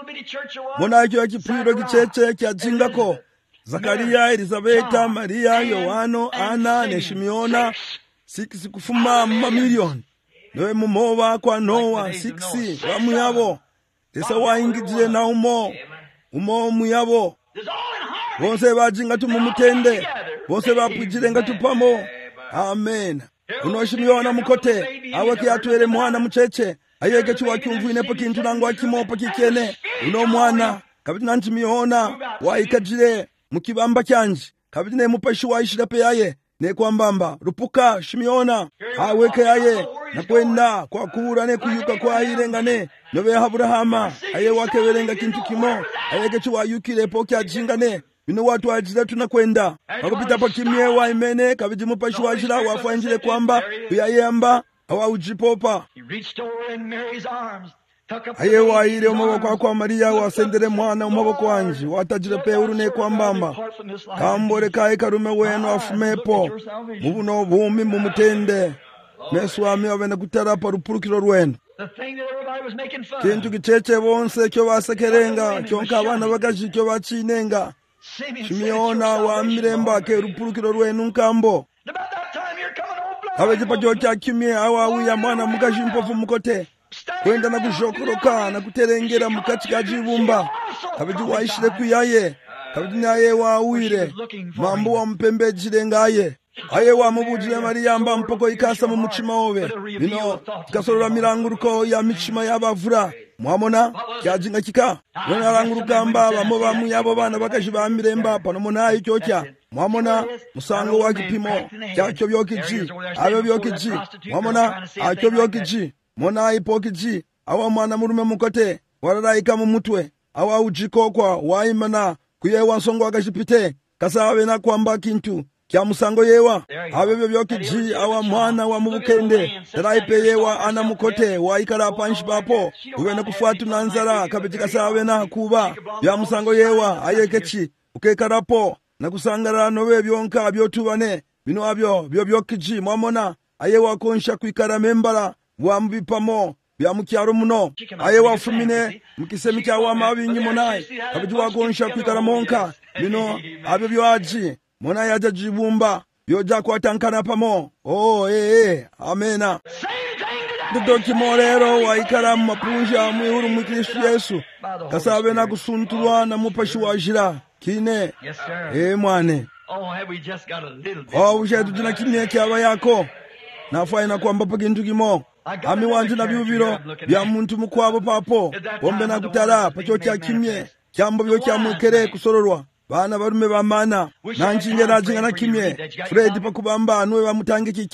Speaker 1: mona kyo kipiro kicheche kyajingako Zakaria, Elizabeta, Maria, Yohano, Ana, Neshimiona, six kufuma mamilioni. Noe mumowa kwa Noa, six wamuyabo. Tesa waingijire na umo, umo muyabo. Bonse bajinga tumumutende, bonse bapujire nga tupamo. Amen. Unoshimiona mukote, awaki atuere mwana mcheche. Ayeke chuwa kiumvu inepo kintu nangu wakimopo kikene. Uno mwana, kabitina ntimiona, waikajire. Mukibamba kyanje kabidi ne mupashi waishira pe yaye ne kwambamba rupuka shimiona aweke yaye nakwenda kwa kura ne kuyuka kwa irengane nobe Abrahama aye wake werenga kintu kimo ayeke chwa yukire po kyajingane bino watu ajira tunakwenda bakupita pa kimye wa imene kabidi mupashi washira wafanjire kwamba yayamba awa ujipopa aye waire umaboko kwa Maria wasendere mwana umaboko wanje watajire pe urune kwambamba kambore kai karume wenu afumepo mubuno bumi mumutende meswami abene kutarapa rupurukiro rwenu kintu kicheche bonse kyo basekerenga kyonka abana bagaji kyo bachinenga shimiona wa miremba ke rupurukiro rwenu nkambo abejipa kyo kyakimye awa ya mwana mugaji mpofu mukote kwenda na kujokoroka na kuterengera mukati kajibumba kabidi waishire kuyaye kabidi naye wawire mambo wa mpembejire ngaye aye wa mubujire Maria amba mpoko ikasa mu muchima obe bino kasorora miranguruko ya michima yabavura mwamona kyajinga kika nona ranguruka amba bamo bamu yabo bana bakajiba miremba pano mona icyocha mwamona musango wa kipimo cyacyo byokiji abo byokiji mwamona acyo byokiji mona ipokiji awa mwana murume mukote wararaika mu mutwe awa ujikokwa waimana kuyewa nsongo akashipite kasabe na kwamba kintu kya musango yewa abebyo byokiji awa mwana wa mubukende taraipe yewa ana mukote waikala panshi papo uwene kufuatu na nzara kabiti kasabe na kuba bya musango yewa ayekechi ukekarapo na kusangara nowe byonka byotubane bino abyo byo byokiji mwamona ayewa konsha kuikara membala wambipamo bya mukyaro muno aye wafumine mukisemi kya wamabi nyimo naye kabiji wagonsha kwikara monka bino abyo byaji mona yaja jibumba byoja kwatankana pamo oh eh eh amena Dudoki morero waikara mapunja mwihuru mwikristu Yesu kasabe na kusuntulwa na mupashi wajira kine eh mwane oh ushe tujina kimye kyaba yako nafaina kwamba pakintu kimo ami wanje na byubiro bya muntu mukwabo papo bombe na kutara pacho kya kimye kyambo byo kyamukere kusororwa bana barume bamana nanjinge najinga na kimye Fred pakubamba anwe bamutange kike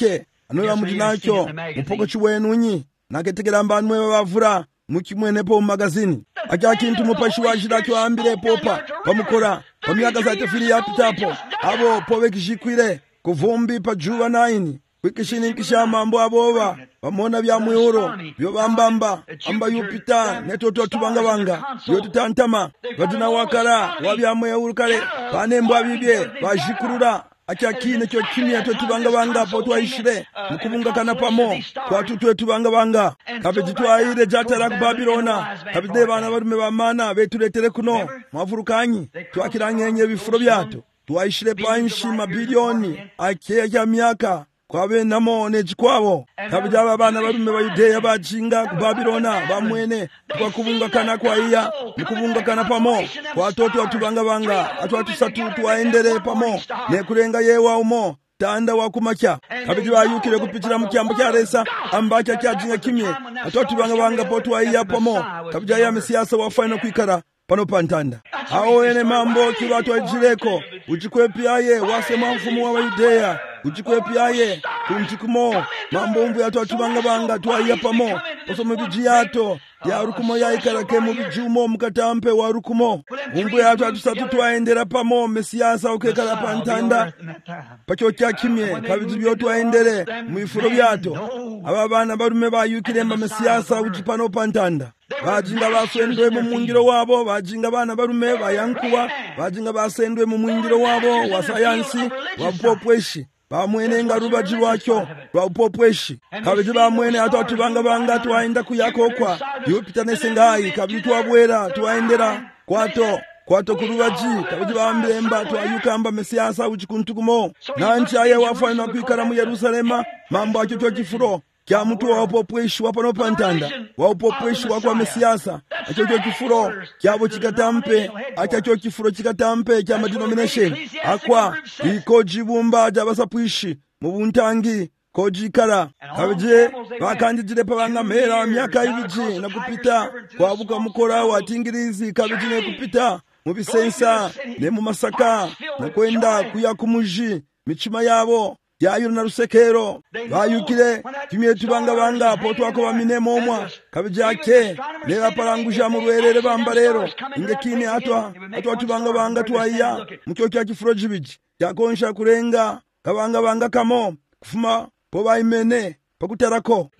Speaker 1: anola muti nacho mupokochi wenunyi naketekera mbanwe bavura mukimwenepo mumagazini acha kintu mupashi wachidakyo ambirepopa pamukora pamyaka zatefiri yapitapo abo povekishikwire kuvumbi pajuva naini kwikishini nkisha mambo abova vamona vya mwiuro vyo vambamba amba yupita netoto tuvangavanga vyo tutantama vatina wakala wavya mweuru kale vanembo avibye vajikurura acha kine cho kimya to tuvangavanga po twaishire mukubunga kana pamo kwa tutwe tuvangavanga kabiti twaire jatara ku Babilona kabide bana barume bamana beturetere kuno mwavurukanyi twakiranyenye bifuro byato twaishire panshi mabilioni akeya ya myaka kwabe namo nejikwabo kabija abana barume ba Yudeya bajinga ku Babilona bamwene twakubunga kana kwa iya mukubunga kana pamo kwa toto atubanga banga atwatusatu twaendere pamo ne kurenga yewa umo tanda wakumacha kabija bayukire kupitira mu kyambo kya Resa ambacha kyajinga kimye atwatubanga banga potwa iya pamo kabija ya mesiasa wafano kwikara pano pantanda hao ene mambo kiwatu ajireko uchikwepiaye wasema mfumu wa Yudeya uchikwepiaye kuntikumo mambo mvu yato atubanga banga twaiya pamo osome bijiyato ya rukumo ya ikarake mu bijumo mukatampe wa rukumo mvu yato atusatu twaendera pamo mesiasa ukekala pantanda pacho kya kimye kabiji byoto aendere mu ifuro byato aba bana barume bayukire mba mesiasa uchipano pantanda bajinga basendwe mu mwingiro wabo bajinga bana barume bayankuwa bajinga basendwe mu mwingiro wabo wa sayansi wa popweshi bamwene ngaruba jiwakyo wa popweshi kabiji bamwene atatu banga banga twaenda kuyakokwa yupita nesengai kabiji twabwera twaendera kwato kwato kurubaji kabiji bambemba twayukamba mesiasa uchikuntukumo nanchi aye wafana kwikara mu Yerusalema mambo acho cho kifuro kya mtu wa upopweshi wapano pantanda wa upopweshi wakwa mesiasa acho cho kifuro kyabo chikatampe acho kifuro chikatampe kya denomination akwa ikoji bumba jabasapwishi mu buntangi kojikara kabije bakandijire pabanga mera myaka ibiji na kupita kwa buka mukora wa tingirizi kabije ne kupita mu bisensa ne mu masaka na kwenda kuya kumuji michima yabo yayo na rusekero bayukire kimye tubanga banga poto ako baminemo omwa kabijake ne baparangusha mu rwerere bamba rero ingekine atwa atwa tubanga banga twaiya mukyo kya kifuro jibiji yakonsha kurenga kabanga banga kamo kufuma po bayimene pakutarako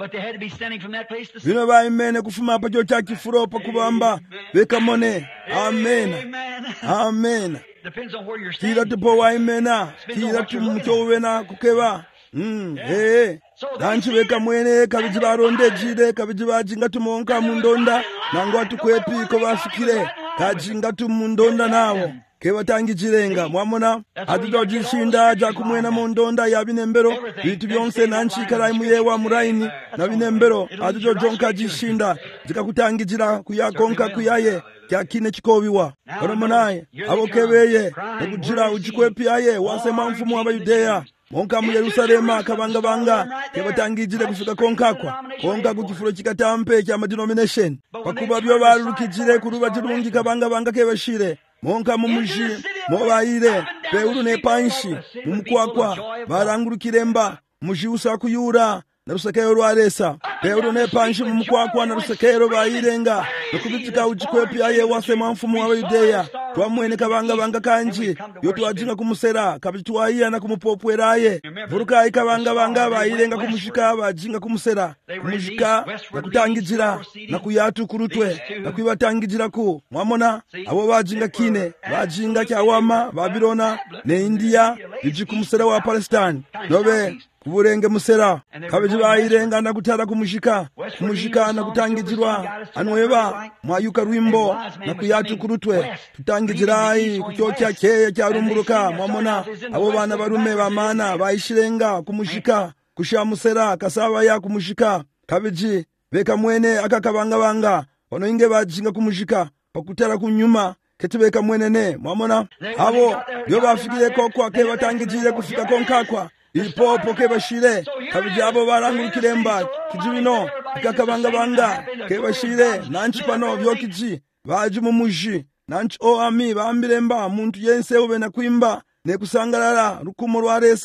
Speaker 1: bino bayimene kufuma pacho kya kifuro pakubamba bekamone amen amen kila tupo waimena kila tumuchowena kukeba mm eh danchi weka mwene kabiji baronde jide kabiji bajinga tumonka mundonda nango atukwepi ko bafikire kajinga tumundonda nawo keba tangi jirenga mwamona adido jishinda ja kumwena mundonda ya binembero bitu byonse nanchi karayi muyewa muraini na binembero adido jonka jishinda zikakutangira kuyakonka kuyaye kyakine chikobiwa oromonaye abokebeye ekujira uchikwepiaye wasema mfumu wa Yudeya monka mu Yerusalema kabanga banga kebatangijire kufika konkakwa konka kukifuro chikatampe kya denomination pakuba byo barukijire kuruba jirungi kabanga banga kebashire monka mu muji mobaire peuru ne panshi mumukwakwa barangurukiremba muji usakuyura na rusekero rwa Resa peuru ne panshi mumukwakwa na rusekero bayirenga nokubitika uchikwepi aye wasema mfumu wa Yudeya twamwene kabanga banga kanji yotu ajinga kumusera kabitwaiya na kumupopweraye vuruka ikabanga banga bayirenga kumushika bajinga kumusera kumushika na kutangijira na kuyatu kurutwe na kwibatangijira ku mwamona abo bajinga kine bajinga kyawama Babilona ne India bijikumusera wa Palestine nobe kuburenge musera kabiji bayirenga na kutara kumushika kumushika na kutangijirwa anweba mwayuka rwimbo na kuyatu kurutwe tutangijirai kuchokya keye kya rumburuka mwamona abo bana barume bamana bayishirenga kumushika kushamusera kasaba ya kumushika kabiji beka mwene akakabanga banga ono inge bajinga kumushika pakutara kunyuma ketibeka mwene ne mwamona abo yo bafikire kokwa ke batangijire kufika konkakwa ipopo kebashire kabijabo barangurikiremba kijibino kakabanga banga kebashire nanchi pano byokiji baje mu muji nanchi o ami bambiremba muntu yense ube na kwimba ne kusangalala rukumo rwa Resa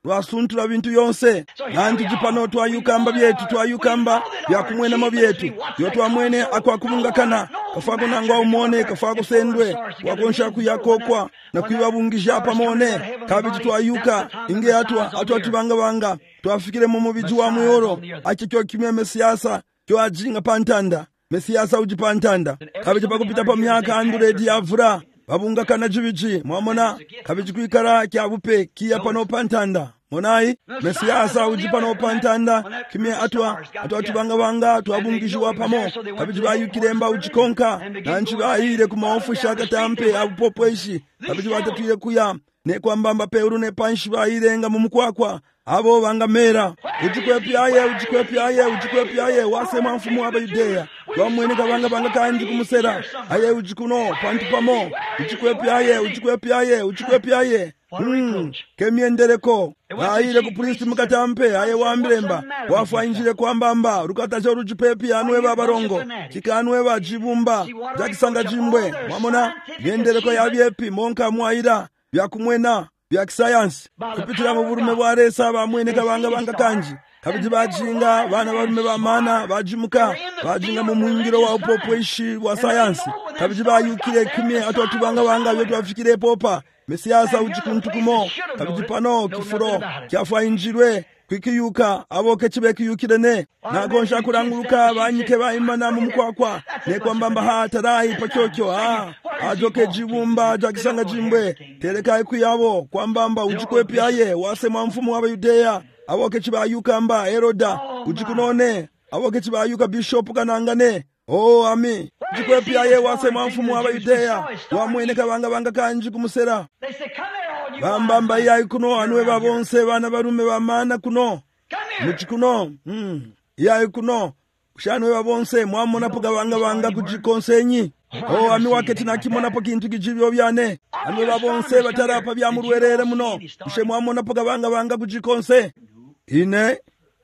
Speaker 1: lwasuntula bintu yonse nanti cipano twayukamba byetu twayukamba byakumwenamo byetu yo twamwene akwakuvungakana kafako nangwa umone kafako sendwe wakonsha kuyakokwa na kuibabungisha pamone kabiti twayuka inge atwa atwa tibangabanga twafikire mu mubiji wa muyoro ache kyo kimwe mesiyasa kyo ajinga pantanda mesiyasa uji pantanda kabiti pakupita pa myaka anduredi yavura babungakana jibiji mwamona kabiti kuikara kyabupe kiya pano pantanda monai mesiyasa uji pano pantanda kimye atwa atwa tibangabanga twabungishiwa pamo kabiti bayukiremba ujikonka nanchi bayire kumaofu shaka tampe abupopweshi kabiti batatuye kuya ne kwambamba peuru ne panshi bayirenga mu mukwakwa abo bangamera ujikwepyaye ujikwepyaye ujikwepyaye wasema mfumu aba Yudeya wamwene kabanga banga kandi kumusera aye ujikuno pantu pamo ujikwepyaye ujikwepyaye ujikwepyaye Hmm, kemyendereko ayire ku priest mukatampe aye wambiremba wafa injire kwambamba rukata cho rujipepi anwe babarongo kikanwe bajibumba jakisanga jimbwe mwamona yendereko yabyepi monka mwaira byakumwena bya science kupitira mu burume bwa resa bamwene kabanga banga kanji kabiji bajinga bana barume bamana bajimuka bajinga mu mwingiro wa upopweshi wa science kabiji bayukire kimye atatu banga banga byo twafikire popa mesiyasa ujikuntukumo kabiji pano kifuro kyafa injirwe kwikiyuka aboke kibekiyukirene nagonsha kuranguruka banyike bayimana mu mukwakwa ne kwambamba hatarai pakyokyo ah ajoke jibumba jakisanga jimbwe tereka kuyabo kwambamba ujikwepyaye wasema mfumu wa Yudeya aboke kibayukamba Heroda ujikunone aboke kibayuka bishop kanangane oh ami ujikwepyaye wasema mfumu wa Yudeya wamwene kabanga banga kanji kumusera bambamba yayi kuno anwe babonse bana barume bamana kuno muchikuno mm yayi kuno ushanwe babonse mwamona poga banga banga kujikonsenyi oh ami wake tinakimona po kintu kijibyo byane anwe babonse batarapa bya murwerere muno ushe mwamona poga banga banga kujikonse ine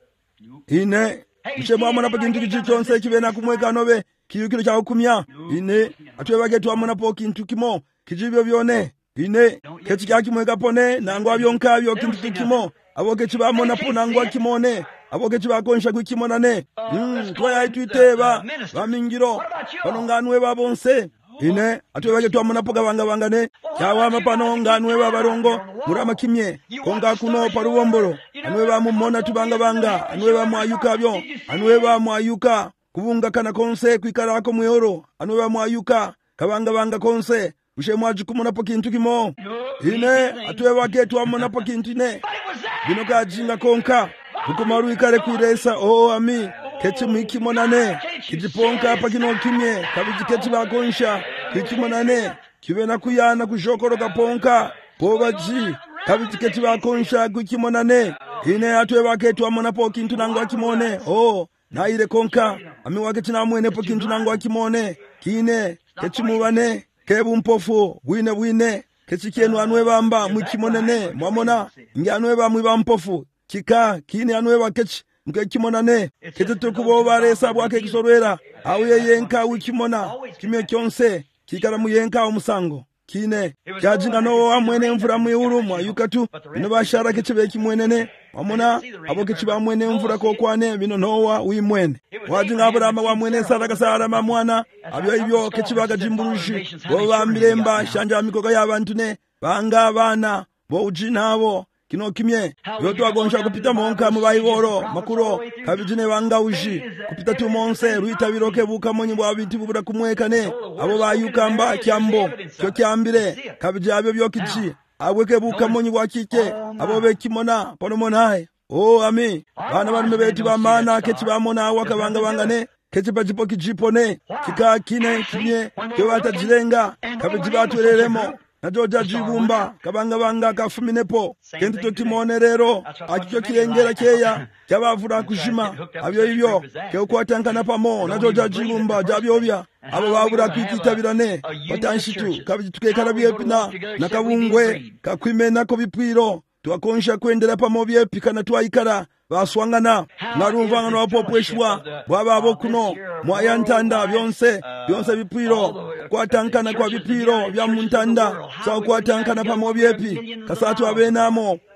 Speaker 1: ine ushe mwamona po kintu kijikonse kibena kumweka nobe kiyukiro cha hukumya ine atwe bage twamona po kintu kimo kijibyo byone ine kechi kyakimweka pone nangwa byonka byo kintu kikimo aboke kibamona po nangwa kimone aboke kibakonsha kukimonane mm twaya twiteba bamingiro banonganwe babonse ine atwebage twamona poga banga bangane kyawa mapano nganwe babarongo murama kimye konga kuno parubomboro anwe bamumona tubanga banga anwe bamwayuka byo anwe bamwayuka kubunga kana konse kwikarako muyoro anwe bamwayuka kabanga banga konse ushe mwaji kumona po kintu kimo ine atwebage twamona po kintu ne bino kajinga konka ukumaru ikare kuiresa oh ami kechi mwikimonane kijiponka pa kino kimye kabiji kechi bakonsha kikimonane kibena kuyana kushokoroka ponka pobaji kabiji kechi bakonsha kukimonane ine atwe bake twamona po kintu nangwa kimone oh naire konka ami wake tinamwene po kintu nangwa kimone kine kechi mubane kebu mpofu wine wine kechi kenu anwe bamba mwikimonane mwamona ngi anwe bamwe bampofu kika kini anwe bakechi mkekimonane ketutukubo baresa bwake kisorwera awuye yenka wikimona kimye kyonse kikara muyenka omusango kine kyajinga no amwene mvura muyuru mwayukatu bino bashara kechibe kimwenene wamona aboke chiba mwene mvura kokwane bino nowa wimwene wajinga abrama wa mwene saraka sara mamwana abyo ibyo kechibaga jimburushi bo bambiremba shanja mikoka y'abantu ne banga bana bo ujinabo kino kimye yoto agonsha kupita monka mu bayiboro makuro kabijine banga uji kupita tu monse ruita biroke buka monyi bwa bintu bubura kumwekane abo bayukamba kyambo cyo kyambire kabije abyo byokiji abweke buka monyi bwa kike abo be kimona ponomonaye oh ami bana bana betu bamana kechi bamona wakabanga bangane kechi bajipo kijipone kika kine kimye cyo batajirenga kabije batwereremo na joja jibumba kabanga banga kafuminepo kenti totimone rero akicho kirengera keya cyabavura kushima abyo ibyo ke ukwatankana pamo na joja jibumba jabyobya abo babura kwikitabirane batanshitu kabiji tukekara byepina na kabungwe kakwimena ko bipwiro twakonsha kwendera pamo byepikana twayikara baswangana narumvanga no popweshwa bwababo kuno mwayantanda byonse byonse bipwiro kwatankana kwa bipwiro bya muntanda so kwatankana pamo byepi kasatu abenamo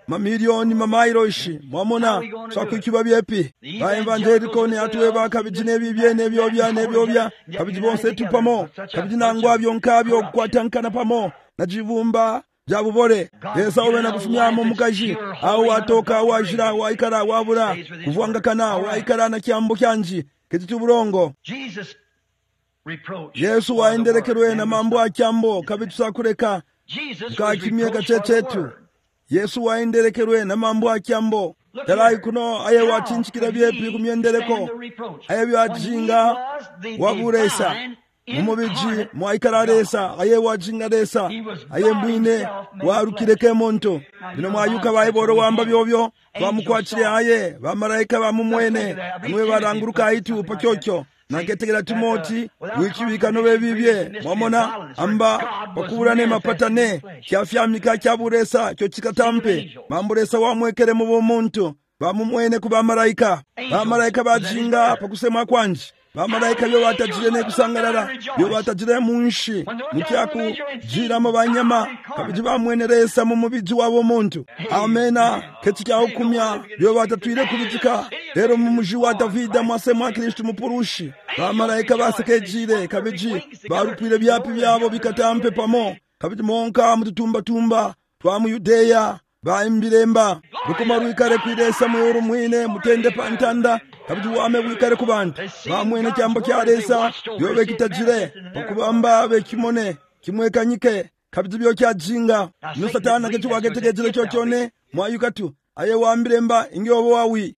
Speaker 1: mamiliyoni mamairoshi mwamona twakwikiba byepi baevangeliko ne atuwe bakabiji n'ebibye n'ebyobya n'ebyobya kabiji bonse tupamo kabiji nangwa byonkabyo okukwatankana pamo najibumba jabubole yesa obe na kufumyamo mukaji au watoka wajira waikara wabura kuvwangakana waikara na kyambo kyanji kiti burongo Yesu waenderekerwe na mambo ya kyambo kabitusakureka tukakimye gacechetu Yesu waenderekerwe na mambo ya kyambo talai kuno aye wachinchikira byepi kumyendereko aye byajinga waburesa mumubiji mwaikararesa aye wajinga resa aye mwine warukireke monto bino mwayuka bayiboro wamba byobyo bamukwachire aye bamarayika bamumwene amwe baranguruka aitu pakyokyo naketegera Timoti wikibikano bebibye mwamona amba bakuburane mapatane kyafyamika kyaburesa cyo kikatampe mamburesa wamwekere mu bomuntu bamumwene kubamarayika bamarayika bajinga pakusema kwanje bamarayika byo batajire ne kusangarara byo batajire munshi mukyaku jira mu banyama kabiji bamweneresa mu mubiji wabo muntu amena ketika hukumya byo batatwire kubitika rero mu muji wa Davida mwasema Kristo mupurushi bamarayika basekejire kabiji barupire byapi byabo bikatampe pamo kabiji monka mututumba tumba twa mu Yudeya baimbiremba bukumarwikare kwiresa mu rumwine mutende pantanda kabiji wame bwikare kubantu bamwene cyambo cyaresa yobe kitajire bakubamba be kimone kimwekanyike kabiji byo cyajinga no satana ketu wagetegejire cyo cyone mwayukatu aye wambiremba ingyobo wawi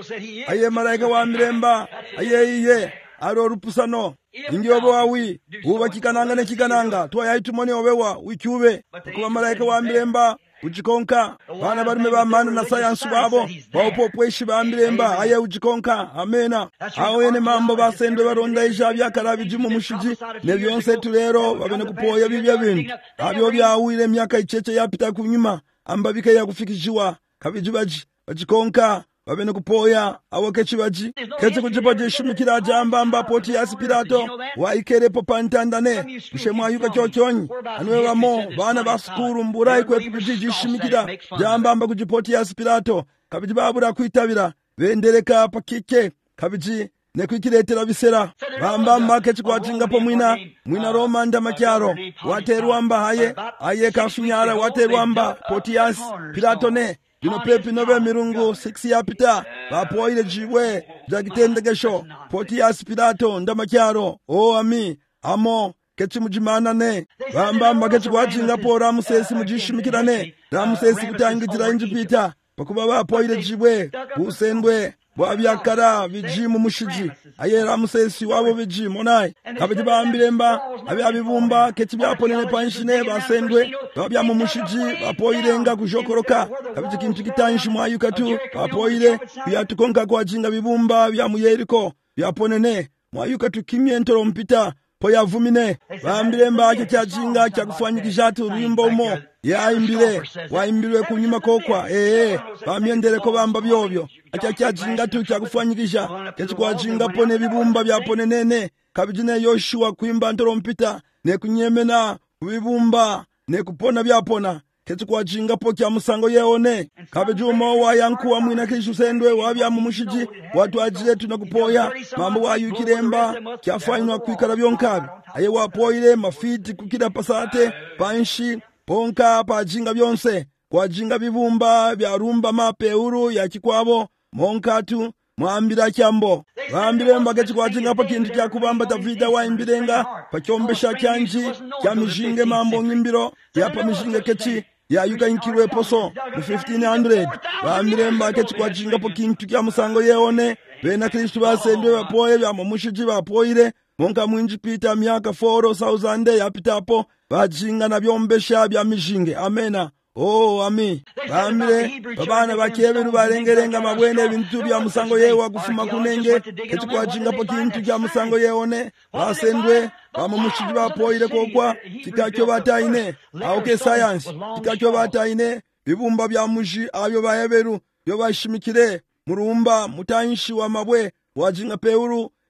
Speaker 1: aye marayika wambiremba aye iye aro rupusano ingyobo wawi uba kikananga ne kikananga twayayitumone obewa wikyube kuba marayika wambiremba ujikonka bana barume bamana na sayansi babo bawopopweshi bambiremba aye ujikonka amena aho yene mambo basende baronda ija byakarabije mu mushiji ne byonse turero babene kupoya bibya bintu abyo byawire myaka icece yapita kunyuma ambabika ya kufikishiwa kabijibaji bajikonka babene kupoya awokechi baji kete kujibaje shumikira jamba amba poti ya Pilato waikere popantandane mshemwa yuka chochonyi anwe bamo bana basukuru mburai kwe kujiji shumikira jamba amba kujipoti ya Pilato kabiji babura kwitabira bendereka pakike kabiji ne kwikiretera bisera bamba makechi kwajinga po mwina mwina Roma nda makyaro waterwamba haye aye kafunyara waterwamba poti ya Pilato ne Dino pepi nobe mirungu six yapita bapoire jiwe jagitendegesho poti ya Pilato ndamakyaro o ami amo kechi mujimana ne bamba makechi kwajinga po Ramusesi mujishimikirane Ramusesi kutangira injipita pakuba bapoire jiwe usendwe bwabyakara bijimu mushiji aye Ramusesi wabo bijimu nayi kabiji bambiremba abyabibumba kechi byaponene panshine basendwe babya mu mushiji bapoirenga kujokoroka kabiji kintu kitanshi mwayukatu bapoire byatukonka kwajinga bibumba bya muyeriko byaponene mwayukatu kimyentoro mpita poyavumine bambiremba ake cyajinga cyakufanyikijatu rimbo mo yaimbire waimbirwe kunyuma kokwa eh bamyendereko bamba byobyo acha cyajinga tu cyakufanyikisha kechikwajinga pone bibumba byapone nene kabijine Yoshua kuimba ntoro mpita ne kunyemena bibumba ne kupona byapona kechikwajinga po kya musango yeone kabijumo wa yanku wa mwina kishu sendwe wabya mu mushiji watu ajire tunakupoya mambo wayukiremba kyafanywa kwikara byonkabi aye wapoire mafiti kukira pasate panshi ponka pajinga byonse kwajinga bibumba byarumba mapeuru ya kikwabo monkatu mwambira kyambo bambiremba kechikwajinga pa kintu kya kubamba Davida waimbirenga pa kyombesha kyanji kya mijinge mambo ngimbiro yapa mijinge kechi ya yuka inkirwe poso mu fifteen hundred bambiremba kechikwajinga pa kintu kya musango yeone bena Kristo basendwe bapoye bya mumushiji bapoire monka mwinji pita myaka four thousand yapitapo bajinga na byombesha bya mijinge amena oh ami bamire babana bakeberu barengerenga mabwene bintu bya musango yewa kufuma kunenge kechikwajinga po kintu kya musango yeone basendwe bamumushiji bapoire kokwa kikakyo bataine auke science kikakyo bataine bibumba bya muji abyo bayeberu byo bashimikire murumba mutanshi wa mabwe wajinga peuru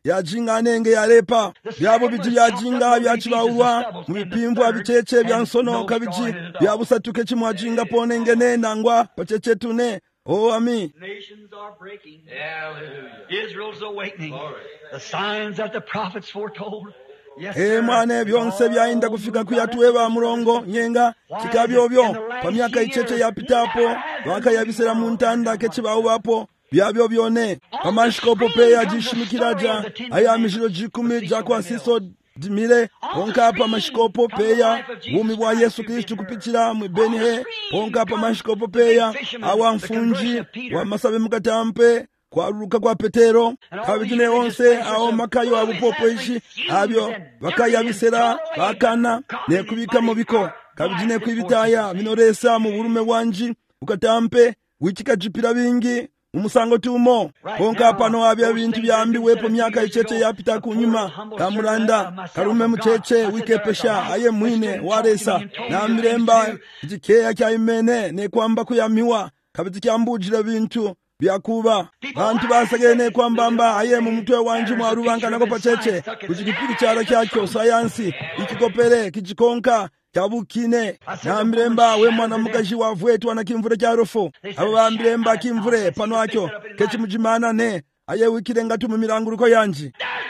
Speaker 1: yajinga anenge yalepa byabo biti byajinga byachibawulwa mu bipimvwa bicheche bya nsono kabiji byabusatuke chimwajinga ponenge ne nangwa pacheche tune. Oh, ami.
Speaker 2: Nations are breaking. Hallelujah. Israel's awakening. The signs that the prophets foretold. Yes,
Speaker 1: sir. Mwane byonse byayinda kufika kuyatuwe ba mulongo nyenga kikabyobyo pamyaka icheche yapitapo bakayabisera mu ntanda kechibawapo byabyo byone pamashikopo pe yajishimikiraja ayamishiro jikumi jakwa siso dimile ponka pa mashikopo peya bumi bwa Yesu Kristo kupichira mu Benihe ponka pa mashikopo peya awamfunji wa masabe mukatampe kwa ruka kwa Petero kabijine onse aho makayo abupopo ishi abyo bakayabisera bakana ne kubika mu biko kabijine kwibitaya binoresa mu burume bwanji ukatampe wikikajipira bingi umusango tumo ponka pano abya bintu byambiwepo myaka icheche yapita kunyuma kamuranda karume mucheche wikepesha aye mwine waresa na miremba jikeya kya imene ne kwamba kuyamiwa kabiti kyambujira bintu byakuba bantu basagene kwambamba aye mu mutwe wanje mwarubanga nako pacheche kujikipiki cyara cyacyo sayansi ikikopere kijikonka Tabukine na miremba we mwana mukaji wavwetu wana kimvure kya rofo abo bambiremba kimvure pano akyo kechi mujimana ne aye wikire ngatu mu miranguruko yanji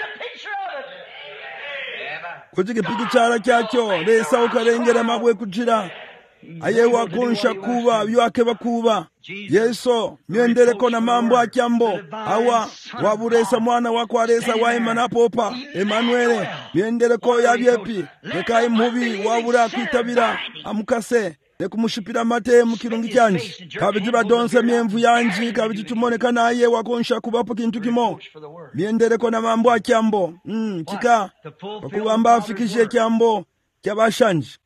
Speaker 1: kujike piki cyara cyacyo resa ukarengera mabwe kujira aye wakonsha kuba byake bakuba Yesu miendeleko na mambo akyambo awa waburesa mwana wako aresa waimana popa Emmanuel miendeleko yabyepi nekai mubi wabura kwitabira amukase nekumushipira mate mukirungi cyanje kabiji badonse myemvu yanji kabiji tumoneka naye wakonsha kubapo kintu kimo miendeleko na mambo akyambo mm kika bakubamba afikishe kyambo kyabashanje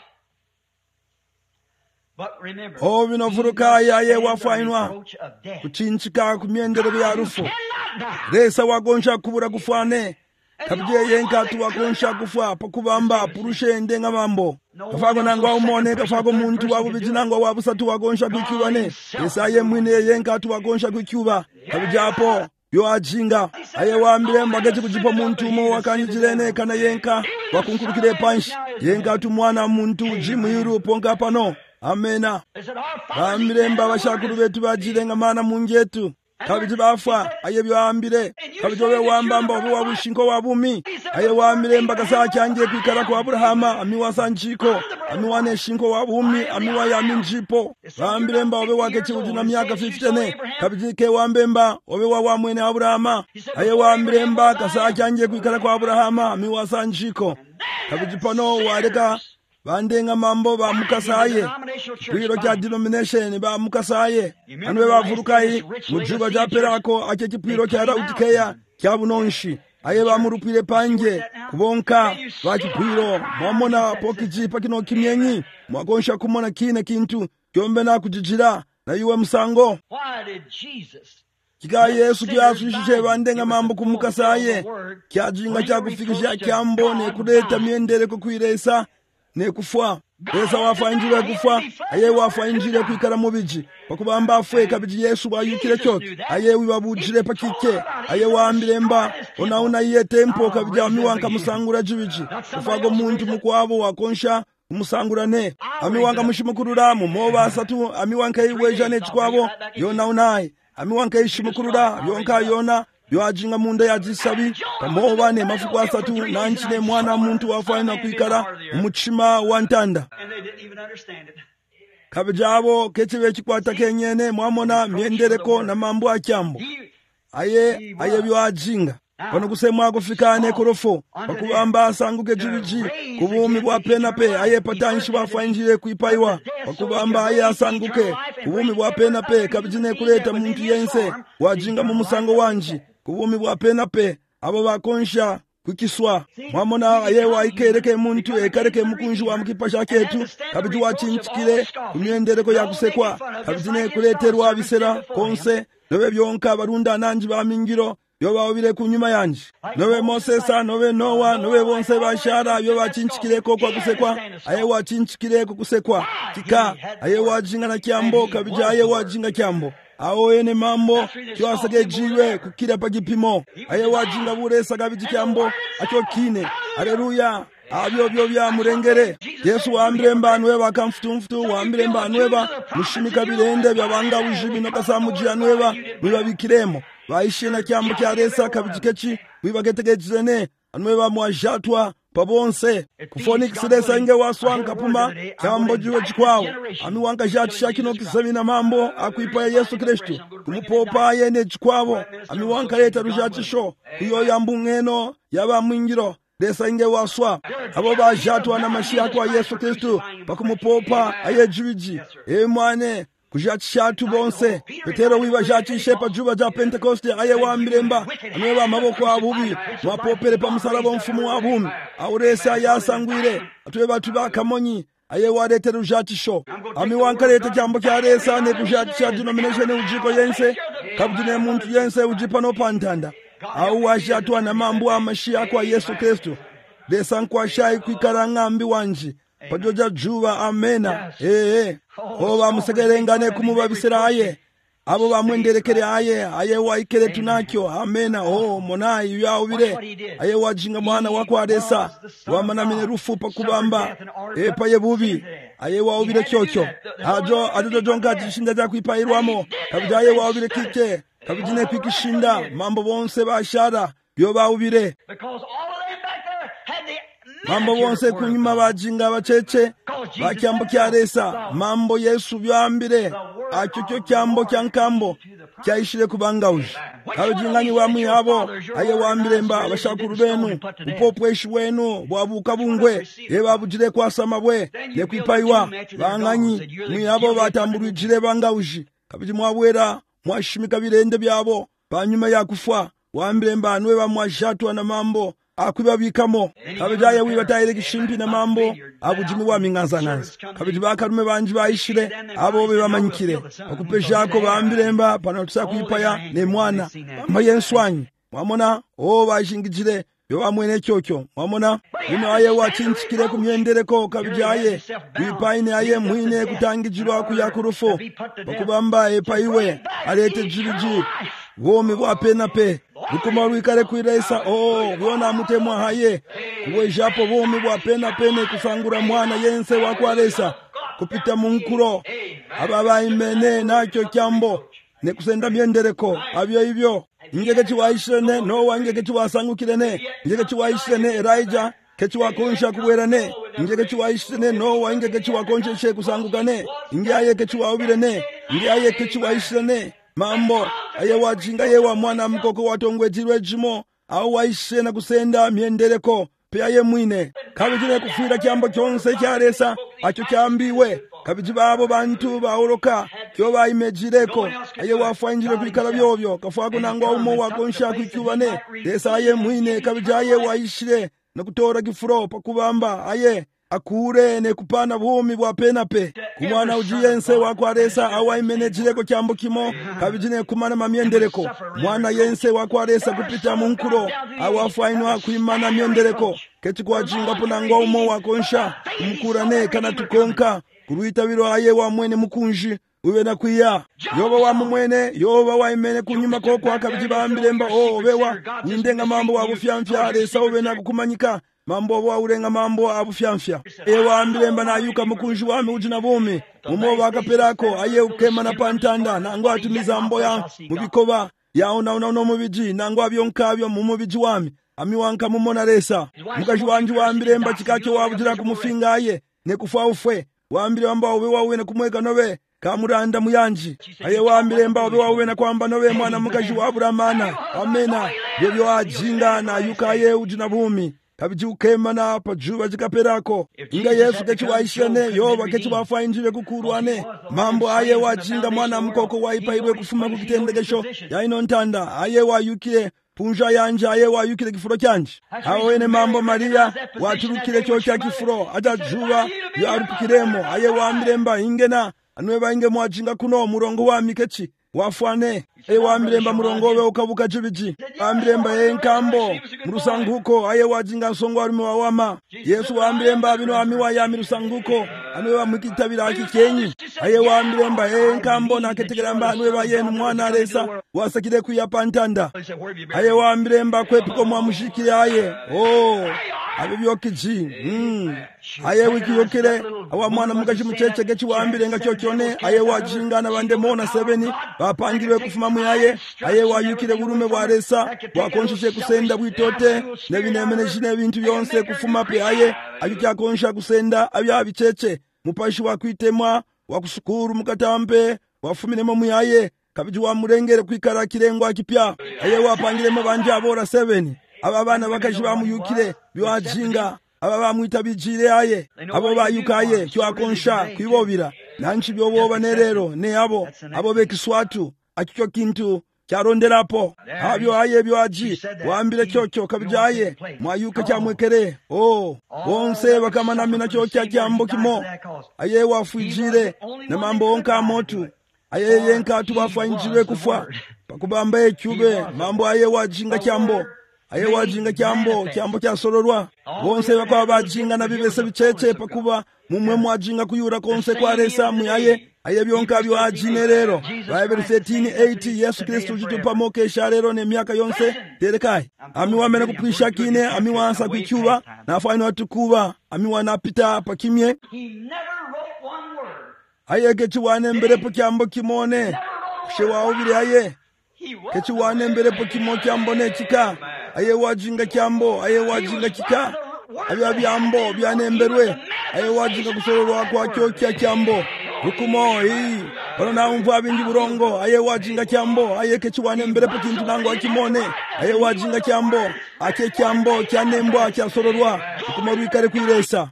Speaker 1: Oh, binovuruka yaye wafainwa kuchinchika kumyendero bya rufu resa wagonsha kubura kufane kabije yenka tu wagonsha kufa pakubamba purushe ndenga mambo kafago nangwa umone kafago muntu wabo bijinangwa wabusatu wagonsha kukiwane resa ye mwine yenka tu wagonsha kukiuba kabije hapo yo ajinga aye wambire mbageti kujipa muntu mo wakanjirene kana yenka wakunkurukire panshi yenka tu mwana muntu jimu ponka pano Amena. Bamiremba bashakuru betu bajirenga mana mungetu. Kabiji bafa aye byambire. Kabiji we wambamba obu wabushinko wabumi. Aye wamiremba kasa cyangiye kwikara kwa Abrahama amiwasanjiko. Amiwane shinko wabumi amiwa yaminjipo. Bamiremba obe wakechi ujuna myaka fifty ne. Kabiji ke wambemba obe wa wamwene Abrahama. Aye wamiremba kasa cyangiye kwikara kwa Abrahama amiwasanjiko. Kabiji pano wareka bandenga mambo ba mukasaye kwiro kya denomination ba mukasaye anwe bavurukai mujuba ja perako ake kipiro kya rautikeya kya bunonshi aye bamurupire panje kubonka bakipiro mwamona pokiji pakino kimyenyi mwagonsha kumona kine kintu kyombe na kujijira na yuwe msango
Speaker 2: Why did Jesus
Speaker 1: kika Yesu kyasujije bandenga mambo kumukasaye kya jinga kya kufikisha kyambo ne kudeta miendere ko kwiresa ne kufa Esa wafanjire kufa aye wafanjire kwikara mubiji bakubamba afwe kabiji Yesu bayukire cyote aye wibabujire pakike aye wambiremba onauna iye tempo kabija amiwanka musangura jibiji kufago muntu mukwabo wakonsha umusangurane amiwanka mushimukurura mu moba asatu amiwanka iwejane chikwabo yona unai amiwanka ishimukurura yonka yona yo ajinga munda ya jisabi kamoba ne mafuko asatu nanchine mwana muntu wafaina kwikara umuchima wantanda kabijabo kechebe chikwata kenyene mwamona miendereko na mambo akyambo aye aye byo ajinga kono kusemwa kufikane korofo bakubamba asanguke jibiji kubumi bwa pena pe aye patanshi bafanjire kwipaiwa bakubamba aye asanguke kubumi bwa pena pe kabijine kuleta muntu yense wajinga mu musango wanji kubumi bwa pena pe abo bakonsha kukiswa mwamona aye waikereke muntu ekareke mukunju wa mukipasha ketu kabiji wachinchikire kumyendereko ya kusekwa kabijine kuleterwa bisera konse nobe byonka barunda nanji ba mingiro yo bawubire kunyuma yanje nobe Mosesa nobe Noa nobe bonse bashara yo bachinchikireko kwa kusekwa aye wachinchikireko kusekwa kika aye wajinga na kyambo kabija aye wajinga kyambo awo ene mambo kyosage jiwe kukira pa gipimo aye wajinga buresa kabiji kyambo acho kine haleluya abyo byo bya murengere Yesu wambire mbanwe bakamfutumfutu wambire mbanwe ba mushimika birende byabanga bujibi no kasamuji anweba bibabikiremo bayishina kyambo kyaresa kabiji kechi bibagetegejene anweba mwajatwa pabonse kufoniki sidesa inge waswanka puma kambo jiwe chikwawo ami wanka jati shakino kisabina mambo akuipa ya Yesu Kristo kumupopa yene chikwawo ami wanka yeta rujati sho kuyo yambungeno yaba mwingiro desa inge waswa abo bajatwa na mashia kwa Yesu Kristo pakumupopa aye jibiji e mwane kujati shatu bonse Petero wiba jati shepa juba ja Pentecoste aye wambiremba ameba maboko abubi mwapopere pa msalaba mfumu abumi auresa yasangwire atweba tubakamonyi aye waretera ujati sho ami wankarete jambo kyaresa ne kujati cha denomination ujiko yense kabdine muntu yense ujipa no pantanda au wajatwa na mambo amashia kwa Yesu Kristo desa nkwa shai kwikarangambi wanji pajoja juba amena eh eh o bamusegerengane kumubabisira aye abo bamwenderekere aye aye waikere tunakyo amena o monayi yaubire aye wajinga mwana wako aresa wamanamine rufu pakubamba e paye bubi aye waubire kyokyo ajo adodo jonka jishinda za kuipairwamo kabija aye waubire kike kabijine kwikishinda mambo bonse bashara byo baubire mambo bonse kunyuma bajinga bacheche bakyambo kyaresa mambo Yesu byambire acyo kyambo kyankambo cyayishire kubanga uji abajingani wamwe abo aye wambire mba bashakuru benu upopweshi wenu bwabuka bungwe yebabujire kwasama bwe yekwipaiwa banganyi mwe abo batamburijire banga uji kabiji mwabwera mwashimika birende byabo banyuma yakufwa wambire mba nwe bamwashatwa na mambo akwibabikamo kabijaye wibatayire gishimpi na mambo abujimu wa minganzanganza kabiji bakarume banji bayishire abo be bamanyikire okupeshako bambiremba panotusa kwipaya ne mwana bamba yenswanyi mwamona o bashingijire yo bamwene cyocyo mwamona bino aye wachinchikire kumyendereko kabijaye wipaine aye mwine kutangijirwa kuyakurufo bakubamba epaiwe alete jiriji womi bwa pena pe ukuma wikare kuiresa oh wona mutemwa haye kuwe japo womi bwa pena pene kusangura mwana yense wakwaresa kupita munkuro ababa imene nakyo kyambo ne kusenda myendereko abyo ibyo ingeke chiwaishene no wangeke chiwasangukirene ingeke chiwaishene Elijah kechi wakonsha kuwerane ingeke chiwaishene no wangeke chiwakonsheshe kusangukane ingaye kechi waubirene ingaye kechi waishene mambo aye wajinga yewa mwana mkoko watongwejirwe jimo au waishe na kusenda myendereko pe aye mwine kabijine kufira kyambo kyonse kyaresa acho kyambiwe kabiji babo bantu baoroka kyo bayimejireko aye wafanjire kulikala byobyo kafako nangwa umo wakonsha kukyubane desa aye mwine kabijaye waishire na kutora kifuro pakubamba aye akure ne kupana bumi bwa penape kumwana ujiyense wakwaresa awaimenejireko kyambo kimo kabijine kumana mamyendereko mwana yense wakwaresa kupita munkuro awafainwa kuimana myendereko keti kwajinga punangwa umo wakonsha mkurane kana tukonka kuruita biro aye wa mwene mukunji uwe na kuya yoba wa mwene yoba wa imene kunyuma koko akabijibambiremba o obewa windenga mambo wabufyamfya aresa uwe na kukumanyika mambo wa urenga mambo abufyamfya ewa ambiremba na yuka mukunji wame ujina bumi umo wakaperako aye ukema na pantanda nango atumiza mboya mubikoba yaona una uno mubiji nango abyonkabyo mu mubiji wame amiwanka mumona resa mukaji wanji wambiremba chikacho wabujira kumufinga aye ne kufa ufwe wambire wamba obe wawe na kumweka nobe kamuranda muyanji aye wambire mba obe wawe na kwamba nobe mwana mukaji wa Abrahamana amena byo ajinga na yuka aye ujina bumi kabiji ukema na pajuba jikaperako inga Yesu kechi waishene yoba kechi wafainjire kukurwane mambo aye wajinga mwana mkoko waipairwe kufuma kukitendegesho ya ino ntanda aye wayukire punja yanja aye wayukire kifuro kyanji awene mambo Maria waturukire cyo cya kifuro atajuba yarupikiremo aye wambiremba ingena anweba inge mwajinga kuno murongo wa mikechi wafwane aye wamilemba mulongowe ukabuka chibiji wamilemba ye nkambo murusanguko aye wajinga nsongo alume wawama Yesu wamilemba bino amiwa ya mirusanguko anwe wamwikitabira akikenyi aye wamilemba ye nkambo naketegeramba anwe bayenu mwana alesa wasakire kuyapa ntanda aye wamilemba kwepiko mwamushikire aye oh abe byokiji mm aye wiki yokere awa mwana mugaji mucheche gechi wambirenga chokyone aye wajinga na bande mona sebeni bapangirwe kufuma muyaye aye wayukire burume bwaresa wakonshishe kusenda bwitote nebinemene shine bintu byonse kufuma pe aye ayukya konsha kusenda abya bicheche mupashi wakwitemwa wakusukuru mukatambe wafumiremo muyaye kabiji wa murengere kwikara kirengwa kipya aye wapangiremo banje abora seven aba bana bakaji bamuyukire byajinga aba bamwitabijire aye abo bayukaye kyakonsha kwibobira nanchi byoboba nerero ne abo abo bekiswatu akicyo kintu cyaronderapo abyo aye byaji wambire cyocyo kabijaye mwayuka cyamwekere oh bonse bakamana mina cyo cyambo kimo aye wafujire na mambo onka motu aye yenka tubafanjire kufa pakubamba ekyube mambo aye wajinga cyambo aye wajinga cyambo cyambo cyasororwa bonse bakaba bajinga na bibese bicheche pakuba mumwe mwajinga kuyura konse kwa resa muyaye aye byonka byo ajine rero Bible thirteen eighty Yesu Kristo jitupamo sharero ne myaka yonse terekai ami wamene kuprisha kine ami wansa kucyuba na faino atukuba ami wanapita pakimye aye kechi wane mbere po cyambo kimone kushewa ubire aye kechi wane mbere po kimo cyambo ne chika aye wajinga cyambo aye wajinga chika abya byambo byanemberwe aye wajinga kusororwa kwa cyo kya cyambo rukumo hii bano na umva bingi burongo aye wajinga cyambo aye kechi wane mbere po kintu nango akimone aye wajinga cyambo ake cyambo cyanembwa cyasororwa rukumo rwikare kwiresa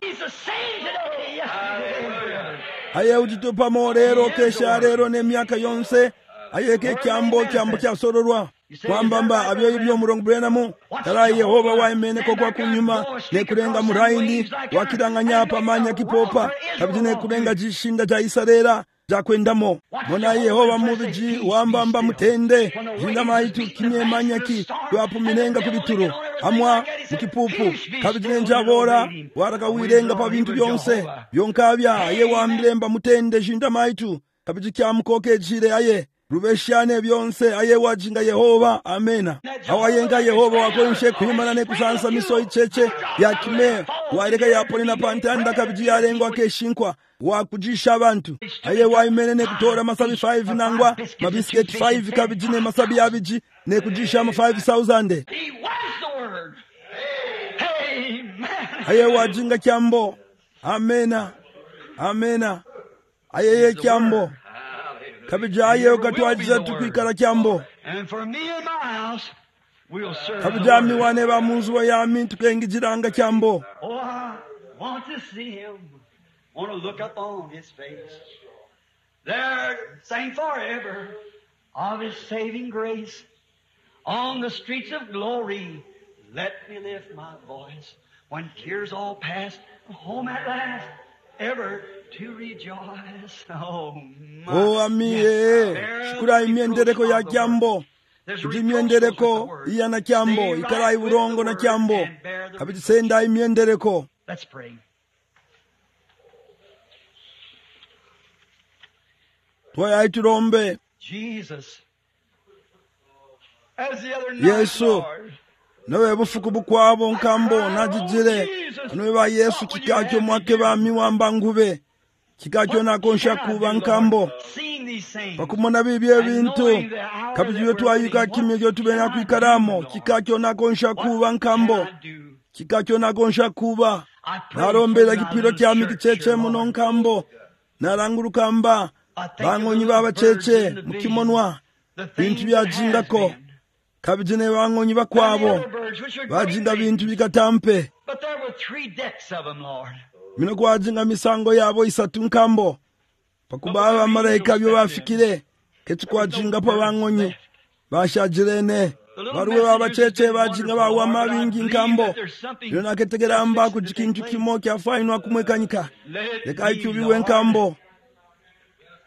Speaker 1: aye ujitupamo rero kesha rero ne myaka yonse aye ke cyambo cyambo cyasororwa kwambamba abyo ibyo murongo bwenamu tara Yehova waimene ko kwa kunyuma ne kurenga muraindi wakiranganya pamanya kipopa kabine kurenga jishinda ja Isarera ja kwendamo mona Yehova mubiji wambamba mutende jinga maitu kimye manyaki twapuminenga kubituro amwa mukipupu kabine njabora waraka wirenga pa bintu byonse byonkabya aye wambilemba mutende jinda maitu kabiji kyamukoke jire aye rubeshane byonse aye wajinga Yehova amena awayenga Yehova wakonshe kwimana ne kusansa miso icheche yakime wareka yapone na pantanda kabiji yarengwa keshinkwa wakujisha abantu aye waimene ne kutora masabi five nangwa mabisket five kabiji ne masabi abiji ne kujisha ma five thousand aye wajinga kyambo amena amena aye ye kyambo kabijaye ukatwajiza tukwikara kyambo kabijami wane ba muzu wa yami tukengijiranga kyambo
Speaker 2: oh I want to see him want to look up on his face there sing forever of his saving grace on the streets of glory let me lift my voice when tears all past home at last ever to rejoice. Oh,
Speaker 1: oh amiye shukura imiendereko ya kyambo kuti imiendereko iyana kyambo ikala iburongo na kyambo kabiti senda imiendereko.
Speaker 2: Let's pray.
Speaker 1: Twaya iturombe.
Speaker 2: Jesus as the other night,
Speaker 1: Yesu
Speaker 2: Lord.
Speaker 1: Nawe bufuku bukwabo nkambo najijire nawe ba Yesu kikakyo mwake ba miwamba ngube kikakyo nakonsha kuba nkambo bakumona bibye bintu kabijwe twayuka kimye gyo tubenya kwikaramo kikakyo nakonsha kuba nkambo kikakyo nakonsha kuba narombera kipiro kya mikicheche muno nkambo narangurukamba bangonyi baba cheche mukimonwa bintu byajingako kabijine bangonyi bakwabo bajinga bintu bikatampe
Speaker 2: But there were three decks of them, Lord.
Speaker 1: mino kwajinga misango yabo isatu nkambo pakubaba amarayika byo bafikire ketu kwajinga pa bangonyi bashajirene baruwe babachece bajinga bawa mabingi nkambo yona ketegeramba kujikintu kimo kya fainwa kumwekanyika leka ikyubiwe nkambo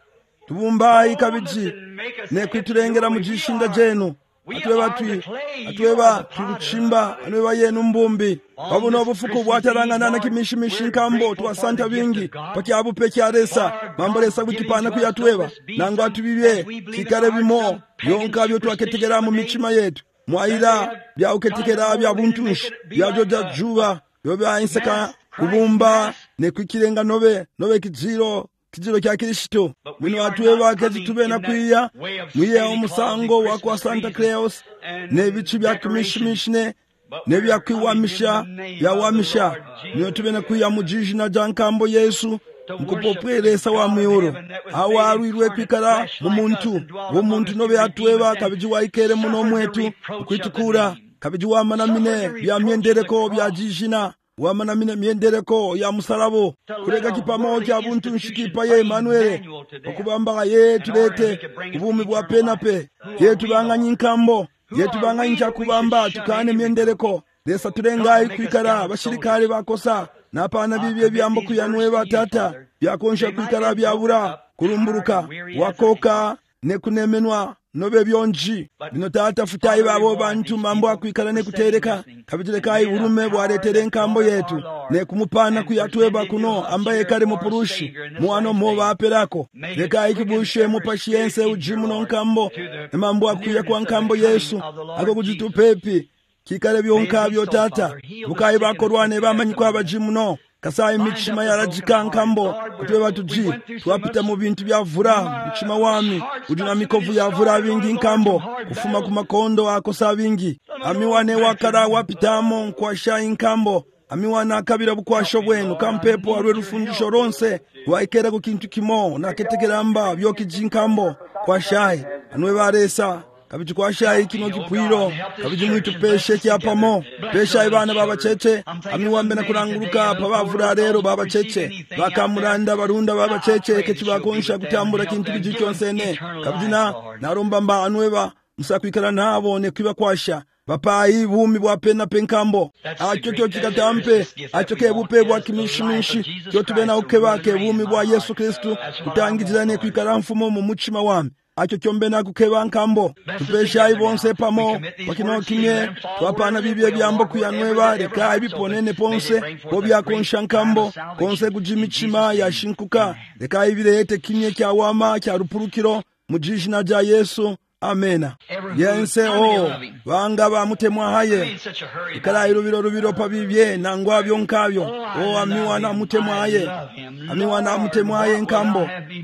Speaker 1: tubumbayi kabiji nekwitulengera mujishinda jenu atweba twi atweba turuchimba anweba yenu mbumbi babuno obufuku bwatarangana na kimishimishi nkambo twasanta bingi paki abu peki aresa mambolesa bukipana kuyatweba nango atubibye kikare bimo yonka byo twaketegera mu michima yetu mwaira bya uketekera bya buntushi bya joja juba byo bya inseka kubumba nekwikirenga nobe nobe kijiro kijiro kya Kristo mwino atweba kezi tube na kwiya mwiye omusango wa kwa Santa Claus ne bichi bya kumishimishne ne bya kwiwamisha ya wamisha niyo tube na kwiya mujiji na jankambo Yesu mkupoperesa wa muyoro awarwirwe kwikara mu muntu wo muntu nobe atweba kabiji waikere muno mwetu kwitukura kabiji wa manamine bya myendereko bya jijina wamana mine miendereko ya musalabo kurega kipamo kya buntu nshikipa ye Emmanuel okubamba ye tulete ubumi bwa penape ye tubanga nyinkambo ye tubanga ncha kubamba tukane miendereko lesa tulengai kwikara bashirikali bakosa napana bibye byambo kuyanwe batata byakonsha kwikara byabura kurumburuka wakoka nekunemenwa nobe byonji bino tata futayi babo bantu mambo akwikala ne kutereka kabijelekai urume bwaretere nkambo yetu ne kumupana kuyatweba kuno ambaye kale mupurushi muano moba aperako lekai kibushe mupashiense ujimu no nkambo ne mambo akuya kwa nkambo Yesu ako kujitupepi kikale byonka byo tata bukai bakorwane bamanyiko abajimu no kasai michima yarajika nkambo kutweba tuji twapita mu bintu byavura michima wami udina mikovu yavura bingi nkambo kufuma ku makondo akosa bingi amiwane wakara wapitamo nkwasha nkambo amiwana akabira bukwasho bwenu kampepo arwe rufundisho ronse waikera ku kintu kimo naketegeramba byo kijinkambo kwashai anwe baresa kabiji kwashai kino kipwiro kabiji mwitu peshe kyapamo pesha ibana baba cheche amiwambe na kuranguruka pabavura rero baba cheche bakamuranda barunda baba cheche kechibakonsha kutambura kintu kijikyonsene kabijina naromba mba anweba musakwikara nabo ne kwiba kwasha bapayi bumi bwa pena penkambo acho cyo kikatampe acho kebupe bwa kimishimishi cyo tubena ukebake bumi bwa Yesu Kristo kutangizane kwikara mfumo mu muchima wami acho kyombe na kukeba nkambo tupesha ibonse pamo wakino kimye twapana bibye byambo kuyanweba reka ibiponene ponse ko byakonsha nkambo konse kujimichima yashinkuka reka ibirete kimye kya wama kya rupurukiro mujishina ja Yesu amena yense o banga bamutemwa haye ikala irubiro rubiro pabibye nangwa byonkabyo o amiwana mutemwa haye amiwana mutemwa haye nkambo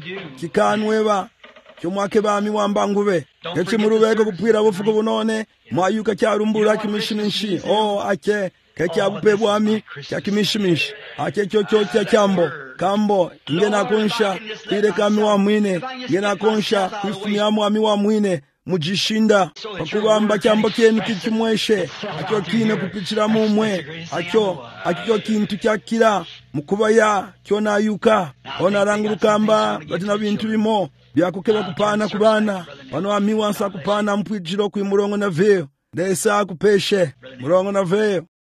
Speaker 1: kikanweba cyomwake bami wambangube yeci murubego kupira bufuko bunone mwayuka cyarumbura kimishiminshi o ake kekya bupe bwami kya kimishimishi ake cyo cyo cya cyambo kambo ngena konsha ire kami wa mwine ngena konsha kufumya mwami wa mwine mujishinda bakubamba cyambo cyenu kichimweshe acyo kine kupichira mumwe acyo acyo kintu cyakira mukubaya cyo nayuka ona rangurukamba batina bintu bimo byakukeba kupana kubana bano amiwansa kupana mpwijiro ku murongo na veyo ndesa kupeshe murongo na veyo